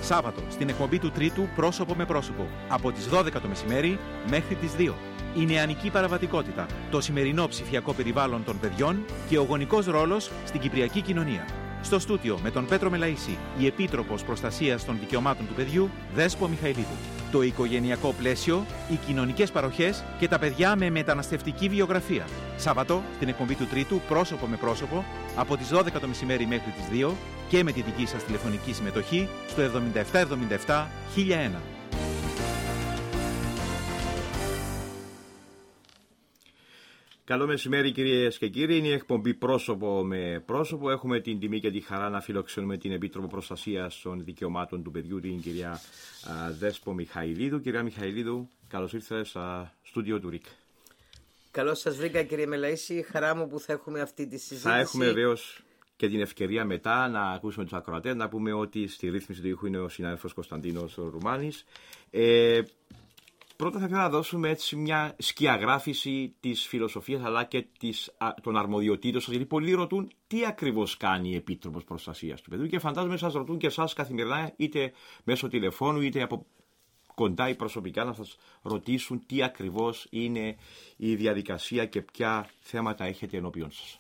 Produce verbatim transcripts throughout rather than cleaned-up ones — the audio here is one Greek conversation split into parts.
Σάββατο στην εκπομπή του Τρίτου πρόσωπο με πρόσωπο. Από τις δώδεκα το μεσημέρι μέχρι τις δύο. Η νεανική παραβατικότητα, το σημερινό ψηφιακό περιβάλλον των παιδιών και ο γονικός ρόλος στην κυπριακή κοινωνία. Στο στούτιο με τον Πέτρο Μελαΐση, η Επίτροπος Προστασίας των Δικαιωμάτων του Παιδιού, Δέσπο Μιχαηλίδου. Το οικογενειακό πλαίσιο, οι κοινωνικές παροχές και τα παιδιά με μεταναστευτική βιογραφία. Σάββατο στην εκπομπή του Τρίτου πρόσωπο με πρόσωπο από τις δώδεκα το μεσημέρι μέχρι τις δύο και με τη δική σας τηλεφωνική συμμετοχή στο εβδομήντα επτά εβδομήντα επτά χίλια ένα. Καλό μεσημέρι κυρίες και κύριοι, είναι η εκπομπή πρόσωπο με πρόσωπο. Έχουμε την τιμή και τη χαρά να φιλοξενούμε την Επίτροπο Προστασίας των Δικαιωμάτων του Παιδιού, την κυρία α, Δέσπο Μιχαηλίδου. Κυρία Μιχαηλίδου, καλώς ήρθατε στα στούντιο του ΡΙΚ. Καλώς σας βρήκα κύριε Μελαΐση, χαρά μου που θα έχουμε αυτή τη συζήτηση. Θα έχουμε βεβαίως και την ευκαιρία μετά να ακούσουμε τους ακροατές, να πούμε ότι στη ρύθμιση του ήχου είναι ο συνάδελφος Κωνσταντίνος Ρουμάνης. Ε, Πρώτα θα ήθελα να δώσουμε έτσι μια σκιαγράφηση της φιλοσοφίας αλλά και της, α, των αρμοδιοτήτων σας, γιατί πολλοί ρωτούν τι ακριβώς κάνει η Επίτροπος Προστασίας του Παιδιού και φαντάζομαι σας ρωτούν και εσάς καθημερινά, είτε μέσω τηλεφώνου είτε από κοντά ή προσωπικά, να σας ρωτήσουν τι ακριβώς είναι η διαδικασία και ποια θέματα έχετε ενώπιον σας.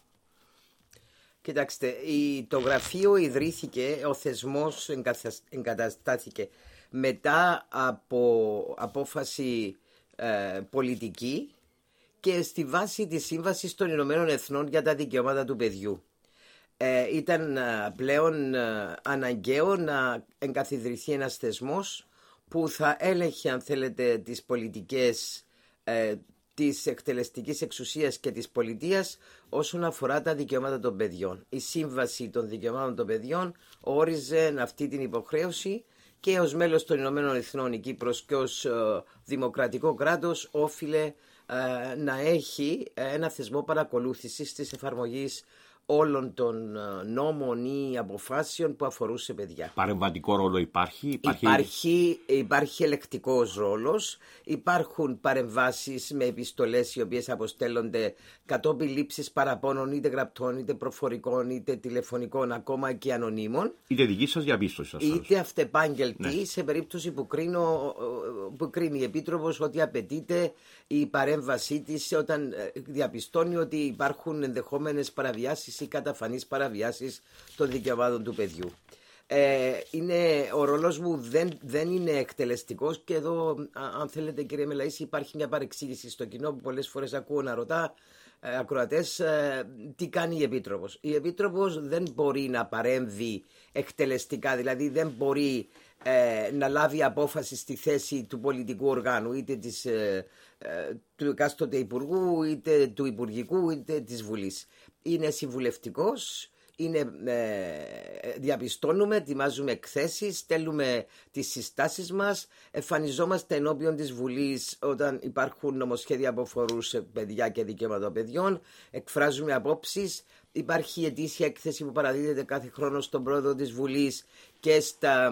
Κοιτάξτε, το γραφείο ιδρύθηκε, ο θεσμός εγκαταστάθηκε μετά από απόφαση ε, πολιτική και στη βάση της Σύμβασης των Ηνωμένων Εθνών για τα Δικαιώματα του Παιδιού. Ε, ήταν ε, πλέον ε, αναγκαίο να εγκαθιδρυθεί ένας θεσμός που θα έλεγχε, αν θέλετε, τις πολιτικές ε, της εκτελεστικής εξουσίας και της πολιτείας όσον αφορά τα δικαιώματα των παιδιών. Η Σύμβαση των Δικαιωμάτων των Παιδιών όριζε αυτή την υποχρέωση και ως μέλος των Ηνωμένων Εθνών η Κύπρος και ως ε, δημοκρατικό κράτος όφιλε ε, να έχει ένα θεσμό παρακολούθησης της εφαρμογής όλων των νόμων ή αποφάσεων που αφορούσε παιδιά. Παρεμβατικό ρόλο υπάρχει? Υπάρχει, υπάρχει, υπάρχει ελεκτικός ρόλος, υπάρχουν παρεμβάσεις με επιστολές οι οποίες αποστέλλονται κατόπιν λήψης παραπώνων είτε γραπτών, είτε προφορικών, είτε τηλεφωνικών, ακόμα και ανωνύμων. Είτε δική σας διαπίστωση σας. Είτε αυτεπάγγελτη, ναι. Σε περίπτωση που, κρίνω, που κρίνει η Επίτροπος ότι απαιτείται η παρέμβασή της όταν διαπιστώνει ότι υπάρχουν ενδεχόμενες παραβιάσεις ή καταφανείς παραβιάσεις των δικαιωμάτων του παιδιού. Ε, είναι, ο ρόλος μου δεν, δεν είναι εκτελεστικός και εδώ, αν θέλετε κύριε Μελαΐση, υπάρχει μια παρεξήγηση στο κοινό που πολλές φορές ακούω να ρωτά ε, ακροατές ε, τι κάνει η Επίτροπος. Η Επίτροπος δεν μπορεί να παρέμβει εκτελεστικά, δηλαδή δεν μπορεί ε, να λάβει απόφαση στη θέση του πολιτικού οργάνου, είτε της, ε, ε, του εκάστοτε υπουργού, είτε του υπουργικού, είτε της Βουλής. Είναι συμβουλευτικός, είναι, ε, διαπιστώνουμε, ετοιμάζουμε εκθέσεις, στέλνουμε τις συστάσεις μας, εμφανιζόμαστε ενώπιον της Βουλής όταν υπάρχουν νομοσχέδια που αφορούν σε παιδιά και δικαιώματα παιδιών, εκφράζουμε απόψεις. Υπάρχει η ετήσια έκθεση που παραδίδεται κάθε χρόνο στον πρόεδρο της Βουλής και στα,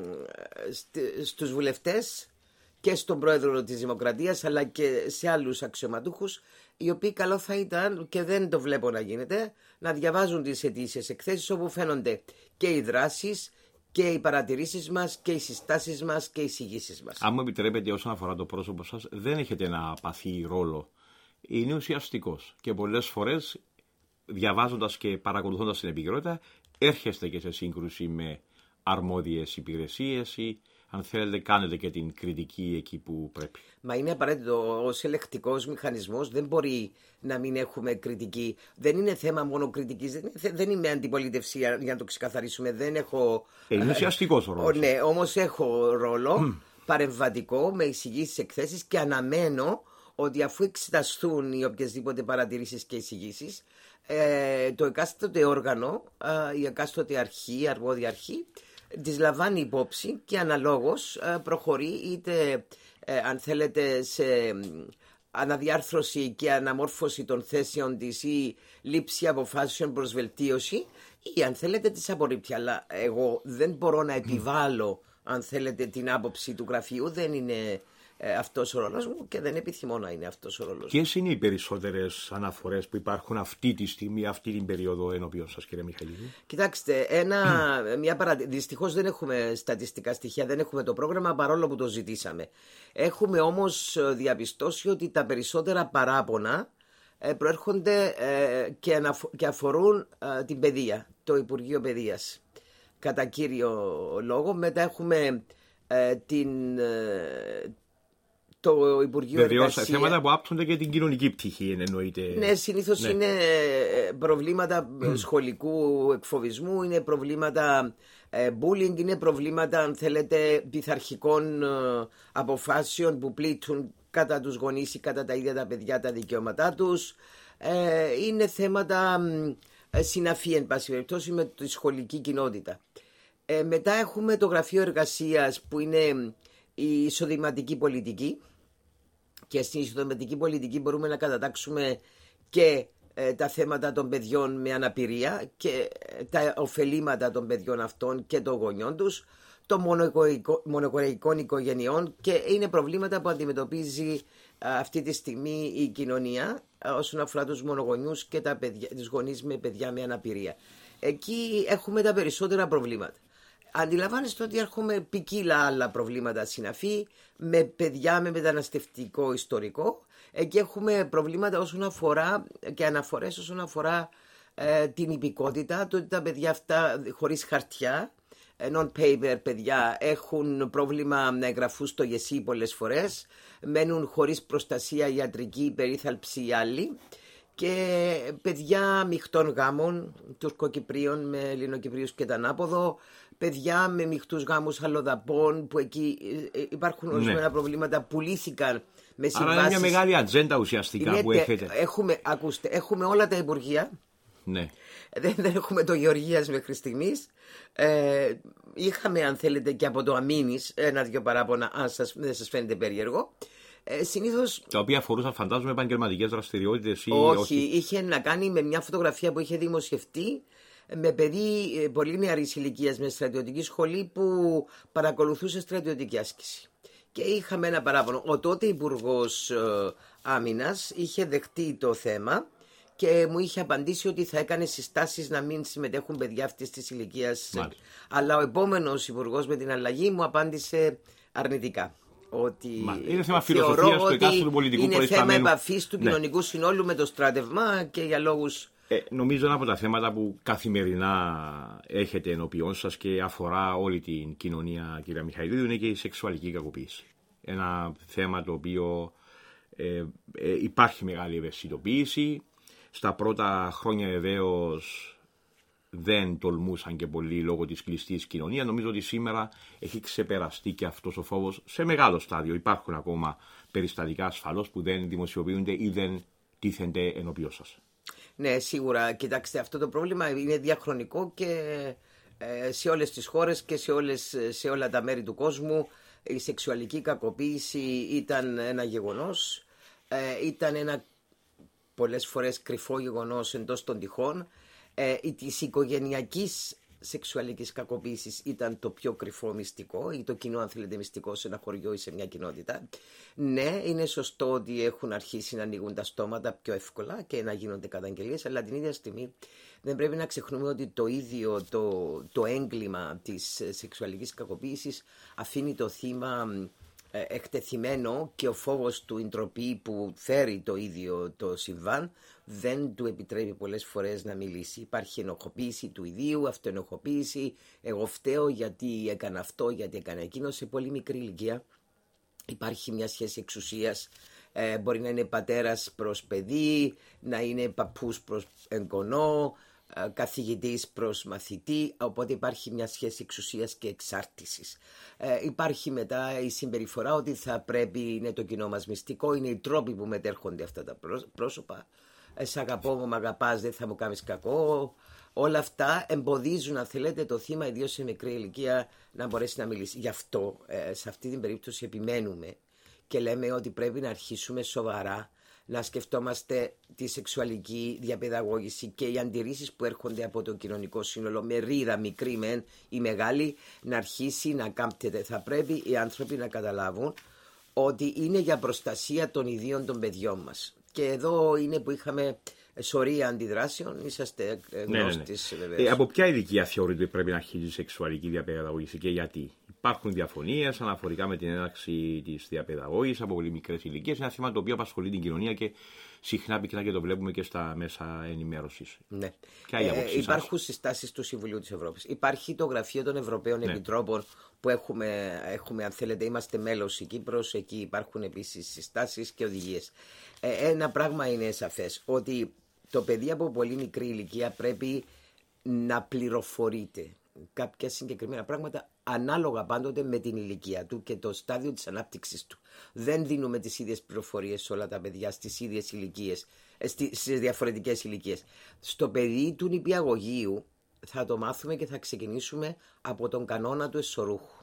στους βουλευτές και στον πρόεδρο της Δημοκρατίας, αλλά και σε άλλους αξιωματούχους, οι οποίοι καλό θα ήταν, και δεν το βλέπω να γίνεται, να διαβάζουν τις ετήσιες εκθέσεις όπου φαίνονται και οι δράσεις και οι παρατηρήσεις μας και οι συστάσεις μας και οι εισηγήσεις μας. Αν μου επιτρέπετε, όσον αφορά το πρόσωπο σας, δεν έχετε ένα παθή ρόλο. Είναι ουσιαστικός και πολλές φορές, διαβάζοντας και παρακολουθώντας την επικαιρότητα, έρχεστε και σε σύγκρουση με αρμόδιες υπηρεσίες ή, αν θέλετε, κάνετε και την κριτική εκεί που πρέπει. Μα είναι απαραίτητο, ως ελεκτικός μηχανισμός δεν μπορεί να μην έχουμε κριτική. Δεν είναι θέμα μόνο κριτικής, δεν, δεν είμαι αντιπολίτευση, για να το ξεκαθαρίσουμε. Δεν έχω. Είναι ουσιαστικός ο ρόλος. Ναι, όμως έχω ρόλο mm. παρεμβατικό με εισηγήσεις εκθέσεις και αναμένω ότι αφού εξεταστούν οι οποιασδήποτε παρατηρήσεις και εισηγήσεις, ε, το εκάστοτε όργανο, ε, η εκάστοτε αρχή, η αρμόδια αρχή, τις λαμβάνει υπόψη και αναλόγως ε, προχωρεί είτε ε, αν θέλετε σε αναδιάρθρωση και αναμόρφωση των θέσεων της ή λήψη αποφάσεων προς βελτίωση ή αν θέλετε τις απορρίπτει. Αλλά εγώ δεν μπορώ να επιβάλλω, αν θέλετε, την άποψη του γραφείου, δεν είναι ε, αυτός ο ρόλος μου και δεν επιθυμώ να είναι αυτός ο ρόλος μου. Ποιες είναι οι περισσότερες αναφορές που υπάρχουν αυτή τη στιγμή, αυτή την περίοδο ενώπιον σας, κύριε Μιχαηλίδη? Κοιτάξτε, ένα, μια παρα... δυστυχώς δεν έχουμε στατιστικά στοιχεία, δεν έχουμε το πρόγραμμα παρόλο που το ζητήσαμε. Έχουμε όμως διαπιστώσει ότι τα περισσότερα παράπονα προέρχονται και αφορούν την παιδεία, το Υπουργείο Παιδείας κατά κύριο λόγο. Μετά έχουμε την, το Υπουργείο Βεβαίως, Εργασία. θέματα που άπτονται και την κοινωνική πτυχή εννοείται. Ναι, συνήθως ναι. είναι προβλήματα Mm. σχολικού εκφοβισμού, είναι προβλήματα bullying, είναι προβλήματα, αν θέλετε, πειθαρχικών αποφάσεων που πλήττουν κατά τους γονείς ή κατά τα ίδια τα παιδιά τα δικαιώματά τους. Είναι θέματα συναφή, εν πάση περιπτώσει, με τη σχολική κοινότητα. Μετά έχουμε το Γραφείο Εργασίας, που είναι η εισοδηματική πολιτική, και στην εισοδηματική πολιτική μπορούμε να κατατάξουμε και ε, τα θέματα των παιδιών με αναπηρία και ε, τα ωφελήματα των παιδιών αυτών και των γονιών τους, των μονοκορεϊκών οικογενειών, και είναι προβλήματα που αντιμετωπίζει ε, αυτή τη στιγμή η κοινωνία ε, όσον αφορά τους μονογονιούς και τα παιδιά, τους γονείς με παιδιά με αναπηρία. Εκεί έχουμε τα περισσότερα προβλήματα. Αντιλαμβάνεστε ότι έχουμε ποικίλα άλλα προβλήματα συναφή, με παιδιά με μεταναστευτικό ιστορικό. Εκεί έχουμε προβλήματα όσον αφορά και αναφορές όσον αφορά ε, την υπηκότητα, το ότι τα παιδιά αυτά χωρίς χαρτιά, non-paper παιδιά, έχουν πρόβλημα να εγγραφούν στο ΓΕΣΥ πολλές φορές, μένουν χωρίς προστασία ιατρική, περίθαλψη ή άλλη. Και παιδιά μειχτών γάμων, Τουρκοκυπρίων με Ελληνοκυπρίους και τα ανάποδο, παιδιά με μειχτούς γάμους αλλοδαπών, που εκεί υπάρχουν ορισμένα ναι. προβλήματα που λύθηκαν με συμβάσεις. Άρα είναι μια μεγάλη ατζέντα ουσιαστικά είναι, που έχετε. Έχουμε, ακούστε, έχουμε όλα τα υπουργεία. Ναι. Δεν, δεν έχουμε το Γεωργίας μέχρι στιγμής. Ε, είχαμε, αν θέλετε, και από το Αμήνης ένα-δυο παράπονα, αν σας, δεν σας φαίνεται περίεργο. Ε, συνήθως... Τα οποία αφορούσαν, φαντάζομαι, επαγγελματικές δραστηριότητες ή όχι, όχι. Είχε να κάνει με μια φωτογραφία που είχε δημοσιευτεί με παιδί πολύ νεαρής ηλικίας με στρατιωτική σχολή που παρακολουθούσε στρατιωτική άσκηση. Και είχαμε ένα παράπονο. Ο τότε Υπουργός ε, Άμυνας είχε δεχτεί το θέμα και μου είχε απαντήσει ότι θα έκανε συστάσεις να μην συμμετέχουν παιδιά αυτής της ηλικίας. Αλλά ο επόμενος Υπουργός με την αλλαγή μου απάντησε αρνητικά. Ότι Μα, είναι θέμα φιλοσοφίας του εκάστοτε πολιτικού είναι θέμα επαφής του ναι. κοινωνικού συνόλου με το στράτευμα και για λόγους... Ε, νομίζω ένα από τα θέματα που καθημερινά έχετε ενώπιόν σας και αφορά όλη την κοινωνία, κύριε Μιχαηλίδου, είναι και η σεξουαλική κακοποίηση. Ένα θέμα το οποίο ε, ε, υπάρχει μεγάλη ευαισθητοποίηση. Στα πρώτα χρόνια βεβαίως δεν τολμούσαν και πολύ λόγω της κλειστής κοινωνίας. Νομίζω ότι σήμερα έχει ξεπεραστεί και αυτός ο φόβος σε μεγάλο στάδιο. Υπάρχουν ακόμα περιστατικά ασφαλώς που δεν δημοσιοποιούνται ή δεν τίθενται ενώπιον σας. Ναι, σίγουρα. Κοιτάξτε, αυτό το πρόβλημα είναι διαχρονικό και ε, σε όλες τις χώρες και σε, όλες, σε όλα τα μέρη του κόσμου η σεξουαλική κακοποίηση ήταν ένα γεγονός. Ε, ήταν ένα πολλές φορές κρυφό γεγονός εντός των τυχών. Ε, της οικογενειακής σεξουαλικής κακοποίησης ήταν το πιο κρυφό μυστικό ή το κοινό, αν θέλετε, μυστικό σε ένα χωριό ή σε μια κοινότητα. Ναι, είναι σωστό ότι έχουν αρχίσει να ανοίγουν τα στόματα πιο εύκολα και να γίνονται καταγγελίες, αλλά την ίδια στιγμή δεν πρέπει να ξεχνούμε ότι το ίδιο το, το έγκλημα της σεξουαλικής κακοποίησης αφήνει το θύμα εκτεθειμένο και ο φόβος του, η ντροπή που φέρει το ίδιο το συμβάν δεν του επιτρέπει πολλές φορές να μιλήσει. Υπάρχει ενοχοποίηση του ιδίου, αυτοενοχοποίηση, εγώ φταίω γιατί έκανα αυτό, γιατί έκανα εκείνο. Σε πολύ μικρή ηλικία υπάρχει μια σχέση εξουσίας, ε, μπορεί να είναι πατέρας προς παιδί, να είναι παππούς προς εγγονό, καθηγητής προς μαθητή, οπότε υπάρχει μια σχέση εξουσίας και εξάρτησης. Ε, υπάρχει μετά η συμπεριφορά ότι θα πρέπει, είναι το κοινό μας μυστικό, είναι οι τρόποι που μετέρχονται αυτά τα πρόσωπα. Ε, σ' αγαπώ, μου αγαπάς, δεν θα μου κάνεις κακό. Όλα αυτά εμποδίζουν, αν θέλετε, το θύμα, ιδίως σε μικρή ηλικία, να μπορέσει να μιλήσει. Γι' αυτό, ε, σε αυτή την περίπτωση επιμένουμε και λέμε ότι πρέπει να αρχίσουμε σοβαρά να σκεφτόμαστε τη σεξουαλική διαπαιδαγώγηση και οι αντιρρήσεις που έρχονται από το κοινωνικό σύνολο, με ρίδα μικρή μεν ή μεγάλη, να αρχίσει να κάμπτεται. Θα πρέπει οι άνθρωποι να καταλάβουν ότι είναι για προστασία των ιδίων των παιδιών μας. Και εδώ είναι που είχαμε σωρία αντιδράσεων, είσαστε γνώστης ναι, ναι, ναι. βεβαίως. Ε, από ποια ηλικία θεωρείτε ότι πρέπει να αρχίσει η σεξουαλική διαπαιδαγώγηση και γιατί? Υπάρχουν διαφωνίες αναφορικά με την έναρξη της διαπαιδαγώγησης από πολύ μικρές ηλικίες. Είναι ένα θέμα το οποίο απασχολεί την κοινωνία και συχνά πυκνά και το βλέπουμε και στα μέσα ενημέρωσης. Ναι. Ε, υπάρχουν συστάσεις του Συμβουλίου της Ευρώπης. Υπάρχει το Γραφείο των Ευρωπαίων ναι. Επιτρόπων που έχουμε, έχουμε, αν θέλετε, είμαστε μέλος η Κύπρος. Εκεί υπάρχουν επίσης συστάσεις και οδηγίες. Ε, ένα πράγμα είναι σαφές, ότι το παιδί από πολύ μικρή ηλικία πρέπει να πληροφορείται κάποια συγκεκριμένα πράγματα ανάλογα πάντοτε με την ηλικία του και το στάδιο της ανάπτυξης του. Δεν δίνουμε τις ίδιες πληροφορίες σε όλα τα παιδιά στις ίδιες ηλικίες, στις διαφορετικές ηλικίες. Στο παιδί του νηπιαγωγείου θα το μάθουμε και θα ξεκινήσουμε από τον κανόνα του εσωρούχου.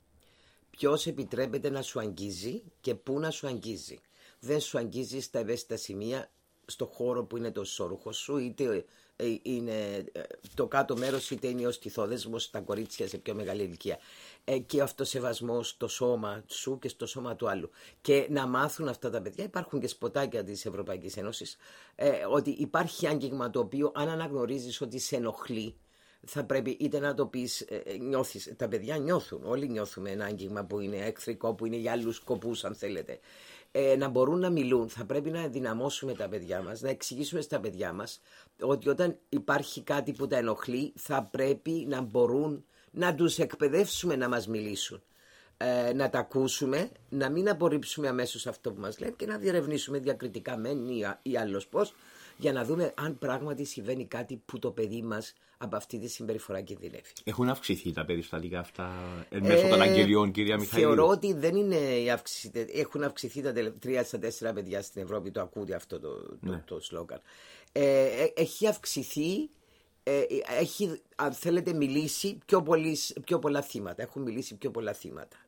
Ποιος επιτρέπεται να σου αγγίζει και πού να σου αγγίζει. Δεν σου αγγίζει στα ευαίσθητα σημεία, στο χώρο που είναι το εσώρουχο σου, είτε είναι το κάτω μέρος, είτε είναι ο στιθόδεσμος στα κορίτσια σε πιο μεγάλη ηλικία. Ε, και αυτοσεβασμός στο σώμα σου και στο σώμα του άλλου. Και να μάθουν αυτά τα παιδιά, υπάρχουν και σποτάκια της Ευρωπαϊκής Ένωσης, ε, ότι υπάρχει άγγιγμα το οποίο αν αναγνωρίζεις ότι σε ενοχλεί, θα πρέπει είτε να το πεις, ε, νιώθεις, τα παιδιά νιώθουν, όλοι νιώθουμε ένα άγγιγμα που είναι εχθρικό, που είναι για άλλους σκοπούς αν θέλετε. Ε, να μπορούν να μιλούν, θα πρέπει να ενδυναμώσουμε τα παιδιά μας, να εξηγήσουμε στα παιδιά μας ότι όταν υπάρχει κάτι που τα ενοχλεί θα πρέπει να μπορούν να τους εκπαιδεύσουμε να μας μιλήσουν, ε, να τα ακούσουμε, να μην απορρίψουμε αμέσως αυτό που μας λένε και να διερευνήσουμε διακριτικά μεν ή, ή άλλος πώς, για να δούμε αν πράγματι συμβαίνει κάτι που το παιδί μας από αυτή τη συμπεριφορά κινδυνεύει. Έχουν αυξηθεί τα περιστατικά αυτά εν μέσω ε, καταγγελιών, κυρία Μιχαηλίδου? Θεωρώ ότι δεν είναι η αύξηση. Έχουν αυξηθεί τα τρία στα τέσσερα παιδιά στην Ευρώπη. Το ακούτε αυτό το, το, ναι. το, το σλόγγαν. Ε, έχει αυξηθεί, ε, έχει, αν θέλετε, μιλήσει πιο, πολύ, πιο πολλά θύματα. Έχουν μιλήσει πιο πολλά θύματα.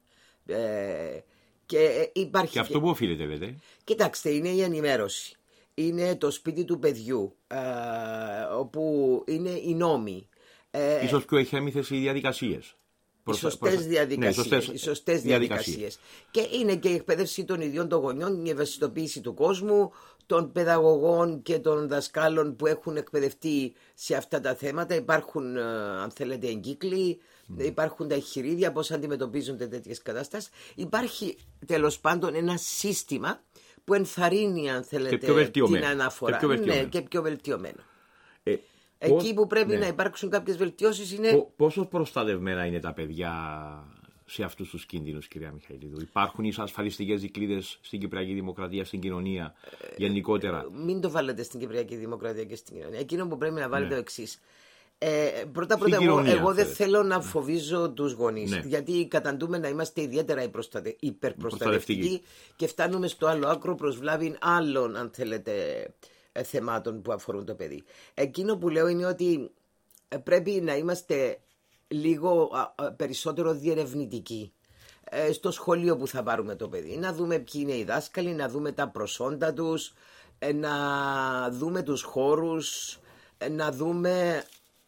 Ε, και, υπάρχει και αυτό που οφείλεται, βέβαια. Κοιτάξτε, είναι η ενημέρωση. Είναι το σπίτι του παιδιού, ε, όπου είναι οι νόμοι. Ε, ίσως πιο εχέμηθες οι διαδικασίες. Οι σωστές διαδικασίες. Ναι, σωστές, οι σωστές διαδικασίες. διαδικασίες. Και είναι και η εκπαίδευση των ιδιών των γονιών, η ευαισθητοποίηση του κόσμου, των παιδαγωγών και των δασκάλων που έχουν εκπαιδευτεί σε αυτά τα θέματα. Υπάρχουν, ε, αν θέλετε, εγκύκλοι, mm. υπάρχουν τα εγχειρίδια, πώς αντιμετωπίζονται τέτοιες κατάστασεις. Υπάρχει, τέλος πάντων, ένα σύστημα που ενθαρρύνει, αν θέλετε, την αναφορά. Και πιο βελτιωμένο. Ναι, και πιο βελτιωμένο. Ε, Εκεί πώς, που πρέπει ναι. να υπάρξουν κάποιες βελτιώσεις είναι... Πόσο προστατευμένα είναι τα παιδιά σε αυτούς τους κίνδυνους, κυρία Μιχαηλίδου? Υπάρχουν οι ασφαλιστικές δικλείδες στην Κυπριακή Δημοκρατία, στην κοινωνία γενικότερα? Ε, μην το βάλετε στην Κυπριακή Δημοκρατία και στην κοινωνία. Εκείνο που πρέπει να βάλετε ναι. το εξής. Ε, πρώτα πρώτα εγώ, εγώ δεν θέλω να φοβίζω τους γονείς, ναι. γιατί καταντούμε να είμαστε ιδιαίτερα υπερπροστατευτικοί και φτάνουμε στο άλλο άκρο προς βλάβη άλλων, αν θέλετε, θεμάτων που αφορούν το παιδί. Εκείνο που λέω είναι ότι πρέπει να είμαστε λίγο περισσότερο διερευνητικοί στο σχολείο που θα πάρουμε το παιδί. Να δούμε ποιοι είναι οι δάσκαλοι, να δούμε τα προσόντα τους, να δούμε τους χώρους, να δούμε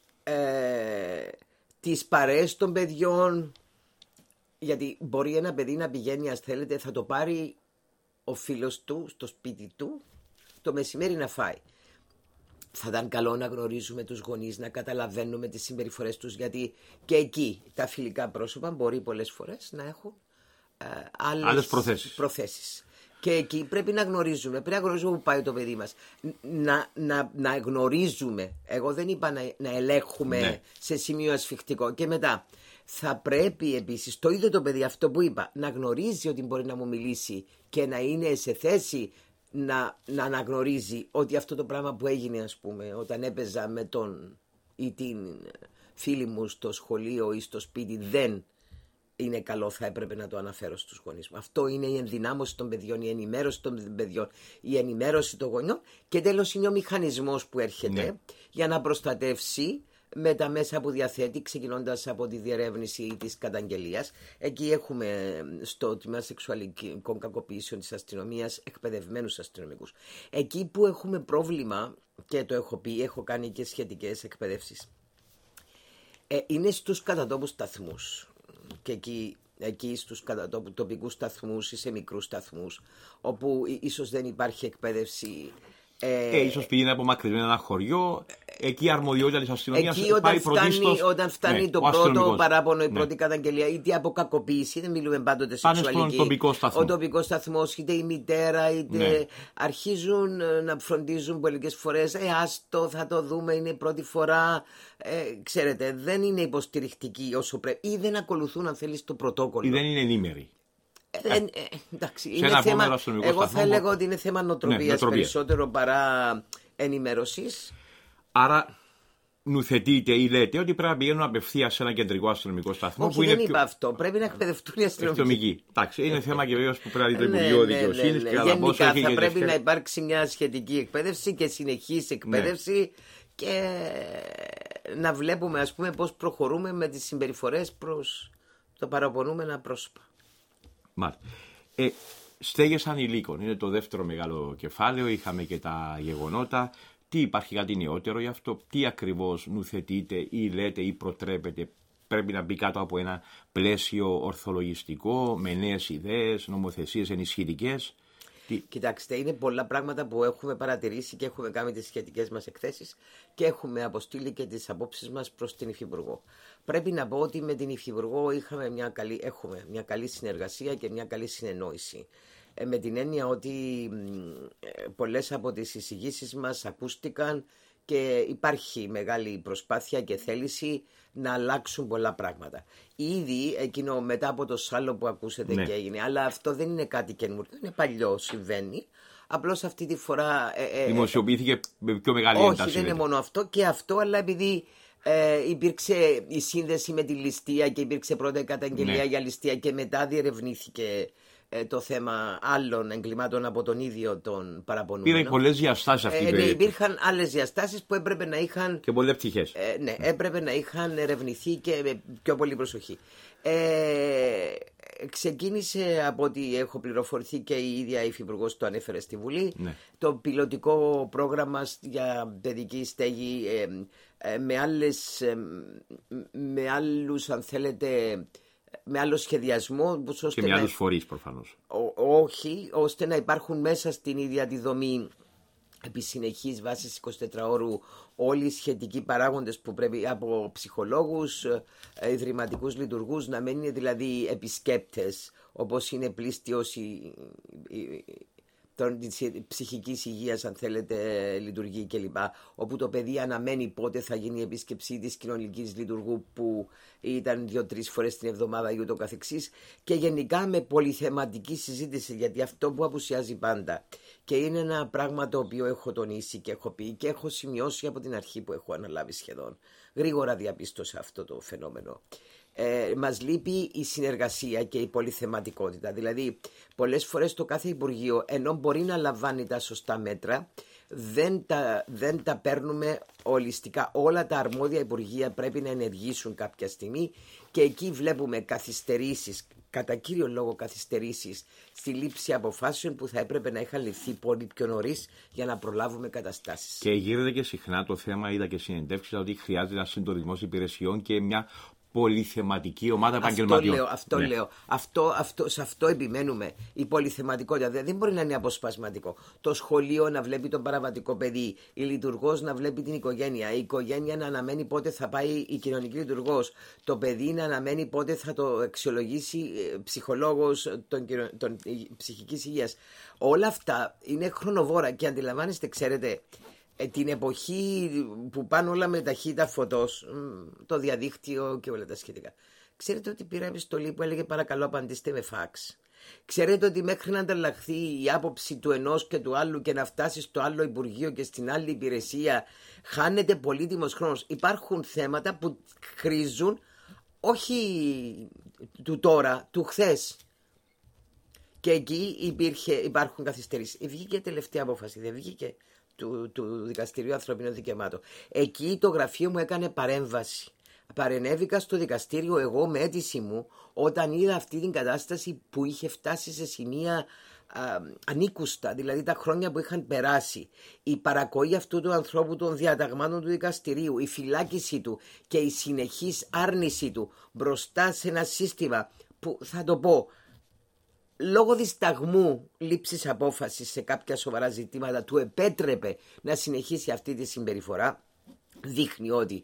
ε, τις παρέες των παιδιών, γιατί μπορεί ένα παιδί να πηγαίνει, ας θέλετε, θα το πάρει ο φίλος του στο σπίτι του το μεσημέρι να φάει. Θα ήταν καλό να γνωρίζουμε τους γονείς, να καταλαβαίνουμε τις συμπεριφορές τους, γιατί και εκεί τα φιλικά πρόσωπα μπορεί πολλές φορές να έχουν ε, άλλες, άλλες προθέσεις. προθέσεις. Και εκεί πρέπει να γνωρίζουμε, πρέπει να γνωρίζουμε που πάει το παιδί μας. Να, να, να γνωρίζουμε, εγώ δεν είπα να, να ελέγχουμε ναι. σε σημείο ασφιχτικό. Και μετά θα πρέπει επίσης το ίδιο το παιδί, αυτό που είπα, να γνωρίζει ότι μπορεί να μου μιλήσει και να είναι σε θέση να, να αναγνωρίζει ότι αυτό το πράγμα που έγινε, ας πούμε, όταν έπαιζα με τον ή την φίλη μου στο σχολείο ή στο σπίτι, δεν είναι καλό, θα έπρεπε να το αναφέρω στους γονείς μου. Αυτό είναι η ενδυνάμωση των παιδιών, η ενημέρωση των παιδιών, η ενημέρωση των γονιών και τέλος είναι ο μηχανισμός που έρχεται ναι. για να προστατεύσει με τα μέσα που διαθέτει, ξεκινώντας από τη διερεύνηση της καταγγελίας. Εκεί έχουμε στο τμήμα σεξουαλικών κακοποιήσεων της αστυνομίας εκπαιδευμένους αστυνομικούς. Εκεί που έχουμε πρόβλημα, και το έχω πει, έχω κάνει και σχετικές εκπαιδεύσεις, ε, είναι στους κατατόπους σταθμούς. Και εκεί εκεί στους τοπικούς σταθμούς ή σε μικρούς σταθμούς, όπου ίσως δεν υπάρχει εκπαίδευση. Ε, ε, ίσως πήγαινε απομακρυσμένο ένα χωριό, εκεί η αρμοδιότητα της αστυνομίας εκεί όταν πάει φτάνει, πρωτίστως, όταν φτάνει ναι, το πρώτο παράπονο, η ναι. πρώτη καταγγελία, είτε από κακοποίηση, δεν μιλούμε πάντοτε σεξουαλική, στον τοπικό σταθμό. Ο τοπικός σταθμός, είτε η μητέρα, είτε ναι. αρχίζουν να φροντίζουν πολλές φορές, ε, άστο, θα το δούμε, είναι η πρώτη φορά, ε, ξέρετε, δεν είναι υποστηρικτικοί όσο πρέπει, ή δεν ακολουθούν αν θέλεις το πρωτόκολλο. Ή δεν είναι ενήμεροι. Ε, ε, εντάξει, είναι θέμα, εγώ θα έλεγα ότι είναι θέμα νοοτροπίας, ναι, περισσότερο παρά ενημέρωσης. Άρα νουθετείτε ή λέτε ότι πρέπει να πηγαίνουν απευθείας σε ένα κεντρικό αστυνομικό σταθμό. Όχι, που δεν είναι είπα πιο... αυτό. Πρέπει να εκπαιδευτούν οι αστυνομικοί. Εντάξει, είναι θέμα και βεβαίως που πρέπει να δει το Υπουργείο Δικαιοσύνης. Γενικά θα πρέπει να υπάρξει μια σχετική εκπαίδευση και συνεχής εκπαίδευση, ναι. και να βλέπουμε, ας πούμε, πώς προχωρούμε με τις συμπεριφορές προς το παραπονούμενα πρόσωπα. Μάλιστα. Ε, στέγες ανηλίκων είναι το δεύτερο μεγάλο κεφάλαιο. Είχαμε και τα γεγονότα. Τι υπάρχει κάτι νεότερο γι' αυτό, τι ακριβώς νουθετείτε ή λέτε ή προτρέπετε πρέπει να μπει κάτω από ένα πλαίσιο ορθολογιστικό με νέες ιδέες, νομοθεσίες ενισχυτικές. Κοιτάξτε, είναι πολλά πράγματα που έχουμε παρατηρήσει και έχουμε κάνει τις σχετικές μας εκθέσεις και έχουμε αποστείλει και τις απόψεις μας προς την Υφυπουργό. Πρέπει να πω ότι με την Υφυπουργό είχαμε μια καλή, έχουμε μια καλή συνεργασία και μια καλή συνεννόηση. Ε, με την έννοια ότι ε, πολλές από τις εισηγήσεις μας ακούστηκαν και υπάρχει μεγάλη προσπάθεια και θέληση να αλλάξουν πολλά πράγματα. Ήδη εκείνο μετά από το σάλο που ακούσατε, ναι. και έγινε, αλλά αυτό δεν είναι κάτι καινούργιο, είναι παλιό, συμβαίνει. Απλώς αυτή τη φορά... Ε, ε, δημοσιοποιήθηκε με πιο μεγάλη όχι, ένταση. Όχι, δεν είναι μόνο αυτό και αυτό, αλλά επειδή ε, υπήρξε η σύνδεση με τη ληστεία και υπήρξε πρώτα καταγγελία, ναι. για ληστεία και μετά διερευνήθηκε το θέμα άλλων εγκλημάτων από τον ίδιο τον παραπονούμενο. Πήρε πολλές διαστάσεις αυτή η ε, ναι, περίπτωση. Υπήρχαν άλλες διαστάσεις που έπρεπε να είχαν. Και πολλές πτυχές. Ε, ναι, έπρεπε να είχαν ερευνηθεί και με πιο πολύ προσοχή. Ε, ξεκίνησε από ό,τι έχω πληροφορηθεί και η ίδια η Υφυπουργός το ανέφερε στη Βουλή. Ναι. Το πιλωτικό πρόγραμμα για παιδική στέγη ε, ε, με, άλλες, ε, με άλλους, αν θέλετε, με άλλο σχεδιασμό. Και με άλλους φορείς προφανώς. Όχι, ώστε να υπάρχουν μέσα στην ίδια τη δομή επί συνεχής βάσης εικοσιτετράωρου όλοι οι σχετικοί παράγοντες που πρέπει, από ψυχολόγους, ιδρυματικούς λειτουργούς, να μην είναι δηλαδή επισκέπτες όπως είναι πλήστιος η, η, της ψυχικής υγείας, αν θέλετε, λειτουργεί κλπ. Όπου το παιδί αναμένει πότε θα γίνει η επίσκεψη της κοινωνικής λειτουργού που ήταν δύο-τρεις φορές την εβδομάδα ή ούτω καθεξής, και γενικά με πολυθεματική συζήτηση, γιατί αυτό που απουσιάζει πάντα και είναι ένα πράγμα το οποίο έχω τονίσει και έχω πει και έχω σημειώσει από την αρχή που έχω αναλάβει σχεδόν, γρήγορα διαπίστωσα αυτό το φαινόμενο. Ε, μας λείπει η συνεργασία και η πολυθεματικότητα. Δηλαδή, πολλές φορές το κάθε Υπουργείο, ενώ μπορεί να λαμβάνει τα σωστά μέτρα, δεν τα, δεν τα παίρνουμε ολιστικά. Όλα τα αρμόδια Υπουργεία πρέπει να ενεργήσουν κάποια στιγμή και εκεί βλέπουμε καθυστερήσεις, κατά κύριο λόγο καθυστερήσεις στη λήψη αποφάσεων που θα έπρεπε να είχαν ληφθεί πολύ πιο νωρίς για να προλάβουμε καταστάσεις. Και γίνεται και συχνά το θέμα, είδα και συνεντεύξεις, ότι χρειάζεται ένα συντονισμός υπηρεσιών και μια πολυθεματική ομάδα επαγγελματιών. Αυτό λέω, αυτό ναι. λέω. Αυτό, αυτό, σε αυτό επιμένουμε. Η πολυθεματικότητα δεν μπορεί να είναι αποσπασματικό. Το σχολείο να βλέπει τον παραβατικό παιδί, η λειτουργός να βλέπει την οικογένεια, η οικογένεια να αναμένει πότε θα πάει η κοινωνική λειτουργός, το παιδί να αναμένει πότε θα το αξιολογήσει ψυχολόγος των, των ψυχικής υγείας. Όλα αυτά είναι χρονοβόρα και αντιλαμβάνεστε, ξέρετε, την εποχή που πάνε όλα με ταχύτητα φωτός, το διαδίκτυο και όλα τα σχετικά. Ξέρετε ότι πήρα επιστολή που έλεγε παρακαλώ απαντήστε με φάξ. Ξέρετε ότι μέχρι να ανταλλαχθεί η άποψη του ενός και του άλλου και να φτάσει στο άλλο Υπουργείο και στην άλλη υπηρεσία χάνεται πολύτιμος χρόνος. Υπάρχουν θέματα που χρήζουν όχι του τώρα, του χθες. Και εκεί υπήρχε, υπάρχουν καθυστερήσεις. Βγήκε τελευταία απόφαση, δεν βγήκε. Του, του Δικαστηρίου Ανθρωπίνων Δικαιωμάτων. Εκεί το γραφείο μου έκανε παρέμβαση. Παρενέβηκα στο δικαστήριο εγώ με αίτηση μου όταν είδα αυτή την κατάσταση που είχε φτάσει σε σημεία α, ανήκουστα, δηλαδή τα χρόνια που είχαν περάσει. Η παρακοή αυτού του ανθρώπου των διαταγμάτων του δικαστηρίου, η φυλάκιση του και η συνεχής άρνηση του μπροστά σε ένα σύστημα που θα το πω, λόγω δισταγμού λήψης απόφασης σε κάποια σοβαρά ζητήματα του επέτρεπε να συνεχίσει αυτή τη συμπεριφορά, δείχνει ότι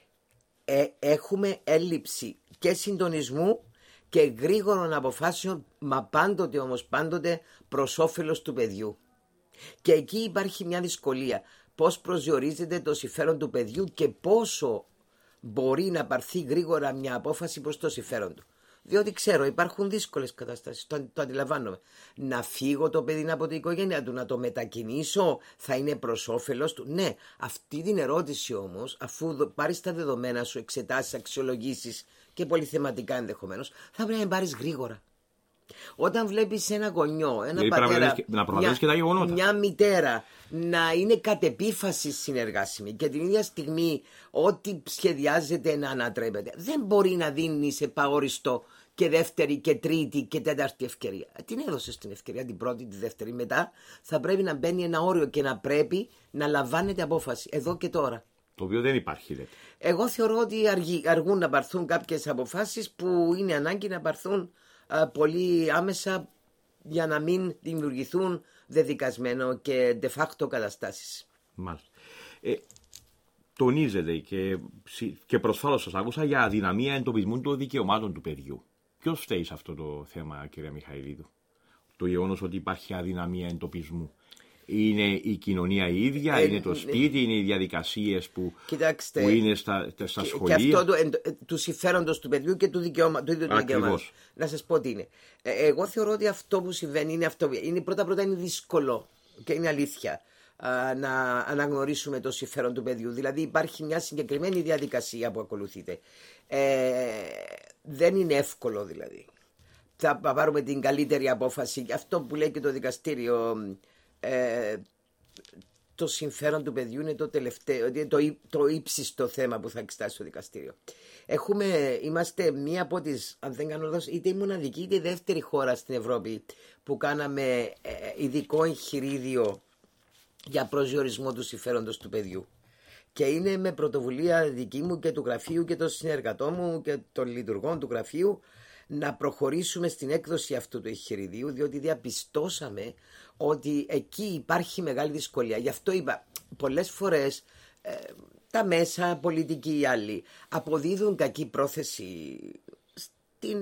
ε, έχουμε έλλειψη και συντονισμού και γρήγορων αποφάσεων, μα πάντοτε όμως πάντοτε προς όφελος του παιδιού. Και εκεί υπάρχει μια δυσκολία. Πώς προσδιορίζεται το συμφέρον του παιδιού και πόσο μπορεί να πάρθει γρήγορα μια απόφαση προς το συμφέρον του. Διότι ξέρω, υπάρχουν δύσκολες καταστάσεις, το, το αντιλαμβάνομαι. Να φύγω το παιδί από την οικογένεια του, να το μετακινήσω, θα είναι προς όφελος του. Ναι, αυτή την ερώτηση όμως, αφού πάρεις τα δεδομένα σου, εξετάσεις, αξιολογήσεις και πολυθεματικά ενδεχομένως, θα πρέπει να πάρεις γρήγορα. Όταν βλέπεις ένα γονιό, ένα πατέρα, να μια, και τα γεγονότα. Μια μητέρα να είναι κατ' επίφαση συνεργάσιμη και την ίδια στιγμή ό,τι σχεδιάζεται να ανατρέπεται, δεν μπορεί να δίνει σε παόριστο και δεύτερη και τρίτη και τέταρτη ευκαιρία. Την έδωσες την ευκαιρία, την πρώτη, τη δεύτερη. Μετά θα πρέπει να μπαίνει ένα όριο και να πρέπει να λαμβάνεται απόφαση εδώ και τώρα. Το οποίο δεν υπάρχει, λέτε. Εγώ θεωρώ ότι αργεί, αργούν να πάρθουν κάποιες αποφάσεις που είναι ανάγκη να πάρθουν πολύ άμεσα για να μην δημιουργηθούν δεδικασμένο και de facto καταστάσεις. Μάλιστα. Ε, τονίζεται και, και προσφάτως σας άκουσα για αδυναμία εντοπισμού των δικαιωμάτων του παιδιού. Ποιος φταίει σε αυτό το θέμα, κυρία Μιχαηλίδου? Το γεγονός ότι υπάρχει αδυναμία εντοπισμού. Είναι η κοινωνία η ίδια, ε, είναι το σπίτι, είναι οι διαδικασίες που, κοιτάξτε, που είναι στα, στα και, σχολεία. Και αυτό του, του συμφέροντος του παιδιού και του δικαιώματος του ίδιου του δικαιώματος. Να σας πω τι είναι. Ε, εγώ θεωρώ ότι αυτό που συμβαίνει είναι αυτό. Είναι, πρώτα πρώτα είναι δύσκολο και είναι αλήθεια α, να αναγνωρίσουμε το συμφέρον του παιδιού. Δηλαδή υπάρχει μια συγκεκριμένη διαδικασία που ακολουθείται. Ε, δεν είναι εύκολο δηλαδή. Θα πάρουμε την καλύτερη απόφαση. Αυτό που λέει και το δικαστήριο... Ε, το συμφέρον του παιδιού είναι το τελευταίο, το, το ύψιστο θέμα που θα εξετάσει το δικαστήριο. Έχουμε, είμαστε μία από τις, αν δεν κάνω λάθος, είτε η μοναδική είτε η δεύτερη χώρα στην Ευρώπη που κάναμε ε, ειδικό εγχειρίδιο για προσδιορισμό του συμφέροντος του παιδιού. Και είναι με πρωτοβουλία δική μου και του γραφείου και των συνεργατών μου και των λειτουργών του γραφείου να προχωρήσουμε στην έκδοση αυτού του εγχειριδίου, διότι διαπιστώσαμε ότι εκεί υπάρχει μεγάλη δυσκολία. Γι' αυτό είπα, πολλές φορές ε, τα μέσα, πολιτικοί ή άλλοι, αποδίδουν κακή πρόθεση στην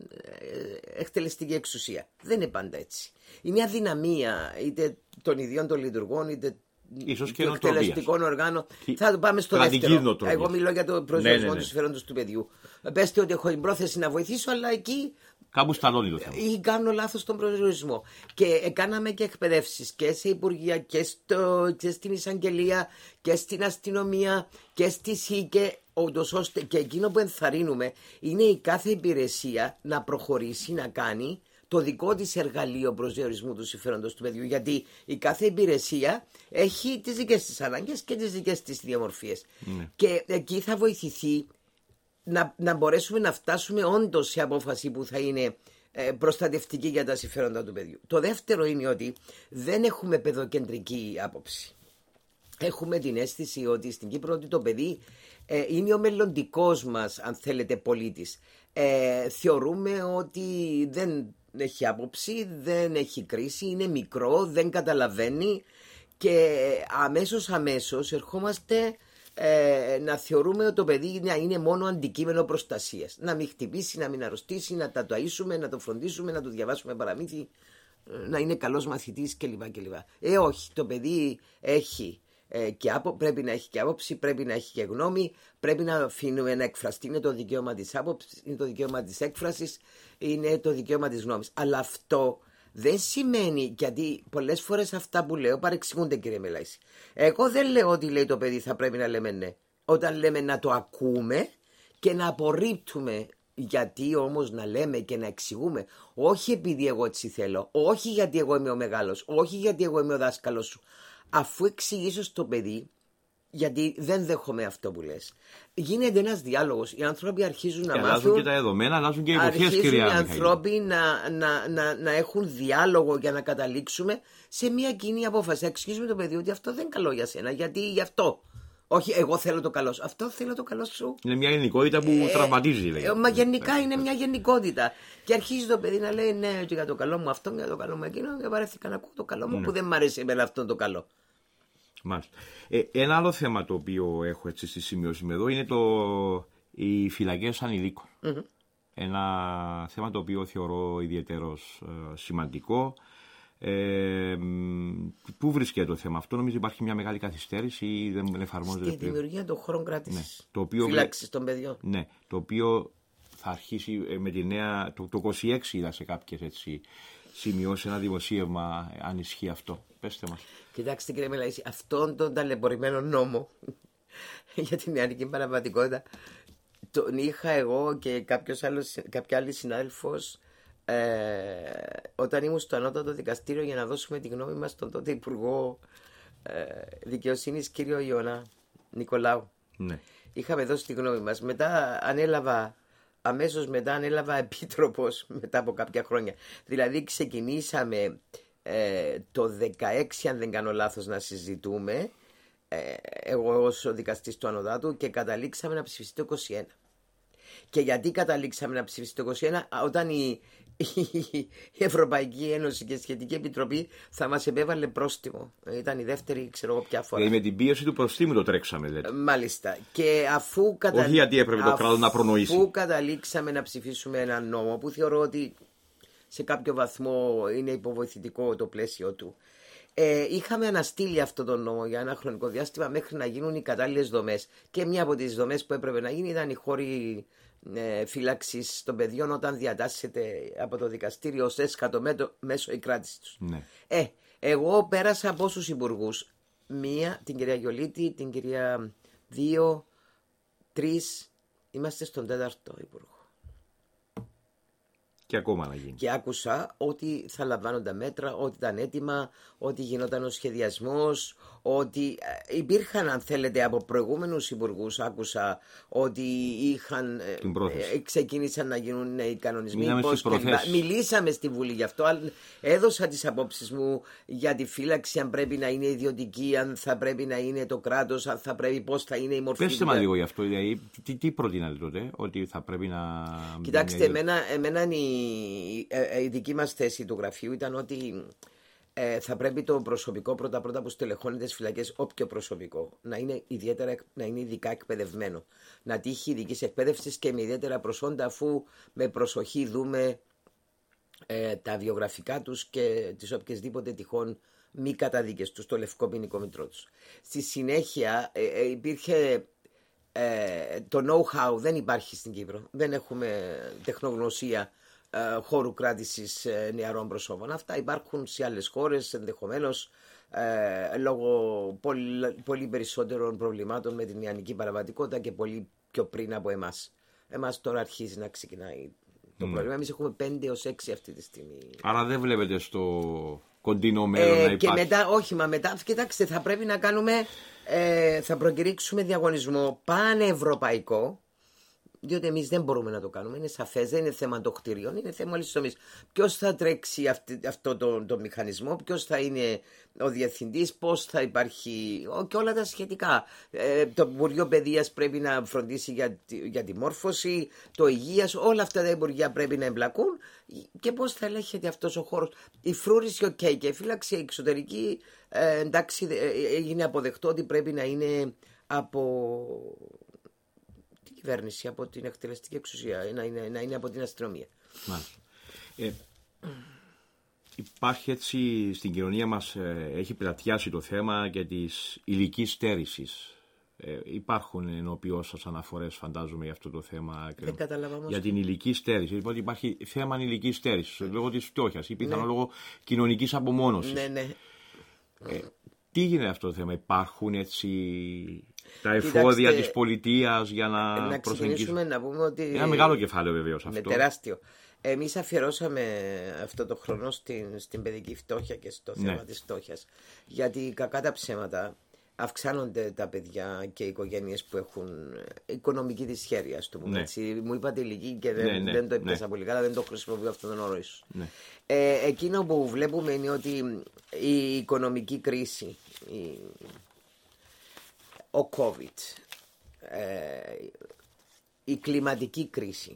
ε, εκτελεστική εξουσία. Δεν είναι πάντα έτσι. Είναι αδυναμία είτε των ιδιών των λειτουργών, είτε ίσως και των εκτελεστικών οργάνων. Θα το πάμε στο δεύτερο. Εγώ μιλώ για το προσδιορισμό ναι, ναι, ναι. του συμφέροντος του παιδιού. Πέστε ότι έχω την πρόθεση να βοηθήσω, αλλά εκεί κάπου σταλώνει το θέμα. Ή κάνω λάθος τον προσδιορισμό. Και κάναμε και εκπαιδεύσεις και σε υπουργεία και, στο, και στην εισαγγελία και στην αστυνομία και στη ΣΥΚΕ. Όντως, ώστε και εκείνο που ενθαρρύνουμε είναι η κάθε υπηρεσία να προχωρήσει να κάνει το δικό της εργαλείο προσδιορισμού του συμφέροντος του παιδιού. Γιατί η κάθε υπηρεσία έχει τις δικές της ανάγκες και τις δικές της διαμορφίες. Mm. Και εκεί θα βοηθηθεί να, να μπορέσουμε να φτάσουμε όντως σε απόφαση που θα είναι ε, προστατευτική για τα συμφέροντα του παιδιού. Το δεύτερο είναι ότι δεν έχουμε παιδοκεντρική άποψη. Έχουμε την αίσθηση ότι στην Κύπρο ότι το παιδί ε, είναι ο μελλοντικός μας, αν θέλετε, πολίτης. Ε, θεωρούμε ότι δεν έχει άποψη, δεν έχει κρίση, είναι μικρό, δεν καταλαβαίνει και αμέσως αμέσως ερχόμαστε ε, να θεωρούμε ότι το παιδί να είναι μόνο αντικείμενο προστασίας. Να μην χτυπήσει, να μην αρρωστήσει, να τα ταΐσουμε, να το φροντίσουμε, να του διαβάσουμε παραμύθι, να είναι καλός μαθητής κλπ. κλπ. Ε, όχι, το παιδί έχει... Και άπο, πρέπει να έχει και άποψη, πρέπει να έχει και γνώμη, πρέπει να αφήνουμε να εκφραστεί. Είναι το δικαίωμα της άποψης, είναι το δικαίωμα της έκφρασης, είναι το δικαίωμα της γνώμης. Αλλά αυτό δεν σημαίνει, γιατί πολλές φορές αυτά που λέω παρεξηγούνται, κύριε Μελάηση. Εγώ δεν λέω ότι λέει το παιδί θα πρέπει να λέμε ναι. Όταν λέμε να το ακούμε και να απορρίπτουμε. Γιατί όμως να λέμε και να εξηγούμε, όχι επειδή εγώ έτσι θέλω, όχι γιατί εγώ είμαι ο μεγάλος, όχι γιατί εγώ είμαι ο δάσκαλος σου. Αφού εξηγήσω στο παιδί, γιατί δεν δέχομαι αυτό που λες, γίνεται ένας διάλογος. Οι άνθρωποι αρχίζουν να και μάθουν. Αλλάζουν και τα δεδομένα, αλλάζουν και οι εποχές, κυρία Μιχαηλίδου. Αρχίζουν οι άνθρωποι να, να, να, να έχουν διάλογο για να καταλήξουμε σε μια κοινή απόφαση. Εξηγήσουμε το παιδί ότι αυτό δεν είναι καλό για σένα, γιατί γι' αυτό. Όχι, εγώ θέλω το καλό σου. Αυτό θέλω το καλό σου. Είναι μια γενικότητα που ε, τραυματίζει, λέει. Ε, μα γενικά είναι μια γενικότητα. Και αρχίζει το παιδί να λέει ναι, για το καλό μου αυτό, για το καλό μου εκείνο. Και παρέθηκα να ακούω το καλό μου, ναι, που δεν μ' αρέσει εμένα αυτό το καλό. Μάλιστα. Ε, ένα άλλο θέμα το οποίο έχω έτσι στη σημειώση με εδώ είναι το, οι φυλακές ανηλίκων. Mm-hmm. Ένα θέμα το οποίο θεωρώ ιδιαίτερος ε, σημαντικό. Ε, πού βρίσκεται το θέμα αυτό? Νομίζω υπάρχει μια μεγάλη καθυστέρηση ή δεν εφαρμόζεται. Στη δημιουργία των χώρων κράτησης, ναι, φύλαξης των παιδιών. Ναι, το οποίο θα αρχίσει με τη νέα. Το, το είκοσι έξι είδα σε κάποιες έτσι σημειώσει ένα δημοσίευμα, αν ισχύει αυτό. Πέστε μας. Κοιτάξτε κύριε Μελαΐση, αυτόν τον ταλαιπωρημένο νόμο για την νεανική παραβατικότητα τον είχα εγώ και κάποιος άλλος, κάποια άλλη συνάδελφος ε, όταν ήμουν στο ανώτατο δικαστήριο για να δώσουμε τη γνώμη μας στον τότε Υπουργό ε, Δικαιοσύνης κύριο Ιωαννά Νικολάου. Ναι. Είχαμε δώσει τη γνώμη μας. Μετά ανέλαβα αμέσως μετά ανέλαβα επίτροπος μετά από κάποια χρόνια. Δηλαδή ξεκινήσαμε ε, το δεκαέξι, αν δεν κάνω λάθος, να συζητούμε ε, εγώ ως δικαστής του Ανωτάτου και καταλήξαμε να ψηφιστεί το είκοσι ένα. Και γιατί καταλήξαμε να ψηφιστεί το είκοσι ένα? Όταν η, η, η Ευρωπαϊκή Ένωση και η Σχετική Επιτροπή θα μας επέβαλε πρόστιμο. Ήταν η δεύτερη, ξέρω εγώ ποια φορά. Και με την πίεση του προστίμου το τρέξαμε, λέτε. Μάλιστα. Και αφού, κατα... Όχι γιατί έπρεπε το κράτος να προνοήσει. Αφού καταλήξαμε να ψηφίσουμε έναν νόμο που θεωρώ ότι σε κάποιο βαθμό είναι υποβοηθητικό το πλαίσιο του, ε, είχαμε αναστείλει αυτό τον νόμο για ένα χρονικό διάστημα μέχρι να γίνουν οι κατάλληλες δομές. Και μια από τις δομές που έπρεπε να γίνει ήταν η χώρη ε, φύλαξης των παιδιών όταν διατάσσεται από το δικαστήριο ως έσχατο μέσω η κράτηση τους. Ναι. Ε, εγώ πέρασα από όσους υπουργούς. Μία, την κυρία Γιολίτη, την κυρία δύο, τρεις, είμαστε στον τέταρτο υπουργό. Και ακόμα να γίνει. Και άκουσα ότι θα λαμβάνονταν μέτρα, ότι ήταν έτοιμα, ότι γινόταν ο σχεδιασμός, ότι υπήρχαν, αν θέλετε, από προηγούμενους υπουργούς. Άκουσα ότι είχαν, ε, ξεκίνησαν να γίνουν οι κανονισμοί. Μιλήσαμε στη Βουλή γι' αυτό. Έδωσα τις απόψεις μου για τη φύλαξη, αν πρέπει να είναι ιδιωτική, αν θα πρέπει να είναι το κράτος, αν θα πρέπει, πώς θα είναι η μορφή. Πέστε μας λίγο γι' αυτό. Δηλαδή, τι, τι προτείνατε τότε, ότι θα πρέπει να. Κοιτάξτε, εμένα, εμένα η, η, η δική μας θέση του γραφείου ήταν ότι ε, θα πρέπει το προσωπικό πρώτα-πρώτα που στελεχώνεται στις φυλακές, όποιο προσωπικό, να είναι, ιδιαίτερα, να είναι ειδικά εκπαιδευμένο. Να τύχει ειδικής εκπαίδευσης και με ιδιαίτερα προσόντα, αφού με προσοχή δούμε ε, τα βιογραφικά τους και τις οποιασδήποτε τυχόν μη καταδίκες τους στο λευκό ποινικό μητρό τους. Στη συνέχεια ε, ε, υπήρχε. Ε, το know-how δεν υπάρχει στην Κύπρο. Δεν έχουμε τεχνογνωσία ε, χώρου κράτησης ε, νεαρών προσώπων. Αυτά υπάρχουν σε άλλες χώρες ενδεχομένως ε, λόγω πολύ, πολύ περισσότερων προβλημάτων με την νεανική παραβατικότητα και πολύ πιο πριν από εμάς. Εμάς τώρα αρχίζει να ξεκινάει το mm. πρόβλημα. Εμείς έχουμε πέντε έως έξι αυτή τη στιγμή. Άρα δεν βλέπετε στο κοντινό μέλλον ε, να υπάρχει. Και μετά, όχι, μα μετά, κοιτάξτε, θα πρέπει να κάνουμε. Ε, θα προκηρύξουμε διαγωνισμό πανευρωπαϊκό, διότι εμείς δεν μπορούμε να το κάνουμε. Είναι σαφές, δεν είναι θέμα των κτηρίων, είναι θέμα όλης της τομής. Ποιος θα τρέξει αυτή, αυτό το, το μηχανισμό, ποιος θα είναι ο διευθυντής, πώς θα υπάρχει και όλα τα σχετικά. Ε, το Υπουργείο Παιδείας πρέπει να φροντίσει για, για τη μόρφωση, το υγείας, όλα αυτά τα υπουργεία πρέπει να εμπλακούν και πώς θα ελέγχεται αυτός ο χώρος. Η φρούρηση, οκ, okay, και η φύλαξη εξωτερική, ε, εντάξει, ε, έγινε αποδεκτό ότι πρέπει να είναι από την κυβέρνηση, από την εκτελεστική εξουσία, να είναι, να είναι από την αστυνομία. Μάλιστα. Ε, υπάρχει έτσι στην κοινωνία μας, ε, έχει πλατιάσει το θέμα και της ηλικής στέρησης. Ε, υπάρχουν ενώπιό σας αναφορές, φαντάζομαι, για αυτό το θέμα. Δεν κατάλαβα όμως. Για την ηλική στέρηση. Λοιπόν, υπάρχει θέμα ηλικής στέρησης λόγω της φτώχειας ή πιθανόν ναι. λόγω κοινωνικής απομόνωσης. Ναι, ναι. Ε, τι γίνεται αυτό το θέμα, υπάρχουν έτσι τα εφόδια Κοιτάξτε, της πολιτείας για να, να ξεκινήσουμε να πούμε ότι. Ένα μεγάλο κεφάλαιο βεβαίως αυτό. Με τεράστιο. Εμείς αφιερώσαμε αυτό το χρόνο στην, στην παιδική φτώχεια και στο θέμα ναι. της φτώχειας. Γιατί κακά τα ψέματα αυξάνονται τα παιδιά και οι οικογένειες που έχουν οικονομική δυσχέρεια, ας το πούμε. Ναι. Έτσι. Μου είπατε ηλική και δεν, ναι, ναι, δεν το έπιασα ναι. πολύ καλά, δεν το χρησιμοποιώ αυτόν τον όρο ίσως. Ναι. Ε, εκείνο που βλέπουμε είναι ότι η οικονομική κρίση η, ο COVID, ε, η κλιματική κρίση,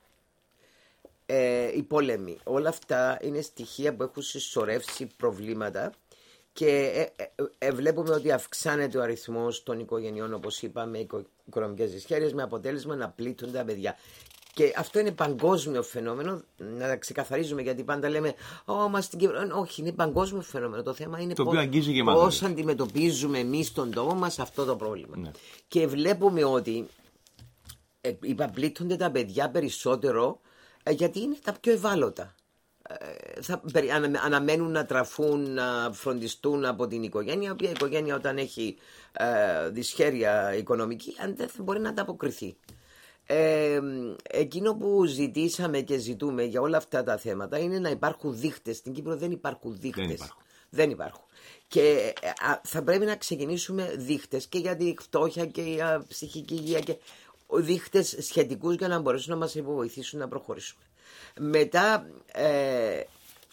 ε, οι πόλεμοι, όλα αυτά είναι στοιχεία που έχουν συσσωρεύσει προβλήματα και ε, ε, ε, βλέπουμε ότι αυξάνεται ο αριθμός των οικογενειών, όπως είπαμε, οικονομικές δυσχέρειες, με αποτέλεσμα να πλήττουν τα παιδιά. Και αυτό είναι παγκόσμιο φαινόμενο, να τα ξεκαθαρίζουμε, γιατί πάντα λέμε «Ω, μα στην Κύπρο». Όχι, είναι παγκόσμιο φαινόμενο. Το θέμα είναι πώς αντιμετωπίζουμε εμείς στον τόπο μας αυτό το πρόβλημα. Ναι. Και βλέπουμε ότι ε, υπαπλήττονται τα παιδιά περισσότερο ε, γιατί είναι τα πιο ευάλωτα. Ε, θα, ανα, αναμένουν να τραφούν, να φροντιστούν από την οικογένεια, η οποία η οικογένεια όταν έχει ε, δυσχέρεια οικονομική δεν μπορεί να ανταποκριθεί. Ε, εκείνο που ζητήσαμε και ζητούμε για όλα αυτά τα θέματα είναι να υπάρχουν δείχτες. Στην Κύπρο δεν υπάρχουν δείχτες. Δεν υπάρχουν. Δεν υπάρχουν. Και α, θα πρέπει να ξεκινήσουμε δείχτες και για τη φτώχεια και για ψυχική υγεία και δείχτες σχετικούς για να μπορέσουν να μας υποβοηθήσουν να προχωρήσουμε. Μετά ε,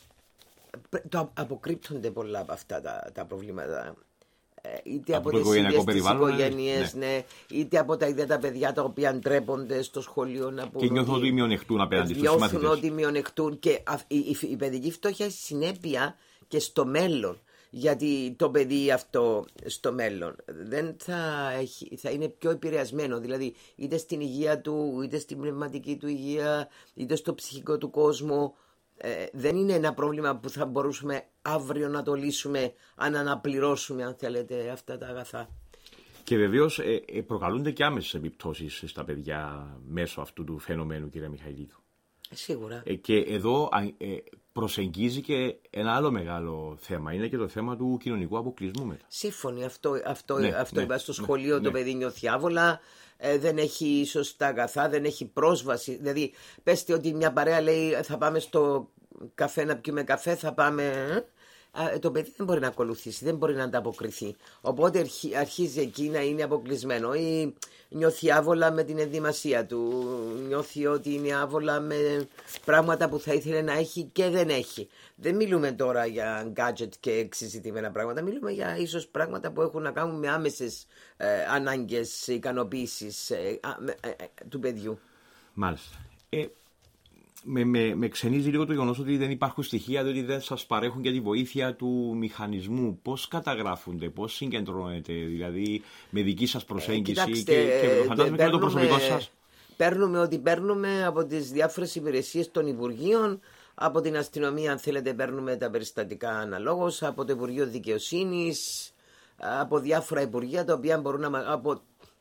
το αποκρύπτονται πολλά από αυτά τα, τα προβλήματα. Είτε από, από τις ίδιες τις οικογένειες, ναι. Ναι, είτε από τα ίδια τα παιδιά τα οποία ντρέπονται στο σχολείο να πούν. Και νιώθουν ότι μειονεκτούν απέναντι στους μαθητές. Νιώθουν ότι μειονεκτούν και η, η, η παιδική φτώχεια έχει συνέπεια και στο μέλλον. Γιατί το παιδί αυτό στο μέλλον δεν θα, έχει, θα είναι πιο επηρεασμένο. Δηλαδή είτε στην υγεία του, είτε στην πνευματική του υγεία, είτε στο ψυχικό του κόσμο. Ε, δεν είναι ένα πρόβλημα που θα μπορούσαμε αύριο να το λύσουμε αν αναπληρώσουμε, αν θέλετε, αυτά τα αγαθά. Και βεβαίως ε, ε, προκαλούνται και άμεσες επιπτώσεις στα παιδιά μέσω αυτού του φαινομένου, κύριε Μιχαηλίδου. Σίγουρα. Ε, και εδώ ε, προσεγγίζει και ένα άλλο μεγάλο θέμα. Είναι και το θέμα του κοινωνικού αποκλεισμού μετά. Σύμφωνοι. Αυτό, αυτό, ναι, αυτό ναι, είπα στο ναι, σχολείο, ναι. Το παιδί νιώθει άβολα, ε, δεν έχει σωστά αγαθά, δεν έχει πρόσβαση. Δηλαδή, πέστε ότι μια παρέα λέει θα πάμε στο καφέ να πιούμε καφέ, θα πάμε... Ε, το παιδί δεν μπορεί να ακολουθήσει, δεν μπορεί να ανταποκριθεί. Οπότε αρχίζει εκεί να είναι αποκλεισμένο ή νιώθει άβολα με την ενδυμασία του, νιώθει ότι είναι άβολα με πράγματα που θα ήθελε να έχει και δεν έχει. Δεν μιλούμε τώρα για gadget και εξειζητημένα πράγματα, μιλούμε για ίσως πράγματα που έχουν να κάνουν με άμεσες ε, ανάγκες ικανοποίησης ε, ε, ε, του παιδιού. Μάλιστα. Ε, Με, με, με ξενίζει λίγο το γεγονός ότι δεν υπάρχουν στοιχεία, ότι δεν σας παρέχουν και τη βοήθεια του μηχανισμού. Πώς καταγράφονται, πώς συγκεντρώνετε, δηλαδή με δική σας προσέγγιση, ε, κοιτάξτε, και, και φαντάζομαι και με το προσωπικό σας. Παίρνουμε ό,τι παίρνουμε από τις διάφορες υπηρεσίες των Υπουργείων, από την αστυνομία, αν θέλετε, παίρνουμε τα περιστατικά αναλόγως, από το Υπουργείο Δικαιοσύνης, από διάφορα υπουργεία τα οποία μπορούν να. Από,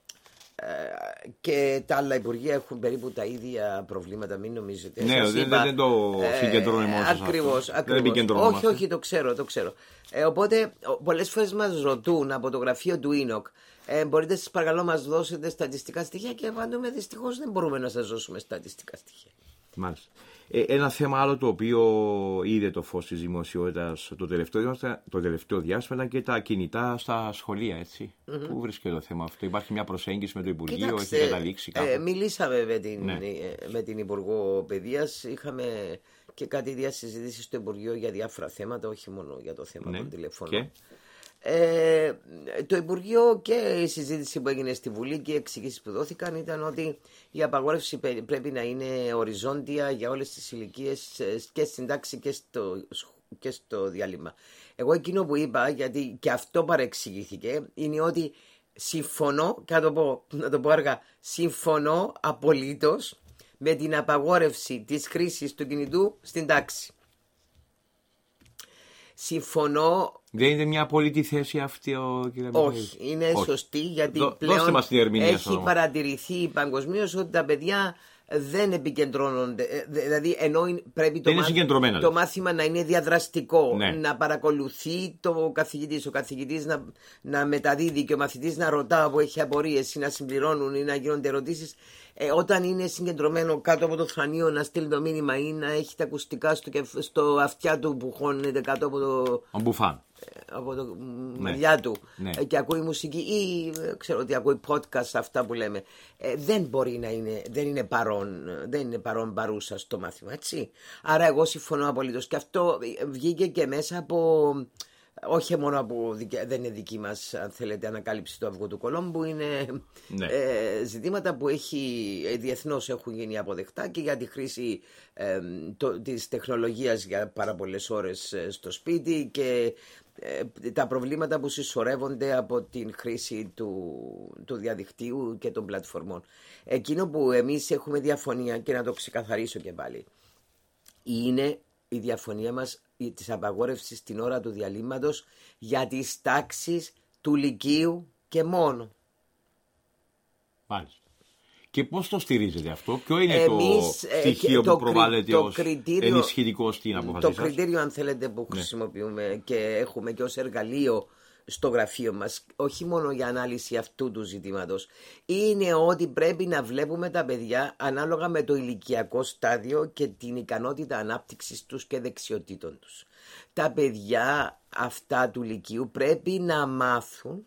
και τα άλλα υπουργεία έχουν περίπου τα ίδια προβλήματα, μην νομίζετε. Ναι, δεν, είπα, δεν το συγκεντρώνει μόνο σας. Ακριβώς, ακριβώς. Όχι, όχι, το ξέρω, το ξέρω. Ε, οπότε, πολλές φορές μας ρωτούν από το γραφείο του Ίνοκ, ε, μπορείτε σας παρακαλώ μας δώσετε στατιστικά στοιχεία, και απαντούμε δυστυχώς δεν μπορούμε να σας δώσουμε στατιστικά στοιχεία. Μάλιστα. Ε, ένα θέμα άλλο το οποίο είδε το φως της δημοσιότητας το τελευταίο, το τελευταίο διάστημα ήταν και τα κινητά στα σχολεία, έτσι. Mm-hmm. Πού βρίσκεται το θέμα αυτό, υπάρχει μια προσέγγιση με το Υπουργείο, Κοιτάξτε, έχει καταλήξει κάπου? Ε, μιλήσαμε με την, ναι. με την Υπουργό Παιδείας, είχαμε και κάτι διασυζητήσει στο Υπουργείο για διάφορα θέματα, όχι μόνο για το θέμα ναι. των τηλεφώνων. Και... Ε, το Υπουργείο και η συζήτηση που έγινε στη Βουλή και οι εξηγήσεις που δόθηκαν ήταν ότι η απαγόρευση πρέπει να είναι οριζόντια για όλες τις ηλικίες και στην τάξη και στο, και στο διάλειμμα. Εγώ εκείνο που είπα, γιατί και αυτό παρεξηγήθηκε, είναι ότι συμφωνώ, και να το πω, να το πω αργά, συμφωνώ απολύτως με την απαγόρευση της χρήσης του κινητού στην τάξη. Συμφωνώ. Δεν είναι μια απόλυτη θέση αυτή ο κύριε Μιχαηλίδου? Όχι, είναι Όχι. σωστή, γιατί Δώ, πλέον έχει όμως. παρατηρηθεί παγκοσμίως ότι τα παιδιά δεν επικεντρώνονται. Δηλαδή, ενώ πρέπει το, μάθ, το μάθημα να είναι διαδραστικό, ναι. να παρακολουθεί το καθηγητής, ο καθηγητής να, να μεταδίδει και ο μαθητής να ρωτά που έχει απορίες ή να συμπληρώνουν ή να γίνονται ερωτήσεις. Ε, όταν είναι συγκεντρωμένο κάτω από το θρανείο να στείλει το μήνυμα ή να έχει τα ακουστικά στο, στο αυτιά του που χώνεται κάτω από το. Αμπουφάν. Από το ναι. μαλλιά του ναι. και ακούει μουσική ή ξέρω ότι ακούει podcast, αυτά που λέμε, ε, δεν μπορεί να είναι, δεν είναι παρόν, δεν είναι παρόν παρούσα στο μάθημα, έτσι. Άρα εγώ συμφωνώ απολύτως, και αυτό βγήκε και μέσα από όχι μόνο που δεν είναι δική μας, αν θέλετε, ανακάλυψη του αυγού του Κολόμπου, είναι ναι. ε, ζητήματα που έχει, διεθνώς έχουν γίνει αποδεκτά και για τη χρήση ε, το, της τεχνολογίας για πάρα πολλές ώρες στο σπίτι και ε, τα προβλήματα που συσσωρεύονται από την χρήση του, του διαδικτύου και των πλατφορμών. Εκείνο που εμείς έχουμε διαφωνία, και να το ξεκαθαρίσω και πάλι, είναι η διαφωνία μας της απαγόρευσης την ώρα του διαλύματος για τις τάξεις του Λυκείου και μόνο. Μάλιστα. Και πώς το στηρίζετε αυτό, ποιο είναι Εμείς, το στοιχείο το, που προβάλλεται το ως κριτήριο, ενισχυτικό στην απόφαση το σας? κριτήριο, αν θέλετε, που ναι. χρησιμοποιούμε και έχουμε και ως εργαλείο στο γραφείο μας, όχι μόνο για ανάλυση αυτού του ζητήματος, είναι ότι πρέπει να βλέπουμε τα παιδιά ανάλογα με το ηλικιακό στάδιο και την ικανότητα ανάπτυξης τους και δεξιοτήτων τους. Τα παιδιά αυτά του Λυκείου πρέπει να μάθουν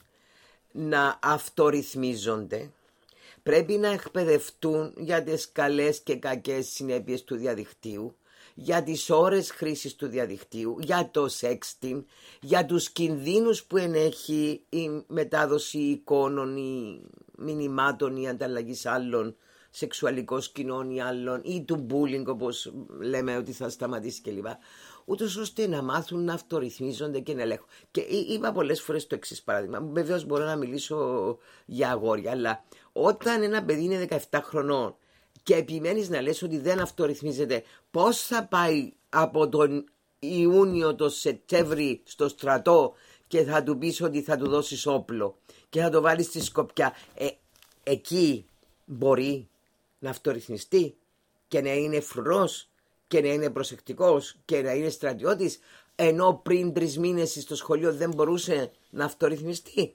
να αυτορυθμίζονται, πρέπει να εκπαιδευτούν για τις καλές και κακές συνέπειες του διαδικτύου, για τις ώρες χρήσης του διαδικτύου, για το sexting, για τους κινδύνους που ενέχει η μετάδοση εικόνων ή μηνυμάτων ή ανταλλαγής άλλων σεξουαλικών σκηνών ή άλλων, ή του bullying, όπως λέμε ότι θα σταματήσει κλπ. Ούτως ώστε να μάθουν να αυτορυθμίζονται και να ελέγχουν. Και είπα πολλές φορές το εξής παράδειγμα. Βεβαίως μπορώ να μιλήσω για αγόρια, αλλά όταν ένα παιδί είναι δεκαεπτά χρονών και επιμένεις να λες ότι δεν αυτορυθμίζεται, πώς θα πάει από τον Ιούνιο το Σεπτέμβρη στο στρατό και θα του πεις ότι θα του δώσεις όπλο και θα το βάλεις στη σκοπιά? Ε, εκεί μπορεί να αυτορυθμιστεί και να είναι φρουρός και να είναι προσεκτικός και να είναι στρατιώτης, ενώ πριν τρεις μήνες στο σχολείο δεν μπορούσε να αυτορυθμιστεί?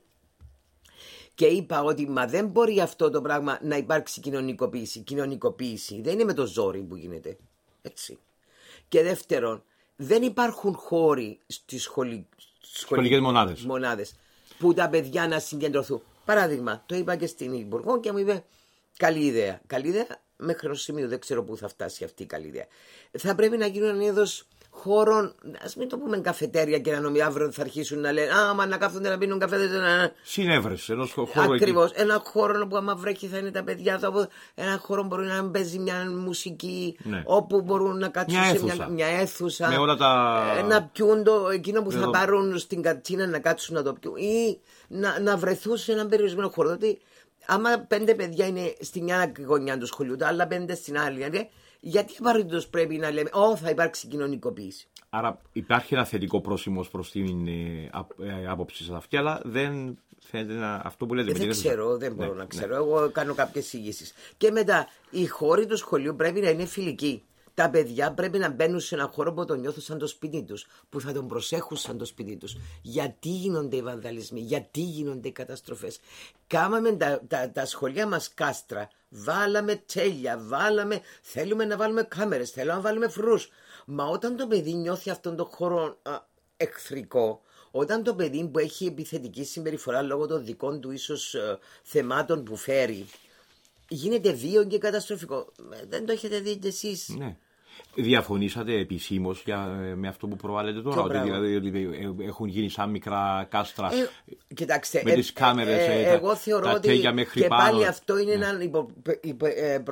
Και είπα ότι μα δεν μπορεί αυτό το πράγμα να υπάρξει κοινωνικοποίηση. Κοινωνικοποίηση δεν είναι με το ζόρι που γίνεται. Έτσι. Και δεύτερον, δεν υπάρχουν χώροι στις σχολι... σχολικές μονάδες. μονάδες που τα παιδιά να συγκεντρωθούν. Παράδειγμα, το είπα και στην Υπουργό και μου είπε καλή ιδέα. Καλή ιδέα μέχρι ενός σημείου, δεν ξέρω πού θα φτάσει αυτή η καλή ιδέα. Θα πρέπει να γίνουν ένα είδος χώρων, ας μην το πούμε καφετέρια και να νομίζουν αύριο θα αρχίσουν να λένε «Α, μα να κάθονται να πίνουν καφέ». Συνέβρεση ενός χώρου. Ακριβώς. Ένα χώρο που άμα βρέχει θα είναι τα παιδιά. Θα... Ένα χώρο μπορεί να παίζει μια μουσική, ναι. όπου μπορούν να κάτσουν μια σε αίθουσα. μια, μια αίθουσα. Με όλα τα... Να πιούν το, εκείνο που Εδώ. θα πάρουν στην κατσίνα να κάτσουν να το πιούν. Ή να, να βρεθούν σε έναν περιορισμένο χώρο. Δηλαδή, άμα πέντε παιδιά είναι στη μια γωνιά του σχολείου, τα άλλα πέντε στην άλλη, γιατί απαραίτητος πρέπει να λέμε «Ω, θα υπάρξει κοινωνικοποίηση». Άρα υπάρχει ένα θετικό πρόσημο προς την ε, ε, άποψη σας αυτή, αλλά δεν φαίνεται να, αυτό που λέτε. Δεν με ξέρω, δεν μπορώ ναι, να ξέρω. Ναι. Εγώ κάνω κάποιες εισηγήσεις. Και μετά, οι χώροι του σχολείου πρέπει να είναι φιλικοί. Τα παιδιά πρέπει να μπαίνουν σε ένα χώρο που τον νιώθουν σαν το σπίτι τους, που θα τον προσέχουν σαν το σπίτι τους. Γιατί γίνονται οι βανδαλισμοί, γιατί γίνονται οι καταστροφές. Κάμαμε τα, τα, τα σχολεία μας κάστρα, βάλαμε τέλεια, βάλαμε, θέλουμε να βάλουμε κάμερες, θέλουμε να βάλουμε φρουρούς. Μα όταν το παιδί νιώθει αυτόν τον χώρο α, εχθρικό, όταν το παιδί που έχει επιθετική συμπεριφορά λόγω των δικών του ίσως ε, θεμάτων που φέρει, γίνεται βίαιο και καταστροφικό. Δεν το έχετε δει κι εσείς? Ναι. Διαφωνήσατε επισήμως για, με αυτό που προβάλλεται τώρα, ότι δηλαδή, δηλαδή έχουν γίνει σαν μικρά κάστρα ε, κοιτάξτε, με τις ε, κάμερες, ε, ε, εγώ τα, θεωρώ τα ότι μέχρι και πάνω. πάλι αυτό είναι ναι. ένα υπο, υπο,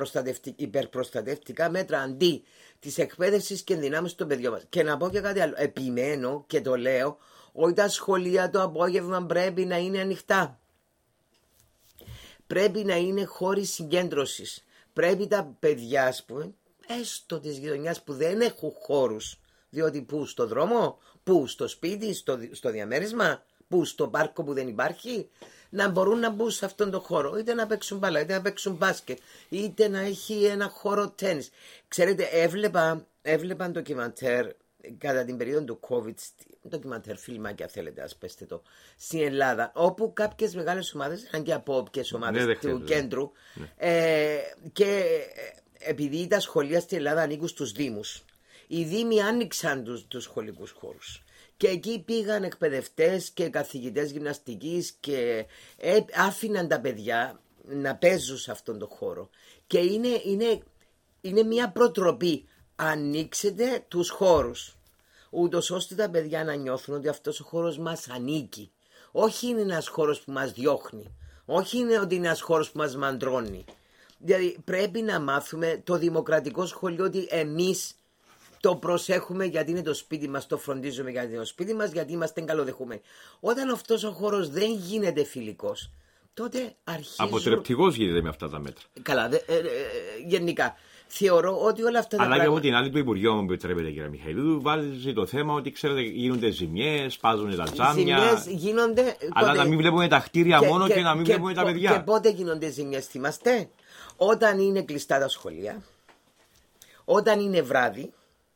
υπερπροστατευτικά μέτρα αντί της εκπαίδευσης και ενδυνάμωσης των παιδιών μας. Και να πω και κάτι άλλο, επιμένω και το λέω, ότι τα σχολεία το απόγευμα πρέπει να είναι ανοιχτά. Πρέπει να είναι χώροι συγκέντρωσης. Πρέπει τα παιδιά, ας πούμε, έστω της γειτονιάς που δεν έχουν χώρους, διότι που στο δρόμο, που στο σπίτι, στο, στο διαμέρισμα, που στο πάρκο που δεν υπάρχει, να μπορούν να μπουν σε αυτόν τον χώρο, είτε να παίξουν μπάλα, είτε να παίξουν μπάσκετ, είτε να έχει ένα χώρο τένις. Ξέρετε, έβλεπα, έβλεπα ντοκιμαντέρ κατά την περίοδο του COVID, ντοκιμαντέρ, φιλμάκια θέλετε, ας πέστε το, στην Ελλάδα, όπου κάποιες μεγάλες ομάδες, αν και από όποιες ομάδες ναι, του δε. κέντρου, ναι. ε, και επειδή τα σχολεία στην Ελλάδα ανήκουν στους δήμους, οι δήμοι άνοιξαν τους, τους σχολικούς χώρους. Και εκεί πήγαν εκπαιδευτές και καθηγητές γυμναστικής και ε, άφηναν τα παιδιά να παίζουν σε αυτόν τον χώρο. Και είναι, είναι, είναι μια προτροπή. Ανοίξετε τους χώρους. ούτως ώστε τα παιδιά να νιώθουν ότι αυτός ο χώρος μας ανήκει. Όχι είναι ένας χώρος που μας διώχνει. Όχι είναι ότι είναι ένας χώρος που μας μαντρώνει. Δηλαδή πρέπει να μάθουμε το δημοκρατικό σχολείο ότι εμείς το προσέχουμε γιατί είναι το σπίτι μας, το φροντίζουμε γιατί είναι το σπίτι μας, γιατί είμαστε καλοδεχούμενοι. Όταν αυτός ο χώρος δεν γίνεται φιλικός, τότε αρχίζουν... Αποτρεπτικός γίνεται με αυτά τα μέτρα. Καλά, δε, ε, ε, γενικά. Θεωρώ ότι όλα αυτά τα Αλλά πράγματα... και από την άλλη, το Υπουργείο μου επιτρέπετε, κύριε Μιχαηλίδου, βάζει το θέμα ότι ξέρετε γίνονται ζημιές, πάζουν τα τζάμια. Ζημιές γίνονται. Αλλά πότε... να μην βλέπουμε τα κτίρια και, μόνο και, και να μην και, βλέπουμε και, τα παιδιά. Και πότε γίνονται ζημιές, θυμάστε? Όταν είναι κλειστά τα σχολεία, όταν είναι βράδυ.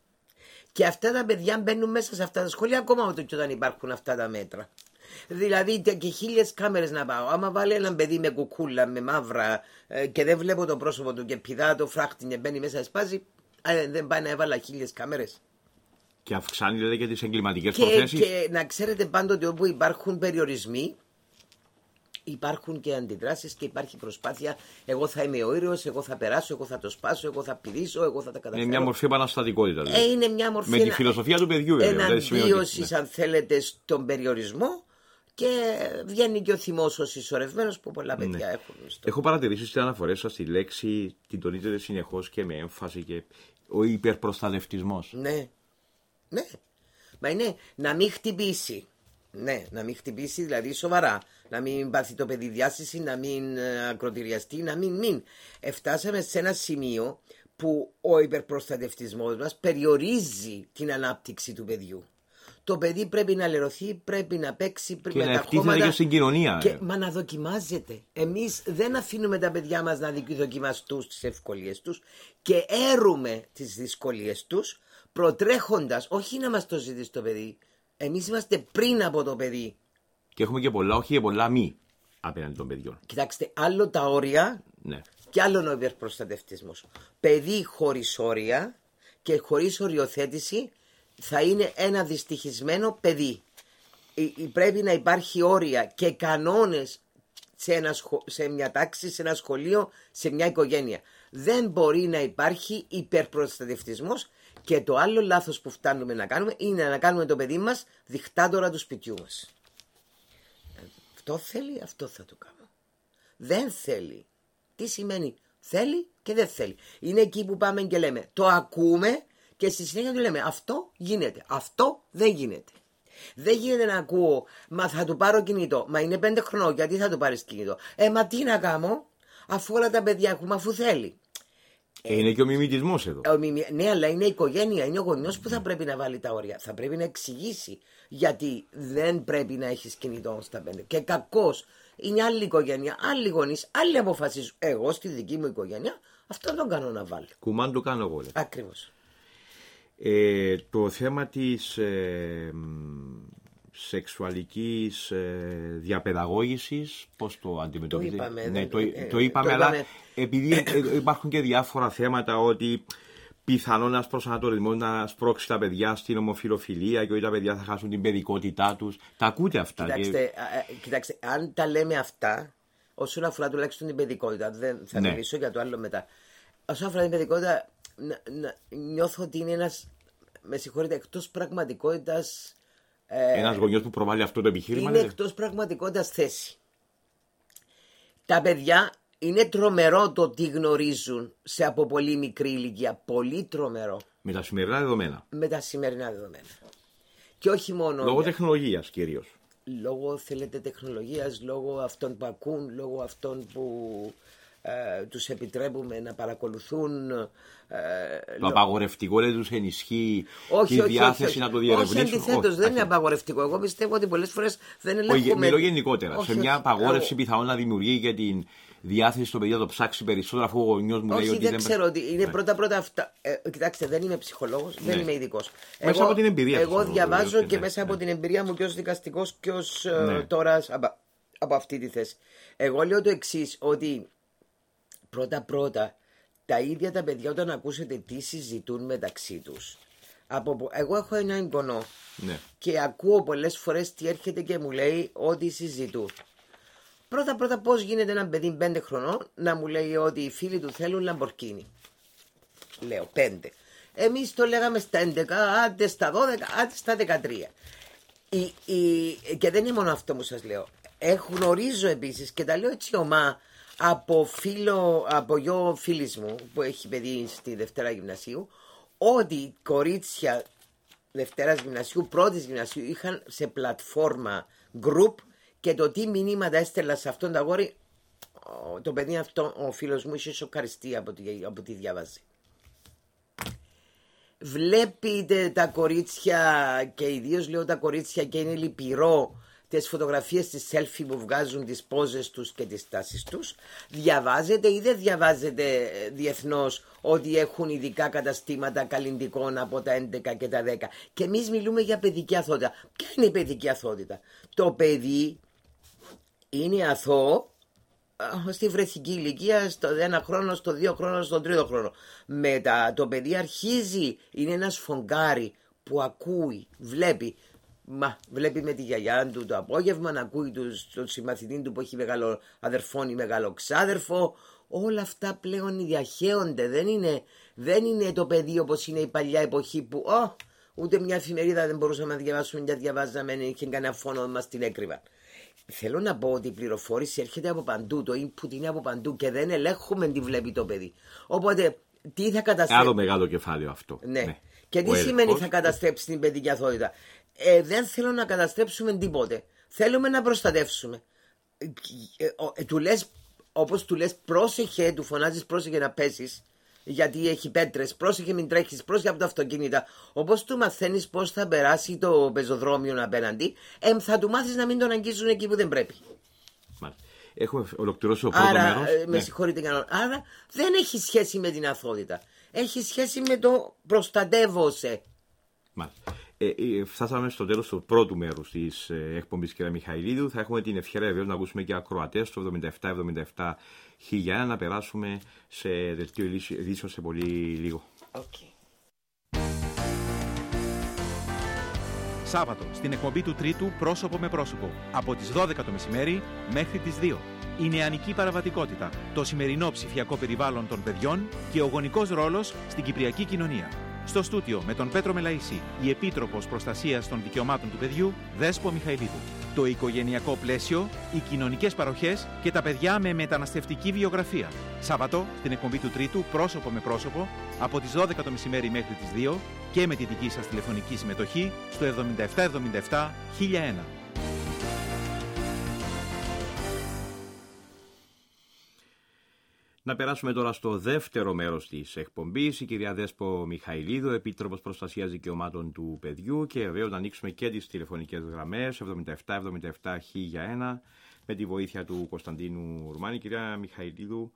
Και αυτά τα παιδιά μπαίνουν μέσα σε αυτά τα σχολεία ακόμα και όταν υπάρχουν αυτά τα μέτρα. Δηλαδή και χίλιες κάμερες να πάω. Άμα βάλει έναν παιδί με κουκούλα, με μαύρα ε, και δεν βλέπω το πρόσωπο του και πηδά το φράχτη και μπαίνει μέσα σπάζει, ε, δεν πάει να έβαλα χίλιες κάμερες. Και αυξάνει δηλαδή και τις εγκληματικές και, προθέσεις. Και να ξέρετε πάντοτε όπου υπάρχουν περιορισμοί, υπάρχουν και αντιδράσεις και υπάρχει προσπάθεια. Εγώ θα είμαι ο ήρωας, εγώ θα περάσω, εγώ θα το σπάσω, εγώ θα πηδήσω, εγώ θα τα καταφέρω. Είναι μια μορφή επαναστατικότητα. Δηλαδή. Ε, είναι μια μορφή. Με τη φιλοσοφία του παιδιού, βέβαια. Εναντίωσης, ναι. αν θέλετε, στον περιορισμό και βγαίνει και ο θυμός ο συσσωρευμένος που πολλά παιδιά ναι. έχουν. Στο... Έχω παρατηρήσει στις αναφορές σας τη λέξη, την τονίζετε συνεχώς και με έμφαση και ο υπερπροστατευτισμός. Ναι. Ναι. Μα είναι να μην χτυπήσει. Ναι, να μην χτυπήσει, δηλαδή σοβαρά. Να μην πάθει το παιδί διάστηση, να μην ακροτηριαστεί, να μην μην. Εφτάσαμε σε ένα σημείο που ο υπερπροστατευτισμός μας περιορίζει την ανάπτυξη του παιδιού. Το παιδί πρέπει να λερωθεί, πρέπει να παίξει και με να τα χώματα. Και στην κοινωνία. Και, μα να δοκιμάζεται. Εμείς δεν αφήνουμε τα παιδιά μας να δοκιμαστούν τις ευκολίες τους και έρουμε τις δυσκολίες τους προτρέχοντας, όχι να μας το ζητήσει το παιδί. Εμείς είμαστε πριν από το παιδί. Και έχουμε και πολλά όχι και πολλά μη απέναντι των παιδιών. Κοιτάξτε, άλλο τα όρια ναι. και άλλο ο υπερπροστατευτισμός. Παιδί χωρίς όρια και χωρίς οριοθέτηση θα είναι ένα δυστυχισμένο παιδί. Πρέπει να υπάρχει όρια και κανόνες σε, ένα, σε μια τάξη, σε ένα σχολείο, σε μια οικογένεια. Δεν μπορεί να υπάρχει υπερπροστατευτισμός. Και το άλλο λάθος που φτάνουμε να κάνουμε είναι να κάνουμε το παιδί μας δικτάτορα του σπιτιού μας. Αυτό θέλει, αυτό θα το κάνω. Δεν θέλει. Τι σημαίνει θέλει και δεν θέλει. Είναι εκεί που πάμε και λέμε το ακούμε και στη συνέχεια του λέμε αυτό γίνεται, αυτό δεν γίνεται. Δεν γίνεται να ακούω μα θα του πάρω κινητό, μα είναι πέντε χρονών γιατί θα του πάρεις κινητό. Ε μα τι να κάνω αφού όλα τα παιδιά έχουμε αφού θέλει. Είναι και ο μιμητισμός εδώ. Ο μιμι... Ναι, αλλά είναι η οικογένεια, είναι ο γονιός που θα πρέπει να βάλει τα όρια. Θα πρέπει να εξηγήσει γιατί δεν πρέπει να έχεις κινητό στα πέντε. Και κακώς είναι άλλη οικογένεια, άλλοι γονείς, άλλοι αποφασίζουν. Εγώ στη δική μου οικογένεια αυτό τον κάνω να βάλω. Κουμάν το κάνω εγώ. Ακριβώς. Ε, το θέμα της ε, σεξουαλικής ε, διαπαιδαγώγησης, πώς το αντιμετωπίζετε? Το είπαμε, ναι, το, ε, το είπαμε, το αλλά είπαμε. επειδή υπάρχουν και διάφορα θέματα ότι πιθανόν ένας προσανατολισμός να σπρώξει τα παιδιά στην ομοφυλοφιλία και ότι τα παιδιά θα χάσουν την παιδικότητά τους. Τα ακούτε αυτά? Κοιτάξτε, και... κοιτάξτε αν τα λέμε αυτά, όσον αφορά τουλάχιστον την παιδικότητα, δεν θα ναι. μιλήσω για το άλλο μετά. Όσον αφορά την παιδικότητα, να, να, νιώθω ότι είναι ένας, με συγχωρείτε, εκτός πραγματικότητας. Ε, ένας γονιός που προβάλλει αυτό το επιχείρημα. Είναι εκτός πραγματικότητας θέση. Τα παιδιά είναι τρομερό το τι γνωρίζουν σε από πολύ μικρή ηλικία. Πολύ τρομερό. Με τα σημερινά δεδομένα. Με τα σημερινά δεδομένα. Και όχι μόνο. Λόγω για... τεχνολογίας κυρίως. Λόγω, θέλετε, τεχνολογίας, λόγω αυτών που ακούν, λόγω αυτών που ε, τους επιτρέπουμε να παρακολουθούν. Ε, το λο... απαγορευτικό δεν τους ενισχύει όχι, τη όχι, διάθεση όχι, όχι. να το διερευνήσουν? Όχι, αντιθέτως, δεν είναι απαγορευτικό. Εγώ πιστεύω ότι πολλές φορές δεν ελέγχουμε. Όχι, μιλώ γενικότερα. Όχι, σε μια απαγόρευση όχι. πιθανόν να δημιουργεί και την διάθεση στο παιδί να το ψάξει περισσότερο, αφού ο γονιός μου όχι, λέει ότι δεν δεν ξέρω ότι είναι πρώτα-πρώτα αυτά. Ε, κοιτάξτε, δεν είμαι ψυχολόγος, ναι. δεν είμαι ειδικός. Μέσα εγώ, από την εμπειρία. Εγώ σας, διαβάζω ναι, και ναι, μέσα ναι. από την εμπειρία μου και ως δικαστικός και ως ναι. τώρα από, από αυτή τη θέση. Εγώ λέω το εξής, ότι πρώτα-πρώτα τα ίδια τα παιδιά όταν ακούσετε τι συζητούν μεταξύ τους. Από, εγώ έχω ένα εγγονό ναι. και ακούω πολλές φορές τι έρχεται και μου λέει ότι συζητούν. Πρώτα πρώτα πώς γίνεται ένα παιδί πέντε χρονών να μου λέει ότι οι φίλοι του θέλουν Λαμπορκίνι. Λέω πέντε. Εμείς το λέγαμε στα έντεκα, άντε στα δώδεκα, άντε στα δεκατρία. Η, η, και δεν είναι μόνο αυτό που σας λέω. Έχω, γνωρίζω επίσης και τα λέω έτσι ομά από φίλο, από γιο φίλης μου που έχει παιδί στη Δευτέρα Γυμνασίου, ότι κορίτσια Δευτέρας Γυμνασίου, πρώτης Γυμνασίου είχαν σε πλατφόρμα group και το τι μηνύματα έστελα σε αυτόν το αγόρι, το παιδί αυτό, ο φίλος μου είχε σοκαριστεί από τι, από τι διάβαζε. Βλέπετε τα κορίτσια και ιδίως λέω τα κορίτσια και είναι λυπηρό τις φωτογραφίες της selfie που βγάζουν τις πόζες τους και τις τάσεις τους. Διαβάζετε ή δεν διαβάζετε διεθνώς ότι έχουν ειδικά καταστήματα καλλυντικών από τα έντεκα και τα δέκα. Και εμείς μιλούμε για παιδική αθωότητα. Ποια είναι η παιδική αθωότητα? Το παιδί είναι αθώο στη βρεθική ηλικία, στο ένα χρόνο, στο δύο χρόνο, στον τρίτο χρόνο. Μετά το παιδί αρχίζει, είναι ένα σφουγγάρι που ακούει, βλέπει. Μα βλέπει με τη γιαγιά του το απόγευμα, να ακούει τον συμμαθητή του που έχει μεγάλο αδερφόν ή μεγάλο ξάδερφο. Όλα αυτά πλέον διαχέονται. Δεν είναι, δεν είναι το παιδί όπως είναι η παλιά εποχή που oh, ούτε μια εφημερίδα δεν μπορούσαμε να διαβάσουμε και διαβάζαμε, είχε κανένα φόνο, μας την έκρυβαν. Θέλω να πω ότι η πληροφόρηση έρχεται από παντού, το input είναι από παντού και δεν ελέγχουμε τι βλέπει το παιδί. Οπότε τι θα καταστρέψει. Άλλο μεγάλο κεφάλαιο αυτό. Ναι. ναι. Και τι ο σημαίνει έλεγχος, θα καταστρέψει την παιδική αθωότητα? Ε, δεν θέλω να καταστρέψουμε τίποτε. Θέλουμε να προστατεύσουμε. Ε, ε, του λες, όπως του λες πρόσεχε, του φωνάζεις πρόσεχε να πέσεις, γιατί έχει πέτρες, πρόσεχε μην τρέχεις, πρόσεχε από τα αυτοκίνητα. Όπως του μαθαίνεις πώς θα περάσει το πεζοδρόμιο απέναντι, ε, θα του μάθεις να μην τον αγγίζουν εκεί που δεν πρέπει. Μάλιστα. Έχουμε ολοκληρώσει το πρώτο Άρα, μέρος. Ε, με ναι. συγχωρείτε κανένα. Άρα δεν έχει σχέση με την αθωότητα. Έχει σχέση με το προστατεύωσε. Μάλιστα. Ε, ε, φτάσαμε στο τέλος του πρώτου μέρους της ε, εκπομπής, κυρία Μιχαηλίδου. Θα έχουμε την ευκαιρία βεβαίως να ακούσουμε και ακροατές στο εβδομήντα επτά εβδομήντα επτά χίλια ένα, να περάσουμε σε δελτίο ειδήσεων σε πολύ λίγο. Okay. Σάββατο, στην εκπομπή του Τρίτου πρόσωπο με πρόσωπο, από τις δώδεκα το μεσημέρι μέχρι τις δύο. Η νεανική παραβατικότητα, το σημερινό ψηφιακό περιβάλλον των παιδιών και ο γονικός ρόλος στην κυπριακή κοινωνία. Στο στούτιο με τον Πέτρο Μελαΐση, η Επίτροπος Προστασίας των Δικαιωμάτων του Παιδιού, Δέσπο Μιχαηλίδου. Το οικογενειακό πλαίσιο, οι κοινωνικές παροχές και τα παιδιά με μεταναστευτική βιογραφία. Σάββατο, στην εκπομπή του Τρίτου, πρόσωπο με πρόσωπο, από τις δώδεκα το μεσημέρι μέχρι τις δύο και με τη δική σας τηλεφωνική συμμετοχή στο εβδομήντα επτά εβδομήντα επτά χίλια ένα. Να περάσουμε τώρα στο δεύτερο μέρος της εκπομπής. Η κυρία Δέσπο Μιχαηλίδου, Επίτροπος Προστασίας Δικαιωμάτων του Παιδιού, και βεβαίως να ανοίξουμε και τις τηλεφωνικές γραμμές εβδομήντα επτά εβδομήντα επτά χίλια ένα με τη βοήθεια του Κωνσταντίνου Ρουμάνη. Κυρία Μιχαηλίδου,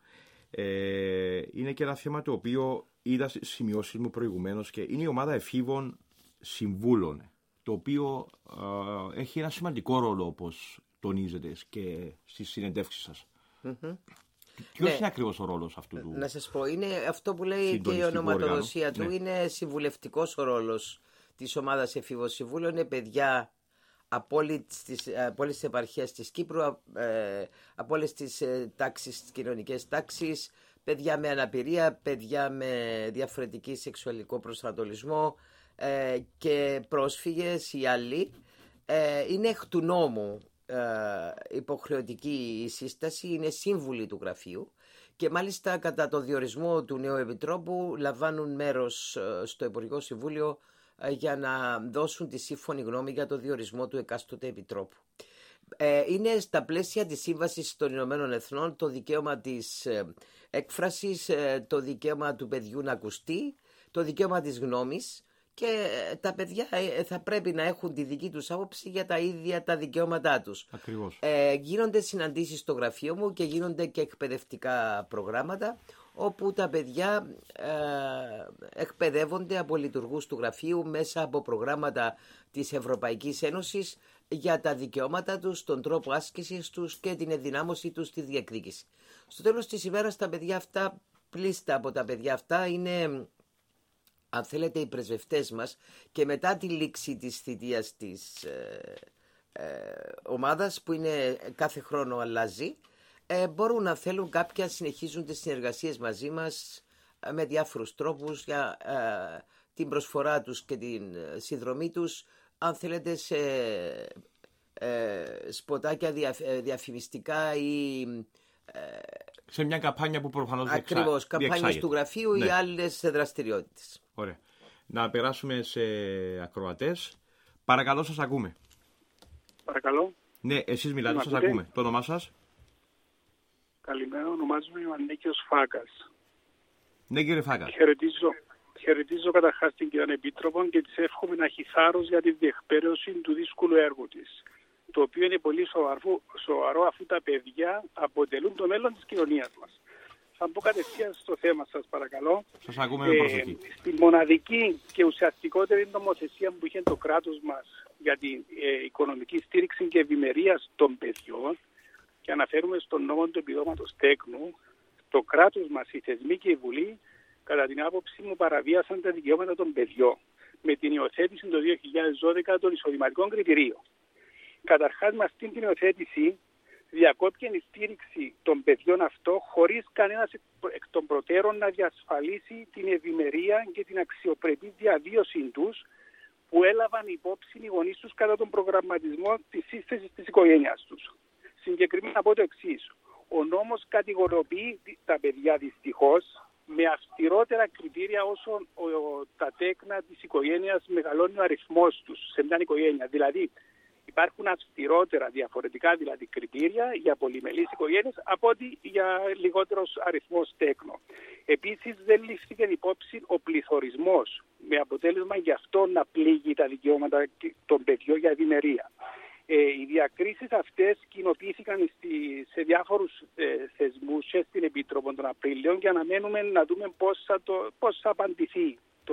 ε, είναι και ένα θέμα το οποίο είδα στις σημειώσεις μου προηγουμένως και είναι η ομάδα εφήβων συμβούλων, το οποίο ε, έχει ένα σημαντικό ρόλο, όπως τονίζετε και στις συνεντεύξεις σας. Mm-hmm. Ποιος ναι. είναι ακριβώς ο ρόλος αυτού του? Να σας πω, είναι αυτό που λέει και η ονοματοδοσία του, ναι. είναι συμβουλευτικός ο ρόλος της ομάδας εφήβων συμβούλων. Είναι παιδιά από όλες τις επαρχίες της Κύπρου, από όλες τις τάξεις, τις κοινωνικές τάξεις, παιδιά με αναπηρία, παιδιά με διαφορετική σεξουαλικό προσανατολισμό και πρόσφυγες ή άλλοι. Είναι εκ του νόμου υποχρεωτική η σύσταση, είναι σύμβουλοι του γραφείου και μάλιστα κατά το διορισμό του νέου επιτρόπου λαμβάνουν μέρος στο Υπουργικό Συμβούλιο για να δώσουν τη σύμφωνη γνώμη για το διορισμό του εκάστοτε επιτρόπου. Είναι στα πλαίσια της Σύμβασης των Ηνωμένων Εθνών το δικαίωμα της έκφρασης, το δικαίωμα του παιδιού να ακουστεί, το δικαίωμα της γνώμης, και τα παιδιά θα πρέπει να έχουν τη δική τους άποψη για τα ίδια τα δικαιώματά τους. Ακριβώς. Ε, γίνονται συναντήσεις στο γραφείο μου και γίνονται και εκπαιδευτικά προγράμματα όπου τα παιδιά ε, εκπαιδεύονται από λειτουργούς του γραφείου μέσα από προγράμματα της Ευρωπαϊκής Ένωσης για τα δικαιώματα τους, τον τρόπο άσκησης τους και την ενδυνάμωση τους στη διεκδίκηση. Στο τέλος της ημέρας τα παιδιά αυτά, πλήστα από τα παιδιά αυτά είναι, αν θέλετε, οι πρεσβευτές μας, και μετά τη λήξη της θητείας της ε, ε, ομάδας, που είναι κάθε χρόνο αλλάζει, ε, μπορούν να θέλουν κάποια, συνεχίζουν τις συνεργασίες μαζί μας με διάφορους τρόπους για ε, την προσφορά τους και την συνδρομή τους, αν θέλετε, σε ε, σποτάκια διαφ- διαφημιστικά ή ε, σε μια καμπάνια που προφανώς διεξάγεται. Ακριβώς, καμπάνιες του γραφείου, ναι, ή άλλες δραστηριότητες. Ωραία. Να περάσουμε σε ακροατές. Παρακαλώ, σας ακούμε. Παρακαλώ. Ναι, εσείς μιλάτε, σας ακούμε. Το όνομά σας? Καλημέρα, ονομάζομαι Ιωαννίκιος Φάκας. Ναι, κύριε Φάκα. Χαιρετίζω, χαιρετίζω καταρχάς την κυρία Επίτροπο και της εύχομαι να έχει θάρρος για τη διεκπαίρωση του δύσκολου έργου της, το οποίο είναι πολύ σοβαρό, σοβαρό αφού τα παιδιά αποτελούν το μέλλον της κοινωνίας μας. Θα μπω κατευθείαν στο θέμα σας, παρακαλώ. Σας ακούμε με προσοχή. Ε, στη μοναδική και ουσιαστικότερη νομοθεσία που είχε το κράτος μας για την ε, οικονομική στήριξη και ευημερία των παιδιών, και αναφέρουμε στον νόμο του επιδόματος τέκνου, το κράτος μας, οι θεσμοί και η Βουλή, κατά την άποψή μου, παραβίασαν τα δικαιώματα των παιδιών με την υιοθέτηση το δύο χιλιάδες δώδεκα των εισοδηματικών κριτηρίων. Καταρχάς, με αυτή την υιοθέτηση διακόπηκε η στήριξη των παιδιών αυτό, χωρίς κανένας εκ των προτέρων να διασφαλίσει την ευημερία και την αξιοπρεπή διαβίωση τους, που έλαβαν υπόψη οι γονείς τους κατά τον προγραμματισμό της σύστασης της οικογένειας τους. Συγκεκριμένα από το εξής: ο νόμος κατηγοροποιεί τα παιδιά δυστυχώς με αυστηρότερα κριτήρια όσο ο, ο, τα τέκνα της οικογένειας μεγαλώνει ο αριθμός τους σε μια οικογένεια. Δηλαδή υπάρχουν αυστηρότερα, διαφορετικά δηλαδή κριτήρια για πολυμελείς οικογένειες από ότι για λιγότερος αριθμός τέκνο. Επίσης δεν λήφθηκε υπόψη ο πληθωρισμός, με αποτέλεσμα γι' αυτό να πλήγει τα δικαιώματα των παιδιών για ευημερία. Ε, οι διακρίσεις αυτές κοινοποιήθηκαν στη, σε διάφορους ε, θεσμούς και στην Επίτροπο τον Απρίλιο, και αναμένουμε να δούμε πώς θα, το, πώς θα απαντηθεί το,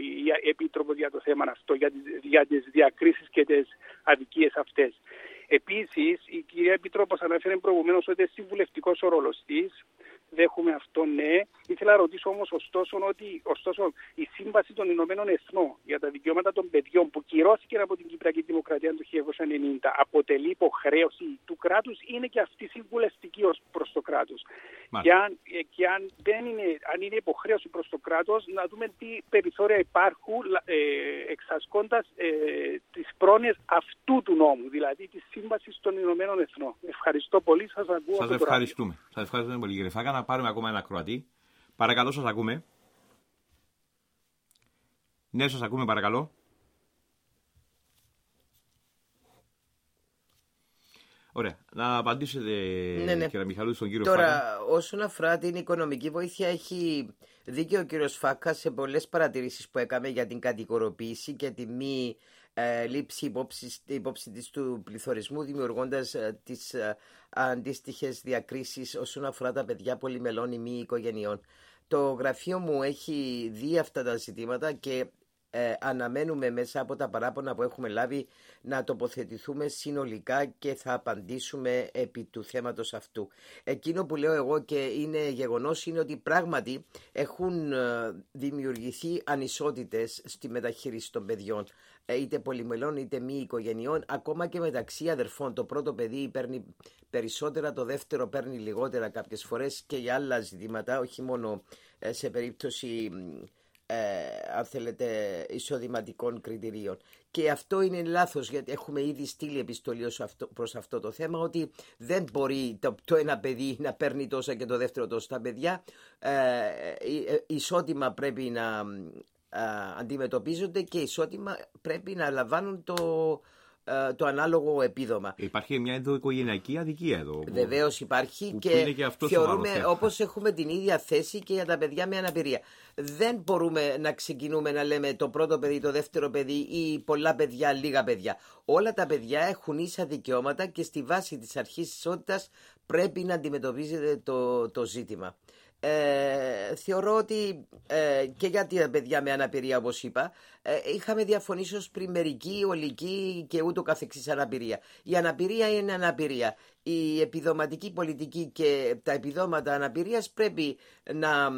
η Επίτροπο για το θέμα αυτό, για τις, για τις διακρίσεις και τις αδικίες αυτές. Επίσης, η κυρία Επίτροπος ανέφερε προηγουμένως ότι είναι συμβουλευτικός ο ρόλος της. Δέχομαι αυτό, ναι. Ήθελα να ρωτήσω όμως ωστόσο ότι ωστόσο, η Σύμβαση των Ηνωμένων Εθνών για τα δικαιώματα των παιδιών, που κυρώθηκε από την Κυπριακή Δημοκρατία το χίλια εννιακόσια ενενήντα, αποτελεί υποχρέωση του κράτους, είναι και αυτή συμβουλευτική ως προς το κράτος. Και, αν, και αν, δεν είναι, αν είναι υποχρέωση προς το κράτος, να δούμε τι περιθώρια υπάρχουν ε, εξασκώντας ε, τις πρόνοιες αυτού του νόμου, δηλαδή της Σύμβασης των Ηνωμένων Εθνών. Ευχαριστώ πολύ. Σας ακούω. Σας ευχαριστούμε. Σας ευχαριστούμε πολύ, κύριε Φάκα. Να πάρουμε ακόμα ένα Κροατή. Παρακαλώ, σας ακούμε. Ναι, σας ακούμε, παρακαλώ. Ωραία. Να απαντήσετε, ναι, ναι, κύριε Μιχαλού, στον κύριο Τώρα, Φάκα. Τώρα, όσον αφορά την οικονομική βοήθεια, έχει δίκιο ο κύριος Φάκα σε πολλές παρατηρήσεις που έκαμε για την κατηγοροποίηση και τη μη ε, λήψη υπόψη, υπόψη της του πληθωρισμού, δημιουργώντας ε, τις ε, αντίστοιχες διακρίσεις όσον αφορά τα παιδιά πολυμελών ή μη οικογενειών. Το γραφείο μου έχει δει αυτά τα ζητήματα και ε, αναμένουμε μέσα από τα παράπονα που έχουμε λάβει να τοποθετηθούμε συνολικά και θα απαντήσουμε επί του θέματος αυτού. Εκείνο που λέω εγώ και είναι γεγονός είναι ότι πράγματι έχουν δημιουργηθεί ανισότητες στη μεταχείριση των παιδιών, είτε πολυμελών είτε μη οικογενειών, ακόμα και μεταξύ αδερφών. Το πρώτο παιδί παίρνει περισσότερα, το δεύτερο παίρνει λιγότερα κάποιες φορές και για άλλα ζητήματα, όχι μόνο σε περίπτωση Ε, αν θέλετε, εισοδηματικών κριτηρίων. Και αυτό είναι λάθος, γιατί έχουμε ήδη στείλει επιστολή αυτό, προς αυτό το θέμα, ότι δεν μπορεί το, το ένα παιδί να παίρνει τόσα και το δεύτερο τόσα. Τα παιδιά ε, ε, ισότιμα πρέπει να ε, αντιμετωπίζονται και ισότιμα πρέπει να λαμβάνουν το, ε, το ανάλογο επίδομα. Υπάρχει μια ενδοοικογενειακή αδικία εδώ. Βεβαίως υπάρχει, και, και θεωρούμε όπως έχουμε την ίδια θέση και για τα παιδιά με αναπηρία. Δεν μπορούμε να ξεκινούμε να λέμε το πρώτο παιδί, το δεύτερο παιδί ή πολλά παιδιά, λίγα παιδιά. Όλα τα παιδιά έχουν ίσα δικαιώματα και στη βάση της αρχής της ισότητας πρέπει να αντιμετωπίζεται το, το ζήτημα. Ε, θεωρώ ότι ε, και για τα παιδιά με αναπηρία, όπως είπα, ε, είχαμε διαφωνήσει ως πριν μερική, ολική και ούτω καθεξής αναπηρία. Η αναπηρία είναι αναπηρία. Η επιδοματική πολιτική και τα επιδόματα αναπηρίας πρέπει να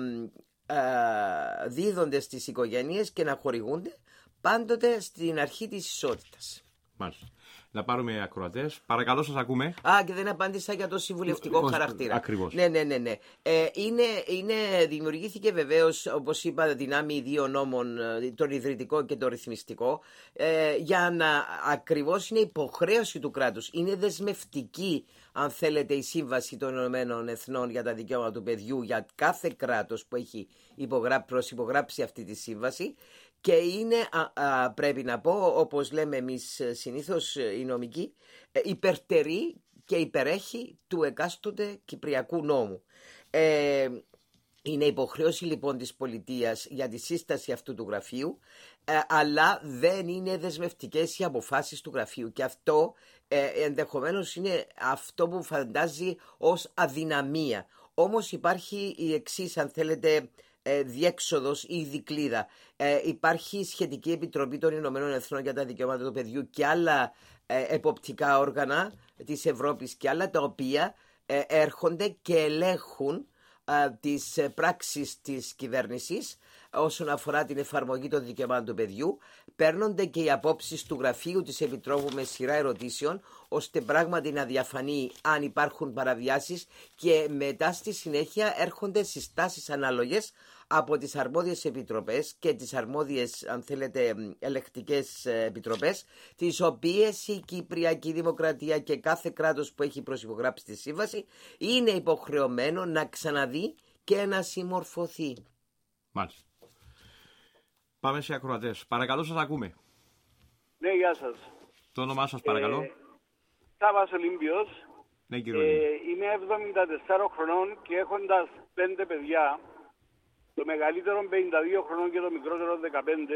ε, δίδονται στις οικογένειες και να χορηγούνται πάντοτε στην αρχή της ισότητας. Μάλιστα. Να πάρουμε ακροατές. Παρακαλώ, σας ακούμε. Α, και δεν απάντησα για το συμβουλευτικό Πώς, χαρακτήρα. ακριβώς. Ναι, ναι, ναι. ναι. Ε, είναι, είναι, δημιουργήθηκε βεβαίως, όπως είπα, δυνάμει δύο νόμων, τον ιδρυτικό και το ρυθμιστικό, ε, για να ακριβώς είναι υποχρέωση του κράτους. Είναι δεσμευτική, αν θέλετε, η Σύμβαση των Ηνωμένων Εθνών για τα Δικαιώματα του Παιδιού για κάθε κράτος που έχει προσυπογράψει αυτή τη σύμβαση. Και είναι, α, α, πρέπει να πω, όπως λέμε εμείς συνήθως οι νομικοί, υπερτερεί και υπερέχει του εκάστοτε κυπριακού νόμου. Ε, είναι υποχρέωση λοιπόν της πολιτείας για τη σύσταση αυτού του γραφείου, ε, αλλά δεν είναι δεσμευτικές οι αποφάσεις του γραφείου. Και αυτό ε, ενδεχομένως είναι αυτό που φαντάζει ως αδυναμία. Όμως υπάρχει η εξής, αν θέλετε, διέξοδος ή δικλίδα. Ε, υπάρχει σχετική επιτροπή των Ηνωμένων Εθνών για τα Δικαιώματα του Παιδιού και άλλα ε, εποπτικά όργανα της Ευρώπης και άλλα, τα οποία ε, έρχονται και ελέγχουν ε, τις πράξεις της κυβέρνησης όσον αφορά την εφαρμογή των δικαιωμάτων του παιδιού. Παίρνονται και οι απόψεις του γραφείου της Επιτρόπου με σειρά ερωτήσεων, ώστε πράγματι να διαφανεί αν υπάρχουν παραβιάσεις, και μετά στη συνέχεια έρχονται συστάσεις ανάλογες από τις αρμόδιες επιτροπές και τις αρμόδιες, αν θέλετε, ελεκτικές επιτροπές, τις οποίες η Κυπριακή Δημοκρατία και κάθε κράτος που έχει προσυπογράψει τη σύμβαση είναι υποχρεωμένο να ξαναδεί και να συμμορφωθεί. Μάλιστα. Πάμε σε ακροατές. Παρακαλώ, σας ακούμε. Ναι, γεια σας. Το όνομά σας, παρακαλώ. Ε, Σάββας Ολύμπιος. Ναι, κύριε ε, Είμαι εβδομήντα τεσσάρων χρονών και έχοντας πέντε παιδιά, το μεγαλύτερο πενήντα δύο χρονών και το μικρότερο δεκαπέντε,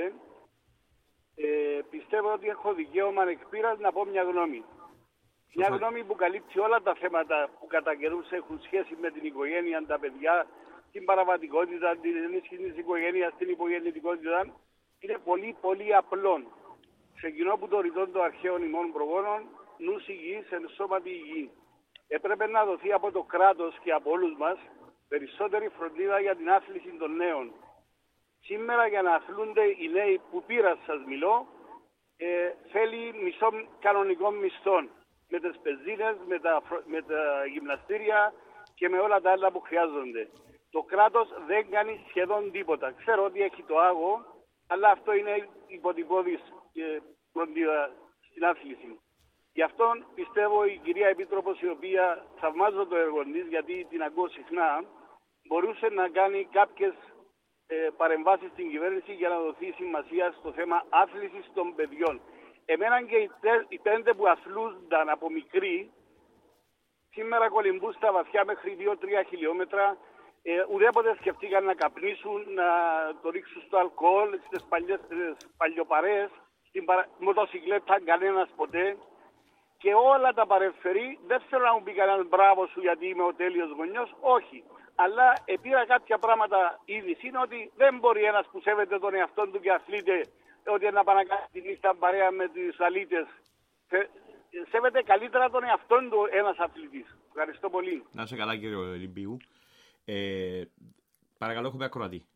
ε, πιστεύω ότι έχω δικαίωμα εκπείρας να πω μια γνώμη. Σωστά. Μια γνώμη που καλύπτει όλα τα θέματα που κατά καιρούς έχουν σχέση με την οικογένεια, τα παιδιά, την παραβατικότητα, την ενίσχυση της οικογένειας, την υπογεννητικότητα. Είναι πολύ πολύ απλό. Ξεκινώ από το ρητό των αρχαίων ημών προγόνων, νους υγιής εν σώματι υγιή. Έπρεπε να δοθεί από το κράτος και από όλους μας περισσότερη φροντίδα για την άθληση των νέων. Σήμερα, για να αθλούνται οι νέοι που πήρα σας μιλώ, ε, θέλει μισό κανονικών μισθών, με τις πεζίνες, με τα, με τα γυμναστήρια και με όλα τα άλλα που χρειάζονται. Το κράτος δεν κάνει σχεδόν τίποτα. Ξέρω ότι έχει το άγο, αλλά αυτό είναι υποτυπώδης ε, φροντίδα στην άθληση. Γι' αυτό πιστεύω η κυρία Επίτροπος, η οποία θαυμάζω το έργο της, γιατί την ακούω συχνά, μπορούσε να κάνει κάποιες ε, παρεμβάσεις στην κυβέρνηση για να δοθεί σημασία στο θέμα άθλησης των παιδιών. Εμένα και οι, τε, οι πέντε που αθλούνταν από μικροί, σήμερα κολυμπούν στα βαθιά μέχρι δύο με τρία χιλιόμετρα, ε, ουδέποτε σκεφτήκαν να καπνίσουν, να το ρίξουν στο αλκοόλ, στις παλιές, παλιοπαρέες, στην παρα... μοτοσυκλέτα κανένας ποτέ. Και όλα τα παρεμφερεί, δεν θέλω να μου πει κανέναν μπράβο σου γιατί είμαι ο τέλειος γονιός, όχι. Αλλά επήρα κάποια πράγματα ήδη είναι ότι δεν μπορεί ένας που σέβεται τον εαυτό του και αθλείται, ότι να πάει να κάνει τη νύχτα παρέα με τις αλήτες. Σέβεται καλύτερα τον εαυτό του ένας αθλητής. Ευχαριστώ πολύ. Να είσαι καλά, κύριε Ολυμπίου. Ε, παρακαλώ, έχουμε ακροατή.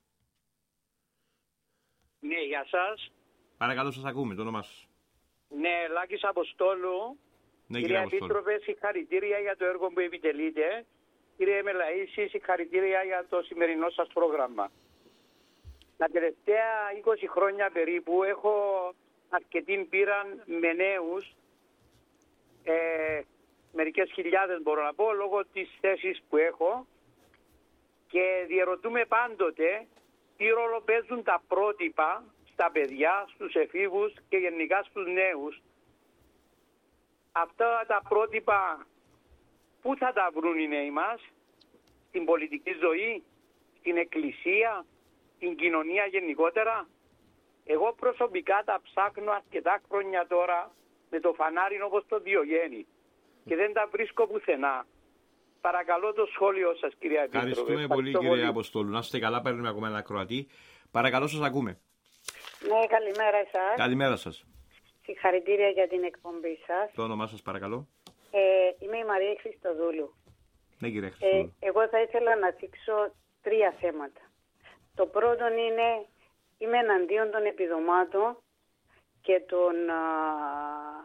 Ναι, γεια σας. Παρακαλώ, σας ακούμε, το όνομά σας. Ναι, Λάκης Αποστόλου. Ναι, κύριε Επίτροπε, συγχαρητήρια για το έργο που επιτελείτε. Κύριε Μελαΐση, συγχαρητήρια για το σημερινό σας πρόγραμμα. Τα τελευταία είκοσι χρόνια περίπου έχω αρκετή πείρα με νέους, ε, μερικές χιλιάδες μπορώ να πω, λόγω της θέσης που έχω, και διερωτούμε πάντοτε τι ρόλο παίζουν τα πρότυπα στα παιδιά, στους εφήβους και γενικά στους νέους. Αυτά τα πρότυπα πού θα τα βρουν οι νέοι μας? Στην πολιτική ζωή, στην εκκλησία, στην κοινωνία γενικότερα? Εγώ προσωπικά τα ψάχνω αρκετά χρόνια τώρα με το φανάρι όπως το Διογέννη και δεν τα βρίσκω πουθενά. Παρακαλώ το σχόλιο σας, κυρία Επίτροπε. Ευχαριστούμε πολύ, κύριε πολύ. Αποστόλου. Να είστε καλά, παίρνουμε ακόμα ένα ακροατή. Παρακαλώ, σας ακούμε. Ναι, καλημέρα σας. Καλημέρα σας. Συγχαρητήρια για την εκπομπή σας. Το όνομά σας, παρακαλώ. Ε, είμαι η Μαρία Χριστοδούλου. Ναι, κύριε Χριστοδούλου. Ε, εγώ θα ήθελα να θίξω τρία θέματα. Το πρώτο είναι, είμαι εναντίον των επιδομάτων και των α,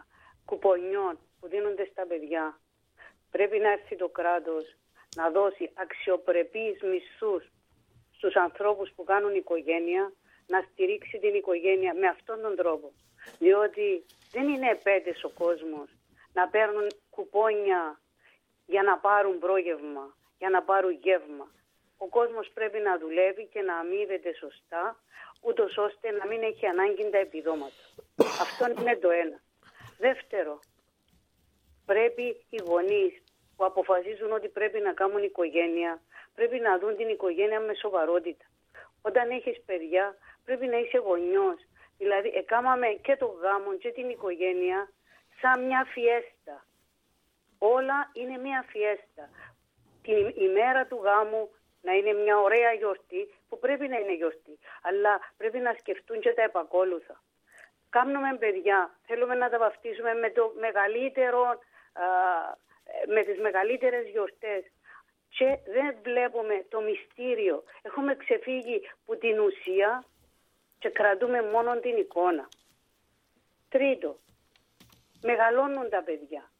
κουπονιών που δίνονται στα παιδιά. Πρέπει να έρθει το κράτος να δώσει αξιοπρεπείς μισθούς στους ανθρώπους που κάνουν οικογένεια, να στηρίξει την οικογένεια με αυτόν τον τρόπο. Διότι δεν είναι επέτες ο κόσμος να παίρνουν κουπόνια για να πάρουν πρόγευμα, για να πάρουν γεύμα. Ο κόσμος πρέπει να δουλεύει και να αμείβεται σωστά, ούτως ώστε να μην έχει ανάγκη τα επιδόματα. Αυτό είναι το ένα. Δεύτερο, πρέπει οι γονείς που αποφασίζουν ότι πρέπει να κάνουν οικογένεια, πρέπει να δουν την οικογένεια με σοβαρότητα. Όταν έχεις παιδιά, πρέπει να είσαι γονιός. Δηλαδή, εκάμαμε και το γάμο και την οικογένεια σαν μια φιέστα. Όλα είναι μια φιέστα. Την ημέρα του γάμου να είναι μια ωραία γιορτή, που πρέπει να είναι γιορτή, αλλά πρέπει να σκεφτούν και τα επακόλουθα. Κάνουμε παιδιά, θέλουμε να τα βαφτίσουμε με το μεγαλύτερο, α, με τις μεγαλύτερες γιορτές και δεν βλέπουμε το μυστήριο. Έχουμε ξεφύγει από την ουσία και κρατούμε μόνο την εικόνα. Τρίτο, μεγαλώνουν τα παιδιά.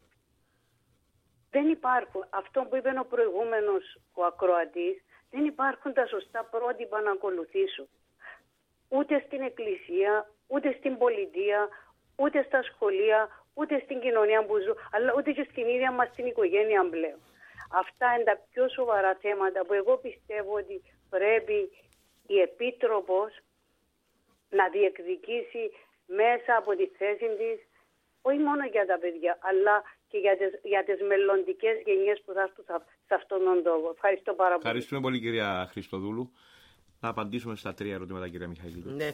Δεν υπάρχουν, αυτό που είπε ο προηγούμενος ο ακροατής, δεν υπάρχουν τα σωστά πρότυπα να ακολουθήσουν. Ούτε στην εκκλησία, ούτε στην πολιτεία, ούτε στα σχολεία, ούτε στην κοινωνία που ζουν, αλλά ούτε και στην ίδια μας την οικογένεια πλέον. Αυτά είναι τα πιο σοβαρά θέματα που εγώ πιστεύω ότι πρέπει η Επίτροπος να διεκδικήσει μέσα από τη θέση της, όχι μόνο για τα παιδιά, αλλά και για τις, για τις μελλοντικές γενιές που θα έρθουν σε αυτόν τον τόπο. Ευχαριστώ πάρα πολύ. Ευχαριστούμε πολύ, κυρία Χριστοδούλου. Να απαντήσουμε στα τρία ερωτήματα, κυρία Μιχαηλίδου. Ναι.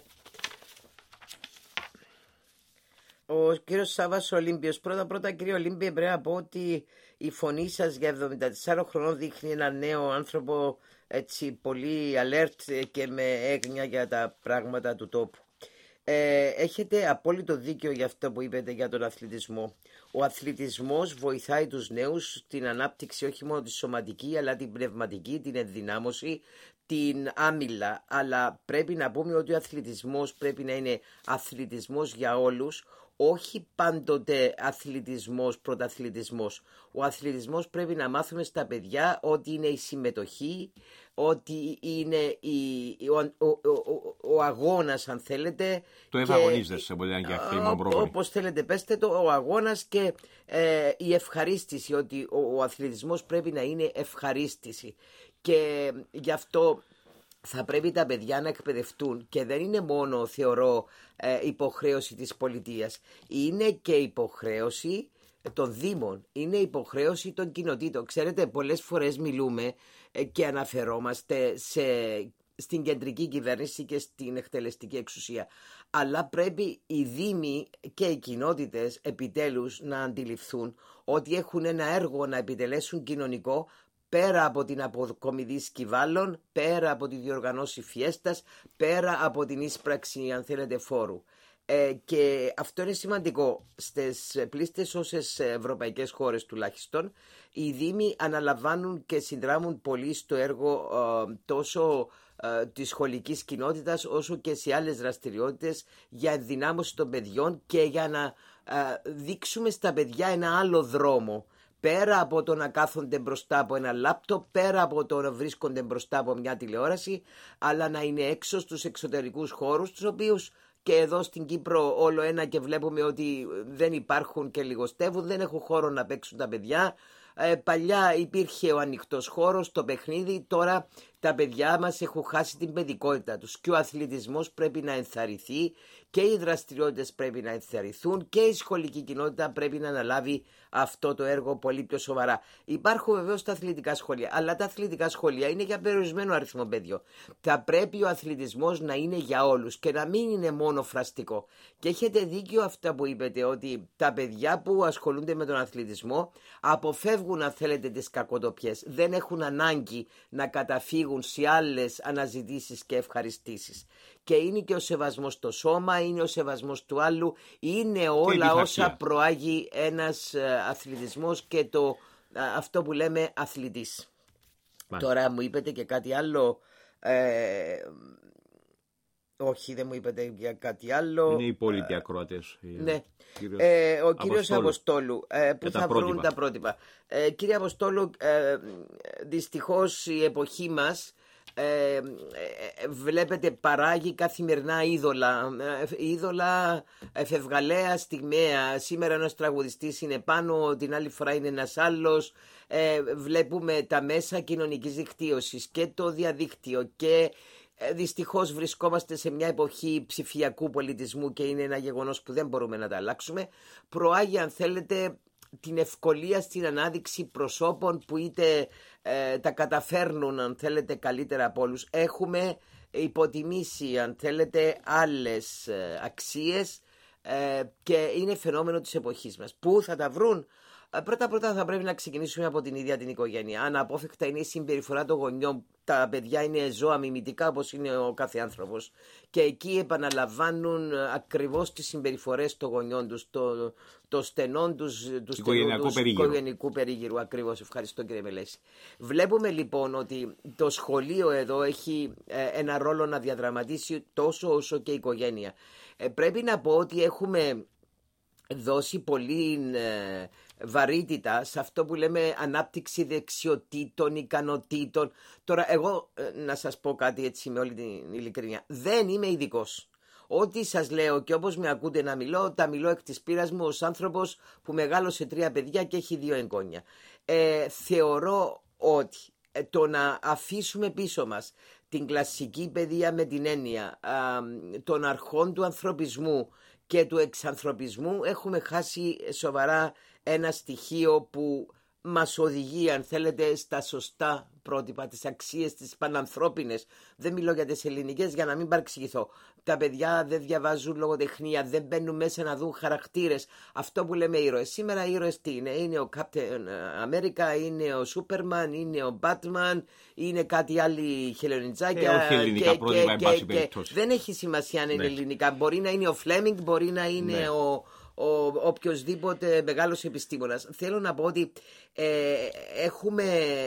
Ο κύριος Σάββας Ολύμπιος. Πρώτα πρώτα, κύριε Ολύμπιε, πρέπει να πω ότι η φωνή σας για εβδομήντα τεσσάρων χρονών δείχνει ένα νέο άνθρωπο έτσι πολύ alert και με έγνοια για τα πράγματα του τόπου. Ε, έχετε απόλυτο δίκιο για αυτό που είπατε για τον αθλητισμό. Ο αθλητισμός βοηθάει τους νέους στην ανάπτυξη όχι μόνο τη σωματική, αλλά την πνευματική, την ενδυνάμωση, την άμυλα. Αλλά πρέπει να πούμε ότι ο αθλητισμός πρέπει να είναι αθλητισμός για όλους, όχι πάντοτε αθλητισμός, πρωταθλητισμός. Ο αθλητισμός πρέπει να μάθουμε στα παιδιά ότι είναι η συμμετοχή, ότι είναι η, ο, ο, ο, ο αγώνας, αν θέλετε. Το ευαγωνίζεσαι, μπορεί να είναι και αυτό. Όπως θέλετε πέστε το, ο αγώνας και ε, η ευχαρίστηση, ότι ο, ο αθλητισμός πρέπει να είναι ευχαρίστηση. Και γι' αυτό θα πρέπει τα παιδιά να εκπαιδευτούν και δεν είναι μόνο, θεωρώ, ε, υποχρέωση της πολιτείας. Είναι και υποχρέωση των δήμων, είναι υποχρέωση των κοινοτήτων. Ξέρετε, πολλές φορές μιλούμε ε, και αναφερόμαστε σε, στην κεντρική κυβέρνηση και στην εκτελεστική εξουσία. Αλλά πρέπει οι δήμοι και οι κοινότητες επιτέλους να αντιληφθούν ότι έχουν ένα έργο να επιτελέσουν κοινωνικό, πέρα από την αποκομιδή σκυβάλων, πέρα από τη διοργανώση φιέστας, πέρα από την ίσπραξη, αν θέλετε, φόρου. Ε, και αυτό είναι σημαντικό. Στις πλήστες όσες ευρωπαϊκές χώρες τουλάχιστον, οι δήμοι αναλαμβάνουν και συνδράμουν πολύ στο έργο ε, τόσο ε, της σχολικής κοινότητας, όσο και σε άλλες δραστηριότητες για ενδυνάμωση των παιδιών και για να ε, δείξουμε στα παιδιά ένα άλλο δρόμο. Πέρα από το να κάθονται μπροστά από ένα λάπτοπ, πέρα από το να βρίσκονται μπροστά από μια τηλεόραση, αλλά να είναι έξω στους εξωτερικούς χώρους, τους οποίους και εδώ στην Κύπρο όλο ένα και βλέπουμε ότι δεν υπάρχουν και λιγοστεύουν, δεν έχουν χώρο να παίξουν τα παιδιά. Ε, παλιά υπήρχε ο ανοιχτός χώρος, το παιχνίδι, τώρα τα παιδιά μας έχουν χάσει την παιδικότητα τους και ο αθλητισμός πρέπει να ενθαρρυνθεί και οι δραστηριότητες πρέπει να ενθαρρυνθούν και η σχολική κοινότητα πρέπει να αναλάβει αυτό το έργο πολύ πιο σοβαρά. Υπάρχουν βεβαίως τα αθλητικά σχολεία, αλλά τα αθλητικά σχολεία είναι για περιορισμένο αριθμό παιδιών. Θα πρέπει ο αθλητισμός να είναι για όλους και να μην είναι μόνο φραστικό. Και έχετε δίκιο αυτά που είπετε, ότι τα παιδιά που ασχολούνται με τον αθλητισμό αποφεύγουν, αν θέλετε, τις κακοτοπιές. Δεν έχουν ανάγκη να καταφύγουν σε άλλες αναζητήσεις και ευχαριστήσεις. Και είναι και ο σεβασμός στο σώμα, είναι ο σεβασμός του άλλου, είναι όλα όσα προάγει ένας αθλητισμός και το, αυτό που λέμε αθλητής. Μάλιστα. Τώρα μου είπετε και κάτι άλλο. Ε, Όχι, δεν μου είπατε για κάτι άλλο. Είναι οι υπόλοιποι ακροατές. Ναι. Ε, ο κύριος Αποστόλου, ε, που θα τα βρουν τα πρότυπα. Ε, κύριε Αποστόλου, ε, δυστυχώς η εποχή μας ε, ε, βλέπετε παράγει καθημερινά είδωλα. Ε, είδωλα εφευγαλαία στιγμαία. Σήμερα ένας τραγουδιστής είναι πάνω, την άλλη φορά είναι ένας άλλος. Ε, βλέπουμε τα μέσα κοινωνικής δικτύωσης και το διαδίκτυο και δυστυχώς βρισκόμαστε σε μια εποχή ψηφιακού πολιτισμού και είναι ένα γεγονός που δεν μπορούμε να τα αλλάξουμε. Προάγει, αν θέλετε, την ευκολία στην ανάδειξη προσώπων που είτε ε, τα καταφέρνουν, αν θέλετε, καλύτερα από όλους. Έχουμε υποτιμήσει, αν θέλετε, άλλες ε, αξίες ε, και είναι φαινόμενο της εποχής μας. Πού θα τα βρουν? Πρώτα-πρώτα θα πρέπει να ξεκινήσουμε από την ίδια την οικογένεια. Αναπόφευκτα είναι η συμπεριφορά των γονιών. Τα παιδιά είναι ζώα μιμητικά όπως είναι ο κάθε άνθρωπος. Και εκεί επαναλαμβάνουν ακριβώς τις συμπεριφορές των γονιών τους, το, το στενόν τους, του οικογενειακού περίγυρου. Ακριβώς, ευχαριστώ κύριε Μελέση. Βλέπουμε λοιπόν ότι το σχολείο εδώ έχει ε, ένα ρόλο να διαδραματίσει τόσο όσο και η οικογένεια. Ε, πρέπει να πω ότι έχουμε δώσει πολύ ε, βαρύτητα σε αυτό που λέμε ανάπτυξη δεξιοτήτων, ικανοτήτων. Τώρα εγώ ε, να σας πω κάτι έτσι με όλη την ειλικρίνεια. Δεν είμαι ειδικός. Ό,τι σας λέω και όπως με ακούτε να μιλώ, τα μιλώ εκ της πείρας μου ως άνθρωπος που μεγάλωσε τρία παιδιά και έχει δύο εγγόνια. Ε, θεωρώ ότι ε, το να αφήσουμε πίσω μας την κλασική παιδεία με την έννοια ε, των αρχών του ανθρωπισμού και του εξανθρωπισμού, έχουμε χάσει σοβαρά ένα στοιχείο που μας οδηγεί, αν θέλετε, στα σωστά πρότυπα, τις αξίες, τις πανανθρώπινες. Δεν μιλώ για τις ελληνικές για να μην παρεξηγηθώ. Τα παιδιά δεν διαβάζουν λογοτεχνία, δεν μπαίνουν μέσα να δουν χαρακτήρες. Αυτό που λέμε ήρωες. Σήμερα ήρωες τι είναι? Είναι ο Captain America, είναι ο Superman, είναι ο Batman, είναι κάτι άλλοι χελονιτζάκια. Ε, όχι ελληνικά και, πρότυπα, και, εν πάση και, περιπτώσει. δεν έχει σημασία αν είναι ναι. ελληνικά. Μπορεί να είναι ο Φλέμινγκ, μπορεί να είναι ναι. ο... ο οποιοσδήποτε μεγάλος επιστήμονας. Θέλω να πω ότι ε, έχουμε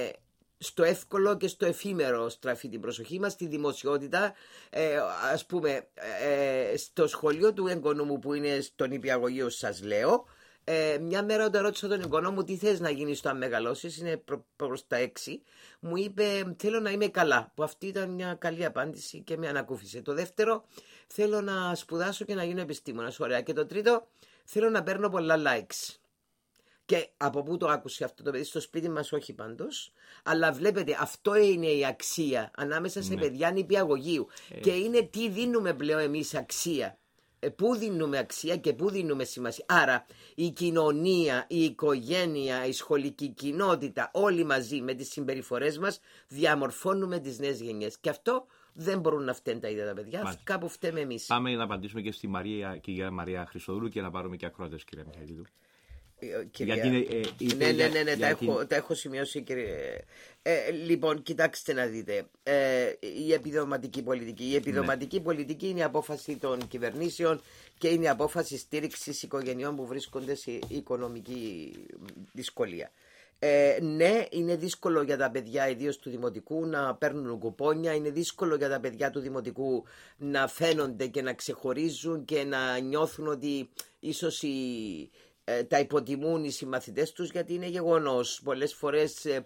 στο εύκολο και στο εφήμερο στραφεί την προσοχή μας, στη δημοσιότητα. Ε, ας πούμε, ε, στο σχολείο του εγγονού μου που είναι στον νηπιαγωγείο, σας λέω, ε, μια μέρα όταν ρώτησα τον εγγονό μου τι θες να γίνεις όταν μεγαλώσεις, είναι προ, προς τα έξι, μου είπε θέλω να είμαι καλά, που αυτή ήταν μια καλή απάντηση και με ανακούφισε. Το δεύτερο, θέλω να σπουδάσω και να γίνω επιστήμονας. Ωραία. Και το τρίτο, θέλω να παίρνω πολλά likes. Και από πού το άκουσε αυτό το παιδί? Στο σπίτι μας όχι πάντως. Αλλά βλέπετε, αυτό είναι η αξία ανάμεσα σε ναι. παιδιά νηπιαγωγείου. Ε. Και είναι τι δίνουμε πλέον εμείς αξία. Ε, πού δίνουμε αξία και πού δίνουμε σημασία. Άρα η κοινωνία, η οικογένεια, η σχολική κοινότητα, όλοι μαζί με τις συμπεριφορές μας διαμορφώνουμε τις νέες γενιές. Και αυτό δεν μπορούν να φταίνουν τα ίδια τα παιδιά. Μάλιστα. Κάπου φταίμε εμείς. Πάμε να απαντήσουμε και στη Μαρία και για Μαρία Χριστοδούλου και να πάρουμε και ακρότες, κύριε Μιχαηλίδου. Κυρία... Γιατί είναι, ε, ναι, ναι, ναι, ναι, τα, την... έχω, τα έχω σημειώσει, κύριε. Ε, λοιπόν, κοιτάξτε να δείτε. Ε, η επιδοματική πολιτική. Η επιδοματική ναι. πολιτική είναι η απόφαση των κυβερνήσεων και είναι η απόφαση στήριξης οικογενειών που βρίσκονται σε οικονομική δυσκολία. Ε, ναι, είναι δύσκολο για τα παιδιά, ιδίως του δημοτικού, να παίρνουν κουπόνια. Είναι δύσκολο για τα παιδιά του δημοτικού να φαίνονται και να ξεχωρίζουν και να νιώθουν ότι ίσως οι, ε, τα υποτιμούν οι συμμαθητές τους, γιατί είναι γεγονός. Πολλές φορές ε,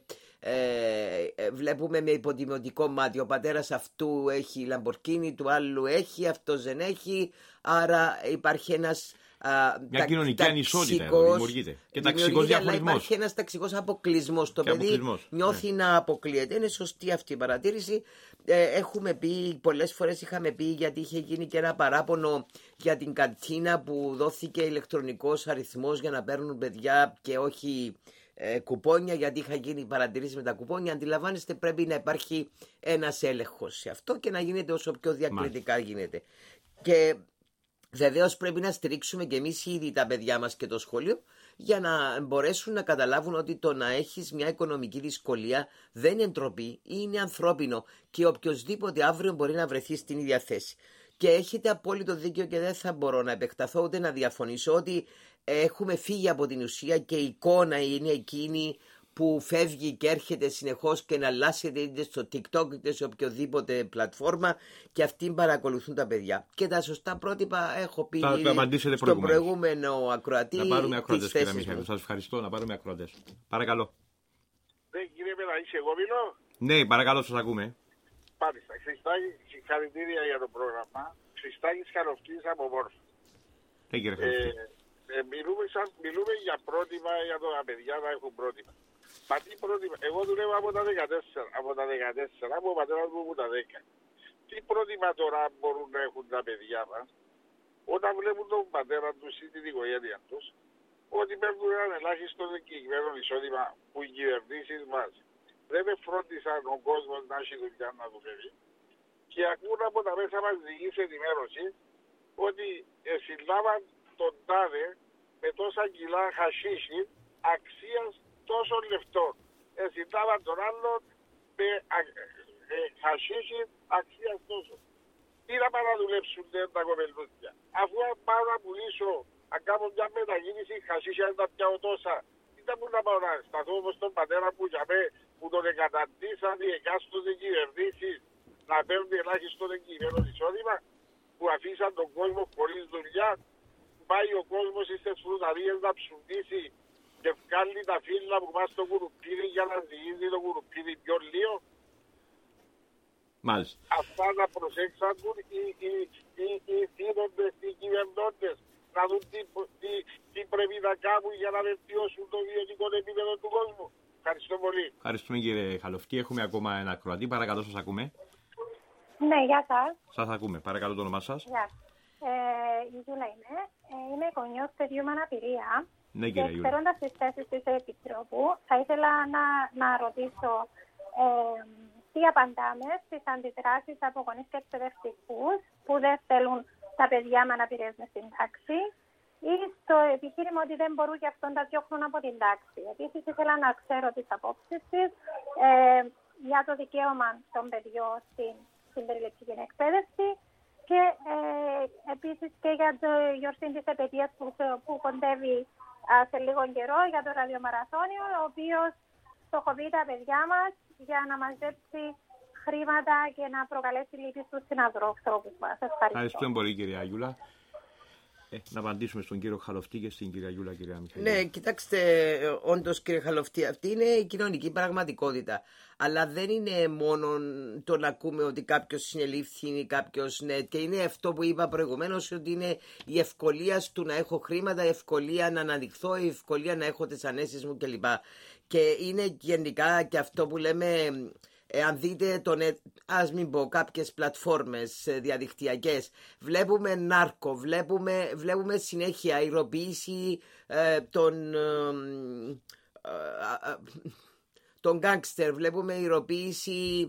ε, βλέπουμε με υποτιμωτικό μάτι. Ο πατέρας αυτού έχει Λαμπορκίνη, του άλλου έχει, αυτός δεν έχει. Άρα υπάρχει ένας... Μια τα, κοινωνική ανισότητα εδώ δημιουργείται. Και ταξικός διαχωρισμός. Υπάρχει ένας ταξικός αποκλεισμός. Το παιδί αποκλεισμός. νιώθει ναι. να αποκλείεται. Είναι σωστή αυτή η παρατήρηση. Ε, έχουμε πει, πολλές φορές είχαμε πει, γιατί είχε γίνει και ένα παράπονο για την καντίνα που δόθηκε ηλεκτρονικός αριθμός για να παίρνουν παιδιά και όχι ε, κουπόνια, γιατί είχα γίνει παρατηρήσει με τα κουπόνια. Αντιλαμβάνεστε, πρέπει να υπάρχει ένας έλεγχος σε αυτό και να γίνεται όσο πιο διακριτικά Μάλιστα. γίνεται. Και βεβαίως πρέπει να στηρίξουμε και εμείς ήδη τα παιδιά μας και το σχολείο για να μπορέσουν να καταλάβουν ότι το να έχεις μια οικονομική δυσκολία δεν είναι ντροπή, είναι ανθρώπινο και οποιοσδήποτε αύριο μπορεί να βρεθεί στην ίδια θέση. Και έχετε απόλυτο δίκιο και δεν θα μπορώ να επεκταθώ ούτε να διαφωνήσω ότι έχουμε φύγει από την ουσία και η εικόνα είναι εκείνη που φεύγει και έρχεται συνεχώς και εναλλάσσεται είτε στο TikTok είτε σε οποιοδήποτε πλατφόρμα, και αυτοί παρακολουθούν τα παιδιά. Και τα σωστά πρότυπα έχω πει στο προηγούμενο ακροατή. Να πάρουμε ακροατές, κύριε Μιχαήλ. Σας ευχαριστώ. Να πάρουμε ακροατές. Παρακαλώ. Ναι, κύριε Μελαΐση, εγώ μιλώ. Ναι, παρακαλώ, σας ακούμε. Μάλιστα. Χριστάκη, συγχαρητήρια για το πρόγραμμα. Χριστάκης Καλοφτής από Μόρφα. Ναι, κύριε Καλοφτή. Ε, μιλούμε, σαν, μιλούμε για πρότυπα, για το τα παιδιά να έχουν πρότυπα. Μα τι πρότυπα, εγώ δουλεύω από τα δεκατέσσερα, από τα δεκατέσσερα, από ο πατέρας μου από τα δέκα. Τι πρότυπα τώρα μπορούν να έχουν τα παιδιά μας, όταν βλέπουν τον πατέρα τους ή την οικογένεια τους, ότι παίρνουν έναν ελάχιστο δικαιωμένο εισόδημα που οι κυβερνήσεις μας δεν με φρόντισαν ο κόσμος να έχει δουλειά να δουλεύει, και ακούν από τα μέσα μαζικής ενημέρωσης ότι συλλάβαν τον τάδε με τόσα κιλά χασίσι αξίας τόσων λεφτών. Συλλάβαν τον άλλον με ε, χασίσι αξίας τόσων. Τι να πάνε να δουλέψουν τα κοπελούθια, αφού αν πάω να πουλήσω, αν κάνω μια μετακίνηση χασίσι, αν τα πιάω τόσα, τι θα μου να πάω να σταθώ όπως τον πατέρα που για μέ, που τον εγκαταντήσαν οι εκάστοτε κυβερνήσεις να παίρνουν ελάχιστο εγκυμένο εισόδημα, που αφήσαν τον κόσμο χωρίς δουλειά, που πάει ο κόσμος στις φρουταρίες να ψουνίσει και βγάλει τα φύλλα που πας στο κουρουπίδι για να ζυγίζει το κουρουπίδι πιο λίγο. Μάλιστα. Αυτά να προσέξουν οι, οι, οι, οι θύνοντες, οι κυβερνώντες, να δουν τι, τι, τι πρέπει να κάνουν για να βελτιώσουν το βιωτικό επίπεδο του κόσμου. Ευχαριστώ πολύ. Ευχαριστούμε, κύριε Χαλοφτή. Έχουμε ακόμα ένα ακροατή. Παρακαλώ, σας ακούμε. Ναι, γεια σας. Σας ακούμε. Παρακαλώ το όνομά σας. Γεια. Ε, η Γιούλα είμαι. Ε, είμαι γονιός παιδιού με αναπηρία. Ναι, κύριε Γιούλα. Ξέροντας τις θέσεις της Επιτρόπου, θα ήθελα να, να ρωτήσω ε, τι απαντάμε στις αντιδράσεις από γονείς και εκπαιδευτικούς που δεν θέλουν τα παιδιά με αναπηρίες μες στην τάξη, ή στο επιχείρημα ότι δεν μπορούν γι' αυτό να τα διώχνουν από την τάξη. Επίσης, ήθελα να ξέρω τις απόψεις της ε, για το δικαίωμα των παιδιών στην, στην περιληπτική εκπαίδευση, και ε, επίσης και για το γιορτή της επαιτίας που, που κοντεύει α, σε λίγο καιρό, για το ραδιομαραθώνιο, ο οποίος στοχοποιεί τα παιδιά μας για να μαζέψει χρήματα και να προκαλέσει λύπη στους συνανθρώπους μας. Ευχαριστώ. Ευχαριστούμε πολύ, κυρία Γιούλα. Ε, να απαντήσουμε στον κύριο Χαλοφτή και στην κυρία Γιούλα, κυρία Μιχαήλ. Ναι, κοιτάξτε, όντως, κύριε Χαλοφτή, αυτή είναι η κοινωνική πραγματικότητα. Αλλά δεν είναι μόνο το να ακούμε ότι κάποιος συνελήφθη ή κάποιος ναι. Και είναι αυτό που είπα προηγουμένως, ότι είναι η ευκολία του να έχω χρήματα, η ευκολία να αναδειχθώ, η ευκολία να έχω τις ανέσεις μου κλπ. Και είναι γενικά και αυτό που λέμε. Ε, αν δείτε, τον, ας μην πω, κάποιες πλατφόρμες ε, διαδικτυακές, βλέπουμε νάρκο, βλέπουμε, βλέπουμε συνέχεια υλοποίηση ε, των, ε, ε, των γκάνγκστερ, βλέπουμε υλοποίηση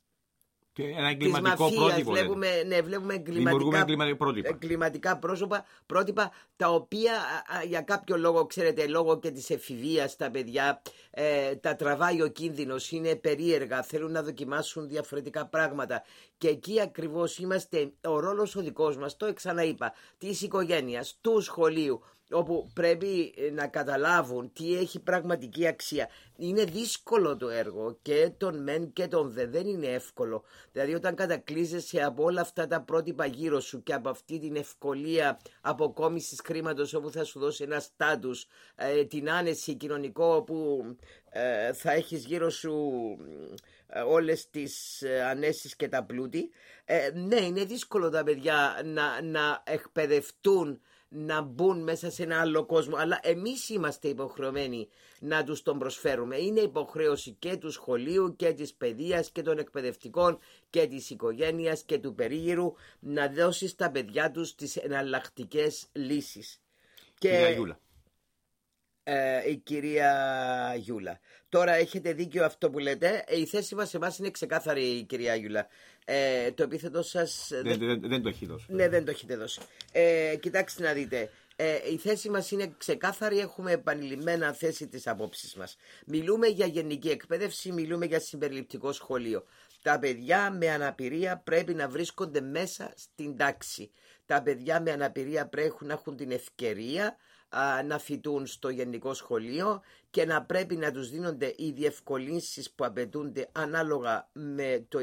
ένα εγκληματικό πρότυπο. Βλέπουμε, ναι, βλέπουμε εγκληματικά, πρότυπα. εγκληματικά πρόσωπα, πρότυπα, τα οποία α, για κάποιο λόγο, ξέρετε, λόγω και της εφηβείας τα παιδιά ε, τα τραβάει ο κίνδυνος, είναι περίεργα, θέλουν να δοκιμάσουν διαφορετικά πράγματα. Και εκεί ακριβώς είμαστε, ο ρόλος ο δικός μας, το ξαναείπα, της οικογένειας, του σχολείου, όπου πρέπει να καταλάβουν τι έχει πραγματική αξία. Είναι δύσκολο το έργο, και τον μεν και τον δε, δεν είναι εύκολο. Δηλαδή, όταν κατακλείζεσαι από όλα αυτά τα πρότυπα γύρω σου και από αυτή την ευκολία αποκόμισης χρήματος, όπου θα σου δώσει ένα στάτους, ε, την άνεση κοινωνικό που ε, θα έχεις γύρω σου ε, όλες τις ε, ανέσεις και τα πλούτη, ε, ναι, είναι δύσκολο τα παιδιά να, να εκπαιδευτούν, να μπουν μέσα σε ένα άλλο κόσμο, αλλά εμείς είμαστε υποχρεωμένοι να τους τον προσφέρουμε. Είναι υποχρέωση και του σχολείου και της παιδείας και των εκπαιδευτικών και της οικογένειας και του περίγυρου να δώσει στα παιδιά τους τις εναλλακτικές λύσεις. Κυρία Γιούλα. Ε, η κυρία Γιούλα. Τώρα έχετε δίκιο αυτό που λέτε. Η θέση μας εμάς είναι ξεκάθαρη, κυρία Γιούλα. Ε, το επίθετο σας δεν, δεν, δεν το έχει δώσει. Ναι, δεν το έχετε δώσει. Ε, κοιτάξτε να δείτε. Ε, η θέση μας είναι ξεκάθαρη, έχουμε επανειλημμένα θέσει τις απόψεις μας. Μιλούμε για γενική εκπαίδευση, μιλούμε για συμπεριληπτικό σχολείο. Τα παιδιά με αναπηρία πρέπει να βρίσκονται μέσα στην τάξη. Τα παιδιά με αναπηρία πρέπει να έχουν την ευκαιρία α, να φοιτούν στο γενικό σχολείο και να πρέπει να τους δίνονται οι διευκολύνσεις που απαιτούνται ανάλογα με το,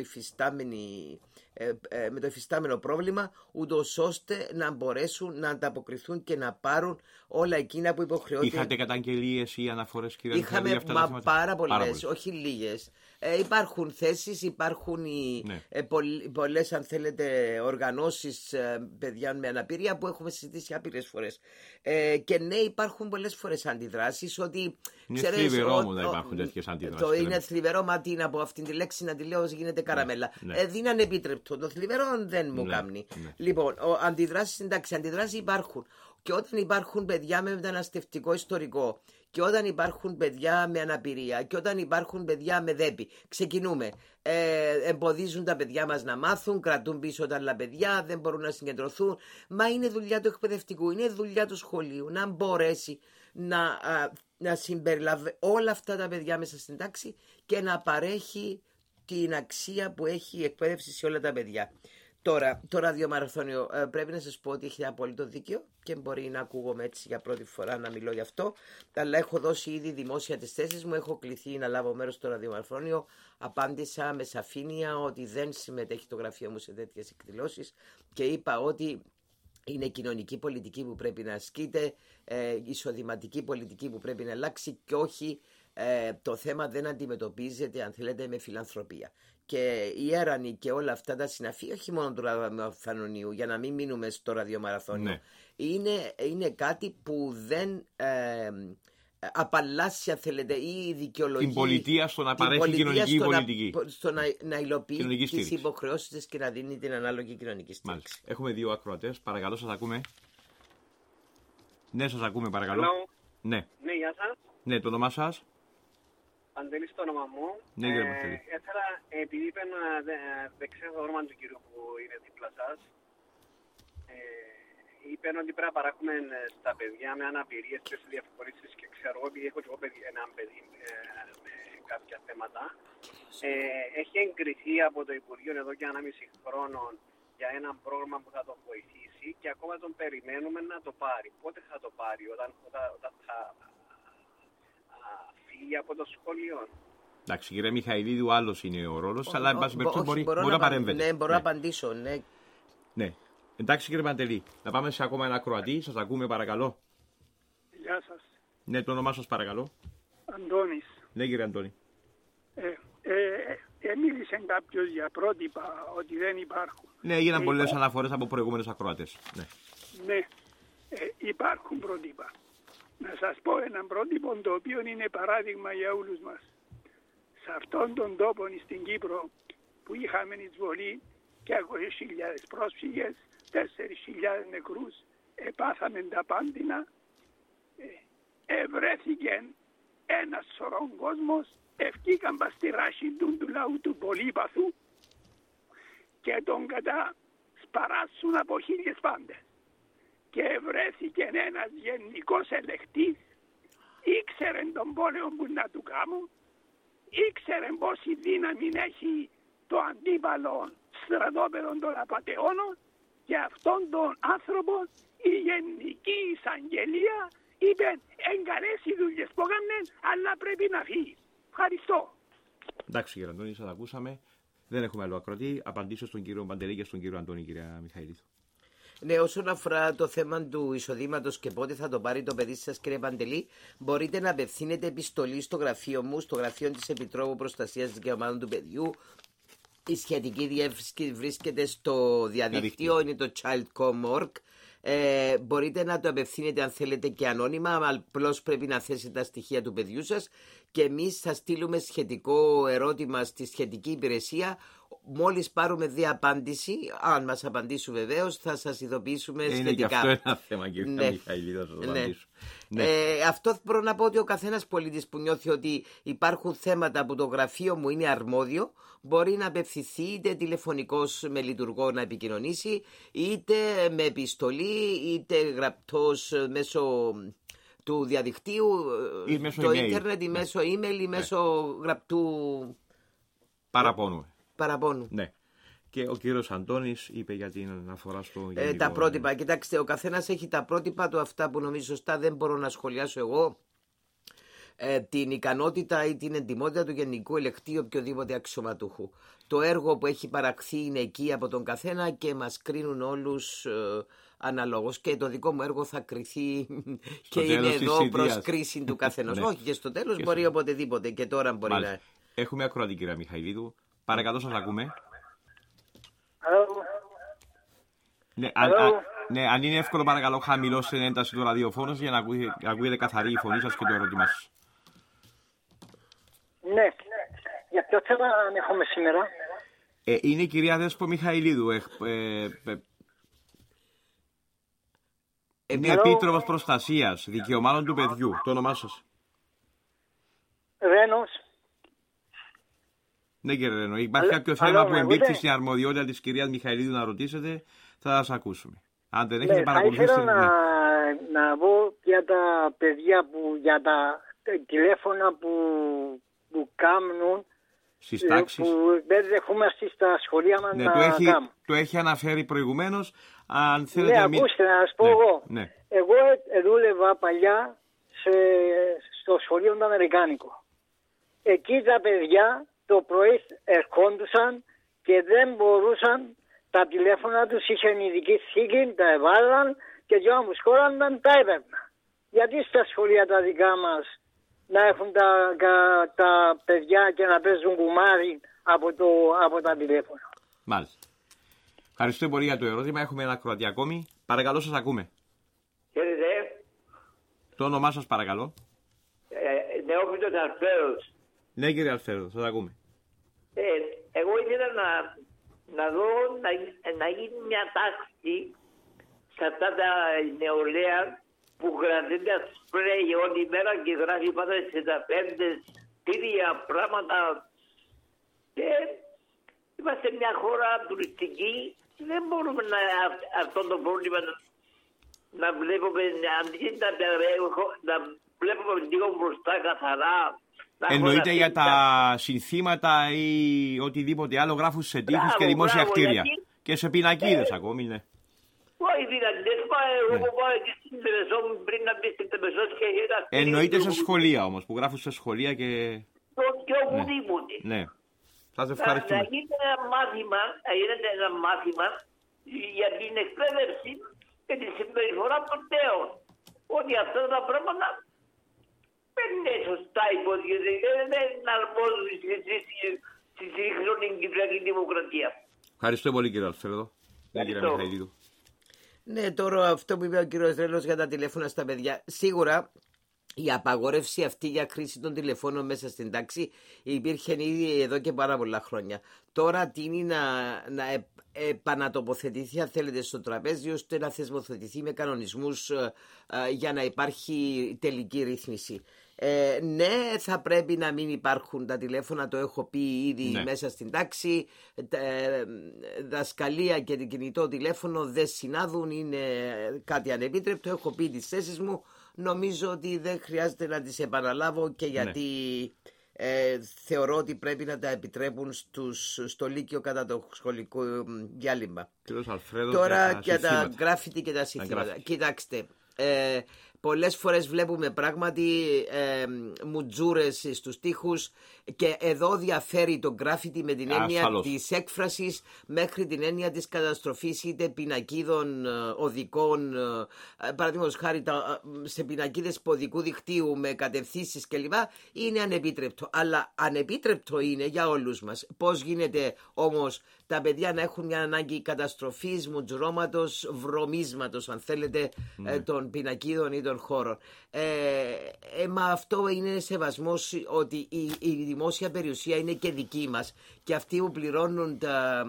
με το υφιστάμενο πρόβλημα, ούτως ώστε να μπορέσουν να ανταποκριθούν και να πάρουν όλα εκείνα που υποχρεώνται. Είχατε καταγγελίες ή αναφορές, κύριε Είχαμε αυτά μα, τα πάρα πολλές, όχι λίγες. Ε, υπάρχουν θέσεις, υπάρχουν οι, ναι. ε, πολλ, πολλές, αν θέλετε, οργανώσεις ε, παιδιών με αναπηρία που έχουμε συζητήσει άπειρες φορές. Ε, και ναι, υπάρχουν πολλές φορές αντιδράσεις ότι... Είναι θλιβερό μου να υπάρχουν τέτοιες αντιδράσεις. Το είναι θλιβερό, μα τι να πω αυτή τη λέξη να τη λέω γίνεται καραμέλα. Ναι, ναι. Ε, είναι ανεπίτρεπτο. Το θλιβερό δεν μου ναι, κάνει. Ναι. Λοιπόν, αντιδράσεις, εντάξει, αντιδράσεις υπάρχουν. Και όταν υπάρχουν παιδιά με μεταναστευτικό ιστορικό, και όταν υπάρχουν παιδιά με αναπηρία, και όταν υπάρχουν παιδιά με δέπη, ξεκινούμε. Ε, εμποδίζουν τα παιδιά μας να μάθουν, κρατούν πίσω τα άλλα παιδιά, δεν μπορούν να συγκεντρωθούν. Μα είναι δουλειά του εκπαιδευτικού, είναι δουλειά του σχολείου να μπορέσει να, α, να συμπεριλάβει όλα αυτά τα παιδιά μέσα στην τάξη και να παρέχει την αξία που έχει η εκπαίδευση σε όλα τα παιδιά. Τώρα, το ραδιομαραθώνιο, ε, πρέπει να σας πω ότι έχει απόλυτο δίκιο και μπορεί να ακούγομαι έτσι για πρώτη φορά να μιλώ γι' αυτό, αλλά έχω δώσει ήδη δημόσια τις θέσεις μου, έχω κληθεί να λάβω μέρος στο ραδιομαραθώνιο, απάντησα με σαφήνεια ότι δεν συμμετέχει το γραφείο μου σε τέτοιες εκδηλώσεις και είπα ότι είναι κοινωνική πολιτική που πρέπει να ασκείται, ε, εισοδηματική πολιτική που πρέπει να αλλάξει και όχι ε, το θέμα δεν αντιμετωπίζεται, αν θέλετε, με φιλανθρωπία. Και η έρανη και όλα αυτά τα συναφή, όχι μόνο του ραδιομαραθωνίου, για να μην μείνουμε στο ραδιομαραθώνιο, ναι. είναι, είναι κάτι που δεν ε, απαλλάσσει, αν θέλετε, ή δικαιολογεί την πολιτεία στο να παρέχει κοινωνική στο πολιτική. Να, στο να, να υλοποιεί τις υποχρεώσεις της και να δίνει την ανάλογη κοινωνική στήριξη. Μάλιστα. Έχουμε δύο ακροατές. Παρακαλώ, σας ακούμε. Ναι, σας ακούμε, παρακαλώ. Hello. Ναι. Ναι, γεια σας. Ναι, το όνομά σας. Παντελής το όνομα μου. Ναι, κύριε Παντελή. Ε, ήθελα, επειδή είπε να δεν ξέρω το όνομα του κύριου που είναι δίπλα σας, ε, είπε ότι πρέπει να παράχουμε στα παιδιά με αναπηρίες και σε διαφορήσεις και ξέρω ότι έχω και εγώ παιδί, ένα παιδί ε, με κάποια θέματα. Ε, έχει εγκριθεί από το Υπουργείο εδώ και ένα μισή χρόνο για ένα πρόγραμμα που θα το βοηθήσει και ακόμα τον περιμένουμε να το πάρει. Πότε θα το πάρει, όταν, όταν, όταν θα φύγει από το σχολείο. Εντάξει, κύριε Μιχαηλίδου, άλλος είναι ο ρόλος, αλλά εν πάση περιπτώσει μπορεί, μπορεί να παρέμβεται. Ναι, μπορώ να απαντήσω, ναι. Ναι. Εντάξει, κύριε Παντελή, να πάμε σε ακόμα ένα Κροατή. Σας ακούμε, παρακαλώ. Γεια σας. Ναι, το όνομά σας, παρακαλώ. Αντώνης. Ναι, κύριε Αντώνη. Ε, ε, ε, μίλησε κάποιος για πρότυπα ότι δεν υπάρχουν. Ναι, έγιναν ε, πολλές υπά... αναφορές από προηγούμενους ακροατές. Ναι, ναι ε, υπάρχουν πρότυπα. Να σας πω ένα πρότυπο το οποίο είναι παράδειγμα για όλους μας. Σε αυτόν τον τόπο στην Κύπρο που είχαμε εισβολή και είκοσι χιλιάδες πρόσφυγες, τέσσερις χιλιάδες νεκρούς, επάθαμε τα πάντινα, ε, ευρέθηκε ένας σωρών κόσμος, ευκήκαν πας στη ράση του, του λαού του πολύπαθου και τον κατά σπαράσουν από χίλιες πάντες. Και βρέθηκε ένας γενικός ελεκτής, ήξερε τον πόλεμο που να του κάνουν, ήξερε πόση δύναμη έχει το αντίπαλο στρατόπεδο των απατεώνων και αυτόν τον άνθρωπο η Γενική Εισαγγελία είπε εγκαλές οι δουλειές που έκαναν, αλλά πρέπει να φύγει. Ευχαριστώ. Εντάξει κύριε Αντώνη, σας ακούσαμε. Δεν έχουμε άλλο ακροτή. Απαντήσω στον κύριο Παντελή και στον κύριο Αντώνη, κυρία Μιχαηλίδου. Ναι, όσον αφορά το θέμα του εισοδήματος και πότε θα το πάρει το παιδί σας, κύριε Παντελή, μπορείτε να απευθύνετε επιστολή στο γραφείο μου, στο γραφείο της Επιτρόπου Προστασίας Δικαιωμάτων του Παιδιού. Η σχετική διεύθυνση βρίσκεται στο διαδίκτυο, είναι το childcom τελεία org. Ε, μπορείτε να το απευθύνετε αν θέλετε και ανώνυμα, απλώς πρέπει να θέσετε τα στοιχεία του παιδιού σας και εμείς θα στείλουμε σχετικό ερώτημα στη σχετική υπηρεσία. Μόλις πάρουμε διαπάντηση, αν μας απαντήσουν βεβαίως, θα σας ειδοποιήσουμε είναι σχετικά. Είναι και αυτό ένα θέμα, κύριε ναι. Μιχαηλή, θα σας ναι. απαντήσω. Ναι. Ε, αυτό μπορώ να πω ότι ο καθένας πολίτης που νιώθει ότι υπάρχουν θέματα που το γραφείο μου είναι αρμόδιο, μπορεί να απευθυνθεί είτε τηλεφωνικώς με λειτουργό να επικοινωνήσει, είτε με επιστολή, είτε γραπτός μέσω του διαδικτύου, ή μέσω το email. ίντερνετ, ή ναι. μέσω email, ή ναι. μέσω γραπτού παραπώνου. παραπώνου. Ναι. Και ο κύριος Αντώνης είπε για την αναφορά στο γενικό... Ε, τα πρότυπα. Κοιτάξτε, ο καθένας έχει τα πρότυπα του, αυτά που νομίζω σωστά δεν μπορώ να σχολιάσω εγώ. ε, την ικανότητα ή την εντιμότητα του γενικού ελεκτή οποιοδήποτε αξιωματούχου. Το έργο που έχει παραχθεί είναι εκεί από τον καθένα και μας κρίνουν όλους ε, αναλόγως. Και το δικό μου έργο θα κριθεί και είναι εδώ προς κρίση του καθενός. Όχι, και στο τέλος μπορεί στο... οποτεδήποτε και τώρα μπορεί Μάλιστα. να... Έχουμε ακροατή, κυρία Μιχαηλίδου. Παρακαλώ, σας ακούμε. Ναι, αν, α, ναι, αν είναι εύκολο, παρακαλώ, χαμηλώστε την ένταση του ραδιοφώνου για να ακούγεται, ακούγεται καθαρή η φωνή σας και το ερώτημά σας. Ναι, για ποιο θέμα έχουμε σήμερα? Ε, είναι η κυρία Δέσπο Μιχαηλίδου. Ε, ε, ε, είναι επίτροπος προστασίας δικαιωμάτων του παιδιού. Το όνομά σας? Ρένος. Ναι, κύριε Ρένο. Υπάρχει κάποιο αλλά, θέμα αλλά, που εμπίπτει στην αρμοδιότητα της κυρίας Μιχαηλίδου να ρωτήσετε, θα σας ακούσουμε. Αν δεν έχετε ναι, παρακολουθήσει... Θα ήθελα να, να πω για τα παιδιά, που, για τα τηλέφωνα που, που κάνουν, στις τάξεις. Που δεν δεχόμαστε στα σχολεία μας ναι, να το έχει, κάνουν. Το έχει αναφέρει προηγουμένως. Αν θέλετε ναι, να μην... ακούστε, να σας πω ναι, εγώ. Ναι. Εγώ δούλευα παλιά σε, στο σχολείο το αμερικάνικο. Εκεί τα παιδιά το πρωί ερχόντουσαν και δεν μπορούσαν, τα τηλέφωνα τους είχαν ειδική θήκη, τα εβάλαν και για μου σκόρανταν τα έπαιρνα. Γιατί στα σχολεία τα δικά μας να έχουν τα, τα, τα παιδιά και να παίζουν κουμάρι από, το, από τα τηλέφωνα? Μάλιστα. Ευχαριστώ πολύ για το ερώτημα. Έχουμε ένα ακροατή ακόμη. Παρακαλώ, σας ακούμε. Χαίρετε. Το όνομά σας, παρακαλώ. Ε, Νεόφυτος Αλφαίος. Ναι, κύριε Αλφαίρο, σας ακούμε. Ε, εγώ ήθελα να, να δω να, να γίνει μια τάξη σε αυτά τα νεολαία που κρατείται σπρέι όλη μέρα και γράφει πάντα σε τα πέντε τήρια πράγματα. Και είμαστε μια χώρα τουριστική, δεν μπορούμε να αυτό το πρόβλημα να, να βλέπουμε, αντί να, να βλέπουμε λίγο μπροστά καθαρά. Εννοείται για τα συνθήματα ή οτιδήποτε άλλο γράφουν σε τείχους και δημόσια μπράβο, κτίρια. Γιατί... Και σε πινακίδες ε... ακόμη, ναι. Όχι πινακίδες, εγώ που πάω εκεί στην Τεμεσό πριν να μπει στην Τεμεσό και ένα... Εννοείται σε σχολεία όμως, που γράφουν σε σχολεία και... Και οπουδήποτε. Ναι. Σας ευχαριστούμε. Να γίνει ένα μάθημα, να γίνεται ένα μάθημα για την εκπαίδευση και τη συμπεριφορά των νέων. Ότι αυτά τα πράγματα δεν είναι σωστά υπόθεση, δεν αρμόζουν στη σύγχρονη Κυπριακή Δημοκρατία. Ευχαριστώ πολύ, κύριε Αλφρέδο. Ναι, τώρα αυτό που είπε ο κύριος Ρέλος για τα τηλέφωνα στα παιδιά. Σίγουρα η απαγόρευση αυτή για χρήση των τηλεφώνων μέσα στην τάξη υπήρχε ήδη εδώ και πάρα πολλά χρόνια. Τώρα τείνει να, να επανατοποθετηθεί, αν θέλετε, στο τραπέζι, ώστε να θεσμοθετηθεί με κανονισμούς ε, ε, για να υπάρχει τελική ρύθμιση. Ε, ναι, θα πρέπει να μην υπάρχουν τα τηλέφωνα, το έχω πει ήδη ναι. μέσα στην τάξη. Ε, δασκαλία και κινητό τηλέφωνο δεν συνάδουν, είναι κάτι ανεπίτρεπτο. Έχω πει τις θέσεις μου. Νομίζω ότι δεν χρειάζεται να τις επαναλάβω και γιατί ναι. ε, θεωρώ ότι πρέπει να τα επιτρέπουν στους, στο Λύκειο κατά το σχολικό διάλειμμα. Τώρα για, για τα γκράφιτι και τα συνθήματα. Κοιτάξτε, ε, πολλές φορές βλέπουμε πράγματι ε, μουτζούρες στους τοίχους και εδώ διαφέρει το γκράφιτι με την έννοια Ασφαλώς. της έκφρασης μέχρι την έννοια της καταστροφής είτε πινακίδων οδικών, ε, παραδείγματος χάρη τα, σε πινακίδες ποδικού δικτύου με κατευθύνσεις κλπ. Είναι ανεπίτρεπτο. Αλλά ανεπίτρεπτο είναι για όλους μας. Πώς γίνεται όμως τα παιδιά να έχουν μια ανάγκη καταστροφής, μουτζουρώματος, βρωμίσματος αν θέλετε ναι. ε, των πινακίδων ή των χώρων. Ε, ε, μα αυτό είναι σεβασμός ότι η, η δημόσια περιουσία είναι και δική μας και αυτοί που πληρώνουν τα,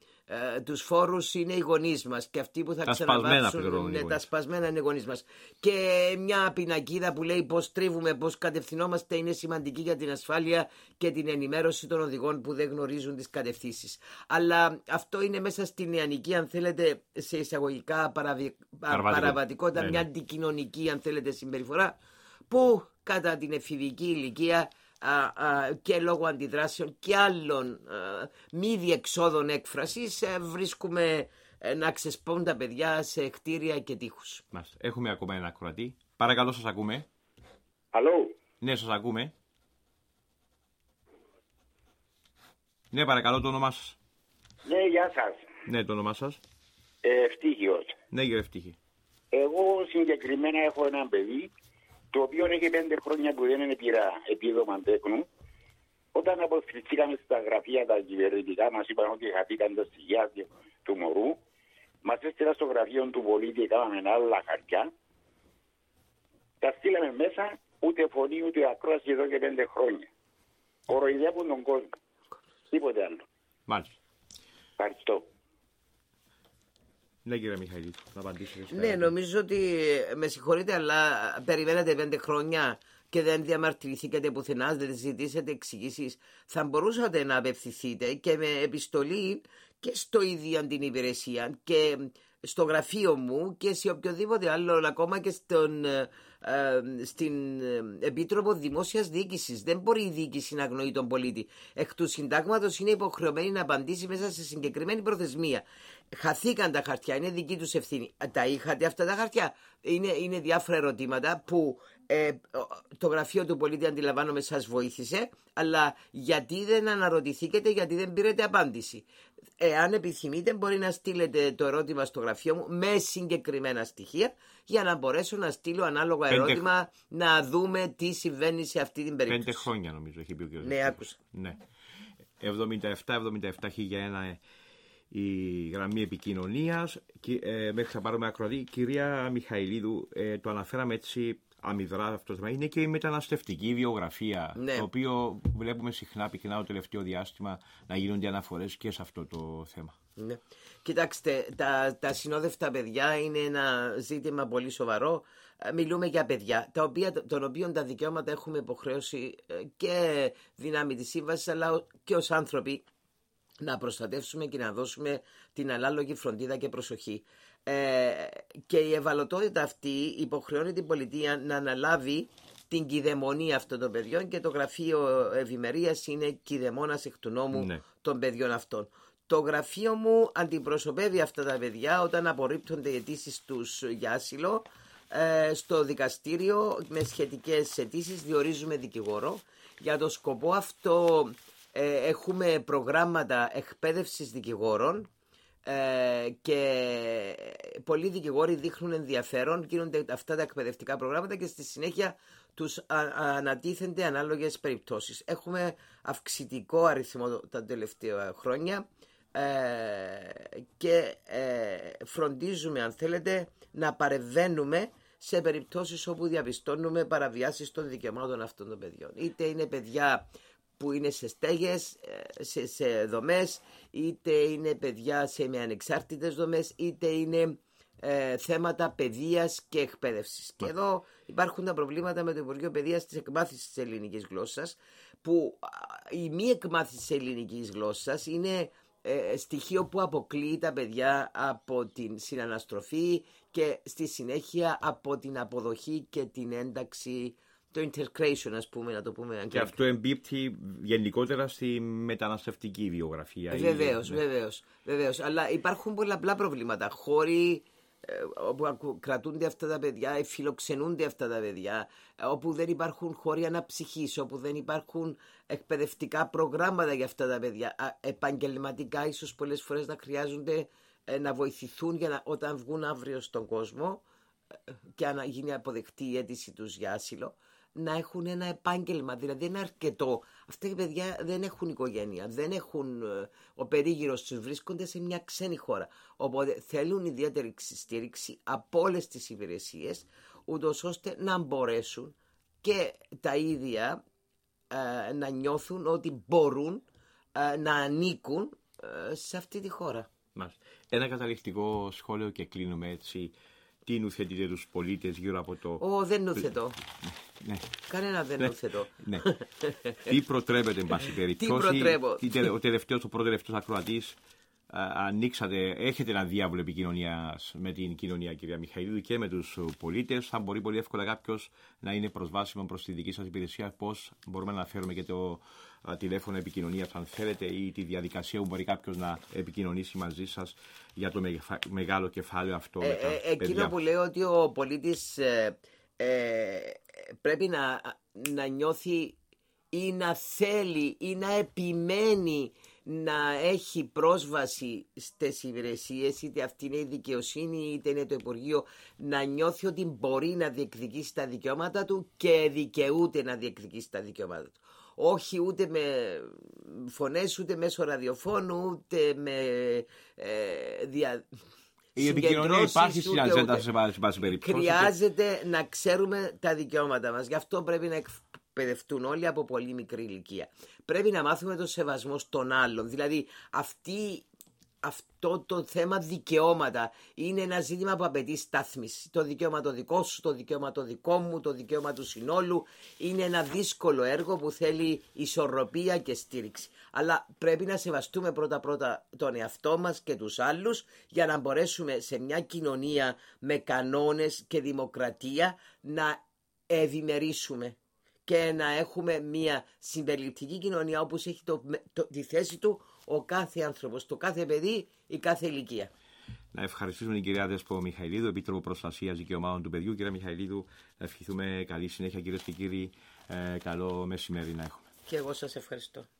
ε, τους φόρους είναι οι γονείς μας και αυτοί που θα ξαναβάψουν ναι, τα σπασμένα είναι οι γονείς μας. Και μια πινακίδα που λέει πώς τρίβουμε, πώς κατευθυνόμαστε είναι σημαντική για την ασφάλεια και την ενημέρωση των οδηγών που δεν γνωρίζουν τις κατευθύνσεις. Αλλά αυτό είναι μέσα στη νεανική, αν θέλετε, σε εισαγωγικά παραβι... παραβατικότητα, ναι, μια ναι. αντικοινωνική, αν θέλετε, συμπεριφορά που κατά την εφηβική ηλικία α, α, και λόγω αντιδράσεων και άλλων α, μη διεξόδων έκφρασης α, βρίσκουμε α, να ξεσπούν τα παιδιά σε κτίρια και τείχους. Έχουμε ακόμα ένα ακροατή. Παρακαλώ, σας ακούμε. Αλλό. Ναι, σας ακούμε. Ναι, παρακαλώ το όνομά σας. Ναι, γεια σας. Ναι, το όνομά σας. Ε, Ευτύχιος. Ναι, κύριε Ευτύχη. Εγώ συγκεκριμένα έχω ένα παιδί, το οποίο έχει πέντε χρόνια που δεν είναι πειρά επίδομα τέκνου. Όταν αποσυρθήκαμε στα γραφεία τα κυβερνητικά, μας είπαν ότι χαθήκαν τα στοιχεία του μωρού. Μας έστειλα στο γραφείο του πολίτη, κάναμε άλλα χαρτιά. Τα στείλαμε μέσα, ούτε φωνή ούτε ακρόαση εδώ και πέντε χρόνια. Κοροϊδεύουν τον κόσμο. Τίποτε άλλο. Μάλιστα. Ευχαριστώ. Ναι, κύριε Μιχαήλ, να απαντήσετε. Ναι, νομίζω ότι με συγχωρείτε, αλλά περιμένατε πέντε χρόνια και δεν διαμαρτυρηθήκατε πουθενά, δεν ζητήσατε εξηγήσεις. Θα μπορούσατε να απευθυνθείτε και με επιστολή και στο ίδιο την υπηρεσία και στο γραφείο μου και σε οποιοδήποτε άλλο, ακόμα και στον, ε, στην Επίτροπο Δημόσιας Διοίκησης. Δεν μπορεί η διοίκηση να αγνοεί τον πολίτη. Εκ του συντάγματος είναι υποχρεωμένη να απαντήσει μέσα σε συγκεκριμένη προθεσμία. Χαθήκαν τα χαρτιά, είναι δική τους ευθύνη. Τα είχατε αυτά τα χαρτιά? Είναι, είναι διάφορα ερωτήματα που ε, το γραφείο του πολίτη, αντιλαμβάνομαι, σας βοήθησε, αλλά γιατί δεν αναρωτηθήκετε, γιατί δεν πήρετε απάντηση? Εάν επιθυμείτε, μπορεί να στείλετε το ερώτημα στο γραφείο μου με συγκεκριμένα στοιχεία για να μπορέσω να στείλω ανάλογα Πέντε... ερώτημα, να δούμε τι συμβαίνει σε αυτή την περίπτωση. Πέντε χρόνια νομίζω έχει πει ο κ. Ναι, άκουσα. Ναι. εβδομήντα επτά εβδομήντα επτά χίλια ένα η γραμμή επικοινωνίας. Ε, μέχρι θα πάρουμε ακροατή. Κυρία Μιχαηλίδου, ε, το αναφέραμε έτσι αμυδρά αυτό το θέμα. Είναι και η μεταναστευτική βιογραφία, ναι, το οποίο βλέπουμε συχνά πυκνά το τελευταίο διάστημα να γίνονται αναφορές και σε αυτό το θέμα. Ναι. Κοιτάξτε, τα, τα συνόδευτα παιδιά είναι ένα ζήτημα πολύ σοβαρό. Μιλούμε για παιδιά, τα οποία, των οποίων τα δικαιώματα έχουμε υποχρέωση και δυνάμει της σύμβασης, αλλά και ως άνθρωποι να προστατεύσουμε και να δώσουμε την ανάλογη φροντίδα και προσοχή. Ε, και η ευαλωτότητα αυτή υποχρεώνει την πολιτεία να αναλάβει την κηδαιμονία αυτών των παιδιών και το Γραφείο Ευημερίας είναι κηδαιμόνας εκ του νόμου, ναι, των παιδιών αυτών. Το γραφείο μου αντιπροσωπεύει αυτά τα παιδιά όταν απορρίπτονται οι αιτήσεις τους για άσυλο. Ε, στο δικαστήριο με σχετικές αιτήσεις διορίζουμε δικηγόρο. Για το σκοπό αυτό ε, έχουμε προγράμματα εκπαίδευσης δικηγόρων ε, και πολλοί δικηγόροι δείχνουν ενδιαφέρον, γίνονται αυτά τα εκπαιδευτικά προγράμματα και στη συνέχεια τους α, ανατίθενται ανάλογες περιπτώσεις. Έχουμε αυξητικό αριθμό τα τελευταία χρόνια ε, και ε, φροντίζουμε, αν θέλετε, να παρεμβαίνουμε σε περιπτώσεις όπου διαπιστώνουμε παραβιάσεις των δικαιωμάτων αυτών των παιδιών. Είτε είναι παιδιά που είναι σε στέγες, σε, σε δομές, είτε είναι παιδιά σε με ανεξάρτητες δομές, είτε είναι ε, θέματα παιδείας και εκπαίδευσης. Και εδώ υπάρχουν τα προβλήματα με το Υπουργείο Παιδείας της εκμάθησης της ελληνικής γλώσσας, που η μη εκμάθηση της ελληνικής γλώσσας είναι ε, στοιχείο που αποκλείει τα παιδιά από την συναναστροφή και στη συνέχεια από την αποδοχή και την ένταξη, το integration, ας πούμε, να το πούμε αγγλικά. Και αυτό εμπίπτει γενικότερα στη μεταναστευτική βιογραφία. Βεβαίως, ναι. βεβαίως, βεβαίως. Αλλά υπάρχουν πολλαπλά προβλήματα. Χώροι ε, όπου κρατούνται αυτά τα παιδιά, φιλοξενούνται αυτά τα παιδιά, όπου δεν υπάρχουν χώροι αναψυχής, όπου δεν υπάρχουν εκπαιδευτικά προγράμματα για αυτά τα παιδιά. Επαγγελματικά, ίσως πολλές φορές να χρειάζονται ε, να βοηθηθούν για να, όταν βγουν αύριο στον κόσμο ε, και να γίνει αποδεκτή η αίτηση τους για άσυλο, να έχουν ένα επάγγελμα. Δηλαδή είναι αρκετό. Αυτά οι παιδιά δεν έχουν οικογένεια, δεν έχουν, ο περίγυρος τους βρίσκονται σε μια ξένη χώρα. Οπότε θέλουν ιδιαίτερη στήριξη από όλες τις υπηρεσίες, ούτως ώστε να μπορέσουν και τα ίδια ε, να νιώθουν ότι μπορούν ε, να ανήκουν ε, σε αυτή τη χώρα. Μάλιστα. Ένα καταληκτικό σχόλιο και κλείνουμε έτσι. Τι νουθετείτε τους πολίτες γύρω από το... Ω, δεν νουθετώ. Ναι. Κανένα δεν ναι. νουθετώ. Ναι. Τι προτρέπετε, εν πάση περιπτώσει. Τι προτρέπω. Ο τελευταίος, ο πρώτο-τελευταίος ακροατής, ανοίξατε, έχετε ένα διάβολο επικοινωνίας με την κοινωνία, κυρία Μιχαηλίδου, και με τους πολίτες. Θα μπορεί πολύ εύκολα κάποιος να είναι προσβάσιμο προς τη δική σας υπηρεσία. Πώς μπορούμε να αναφέρουμε και το α, τηλέφωνο επικοινωνίας, αν θέλετε, ή τη διαδικασία που μπορεί κάποιος να επικοινωνήσει μαζί σας για το με, μεγάλο κεφάλαιο αυτό. Ε, με τα ε, εκείνο που λέω ότι ο πολίτης ε, ε, πρέπει να, να νιώθει ή να θέλει ή να επιμένει να έχει πρόσβαση στις υπηρεσίες, είτε αυτή είναι η δικαιοσύνη είτε είναι το Υπουργείο, να νιώθει ότι μπορεί να διεκδικήσει τα δικαιώματα του και δικαιούται να διεκδικήσει τα δικαιώματα του. Όχι ούτε με φωνές, ούτε μέσω ραδιοφώνου, ούτε με ε, δια... Η επικοινωνία υπάρχει στην ατζέντα σε βάση περιπτώσει. Χρειάζεται να ξέρουμε τα δικαιώματα μας. Γι' αυτό πρέπει να εκπαιδευτούν όλοι από πολύ μικρή ηλικία. Πρέπει να μάθουμε το σεβασμό στον άλλον. Δηλαδή αυτή, αυτό το θέμα δικαιώματα είναι ένα ζήτημα που απαιτεί στάθμιση. Το δικαίωμα το δικό σου, το δικαίωμα το δικό μου, το δικαίωμα του συνόλου. Είναι ένα δύσκολο έργο που θέλει ισορροπία και στήριξη. Αλλά πρέπει να σεβαστούμε πρώτα-πρώτα τον εαυτό μας και τους άλλους για να μπορέσουμε σε μια κοινωνία με κανόνες και δημοκρατία να ευημερίσουμε και να έχουμε μια συμπεριληπτική κοινωνία όπως έχει το, το, τη θέση του ο κάθε άνθρωπος, το κάθε παιδί, η κάθε ηλικία. Να ευχαριστήσουμε την κυρία Δέσπο Μιχαηλίδου, Επίτροπο Προστασίας Δικαιωμάτων του Παιδιού. Κυρία Μιχαηλίδου, να ευχηθούμε καλή συνέχεια, κυρίες και κύριοι. Ε, καλό μεσημέρι να έχουμε. Και εγώ σας ευχαριστώ.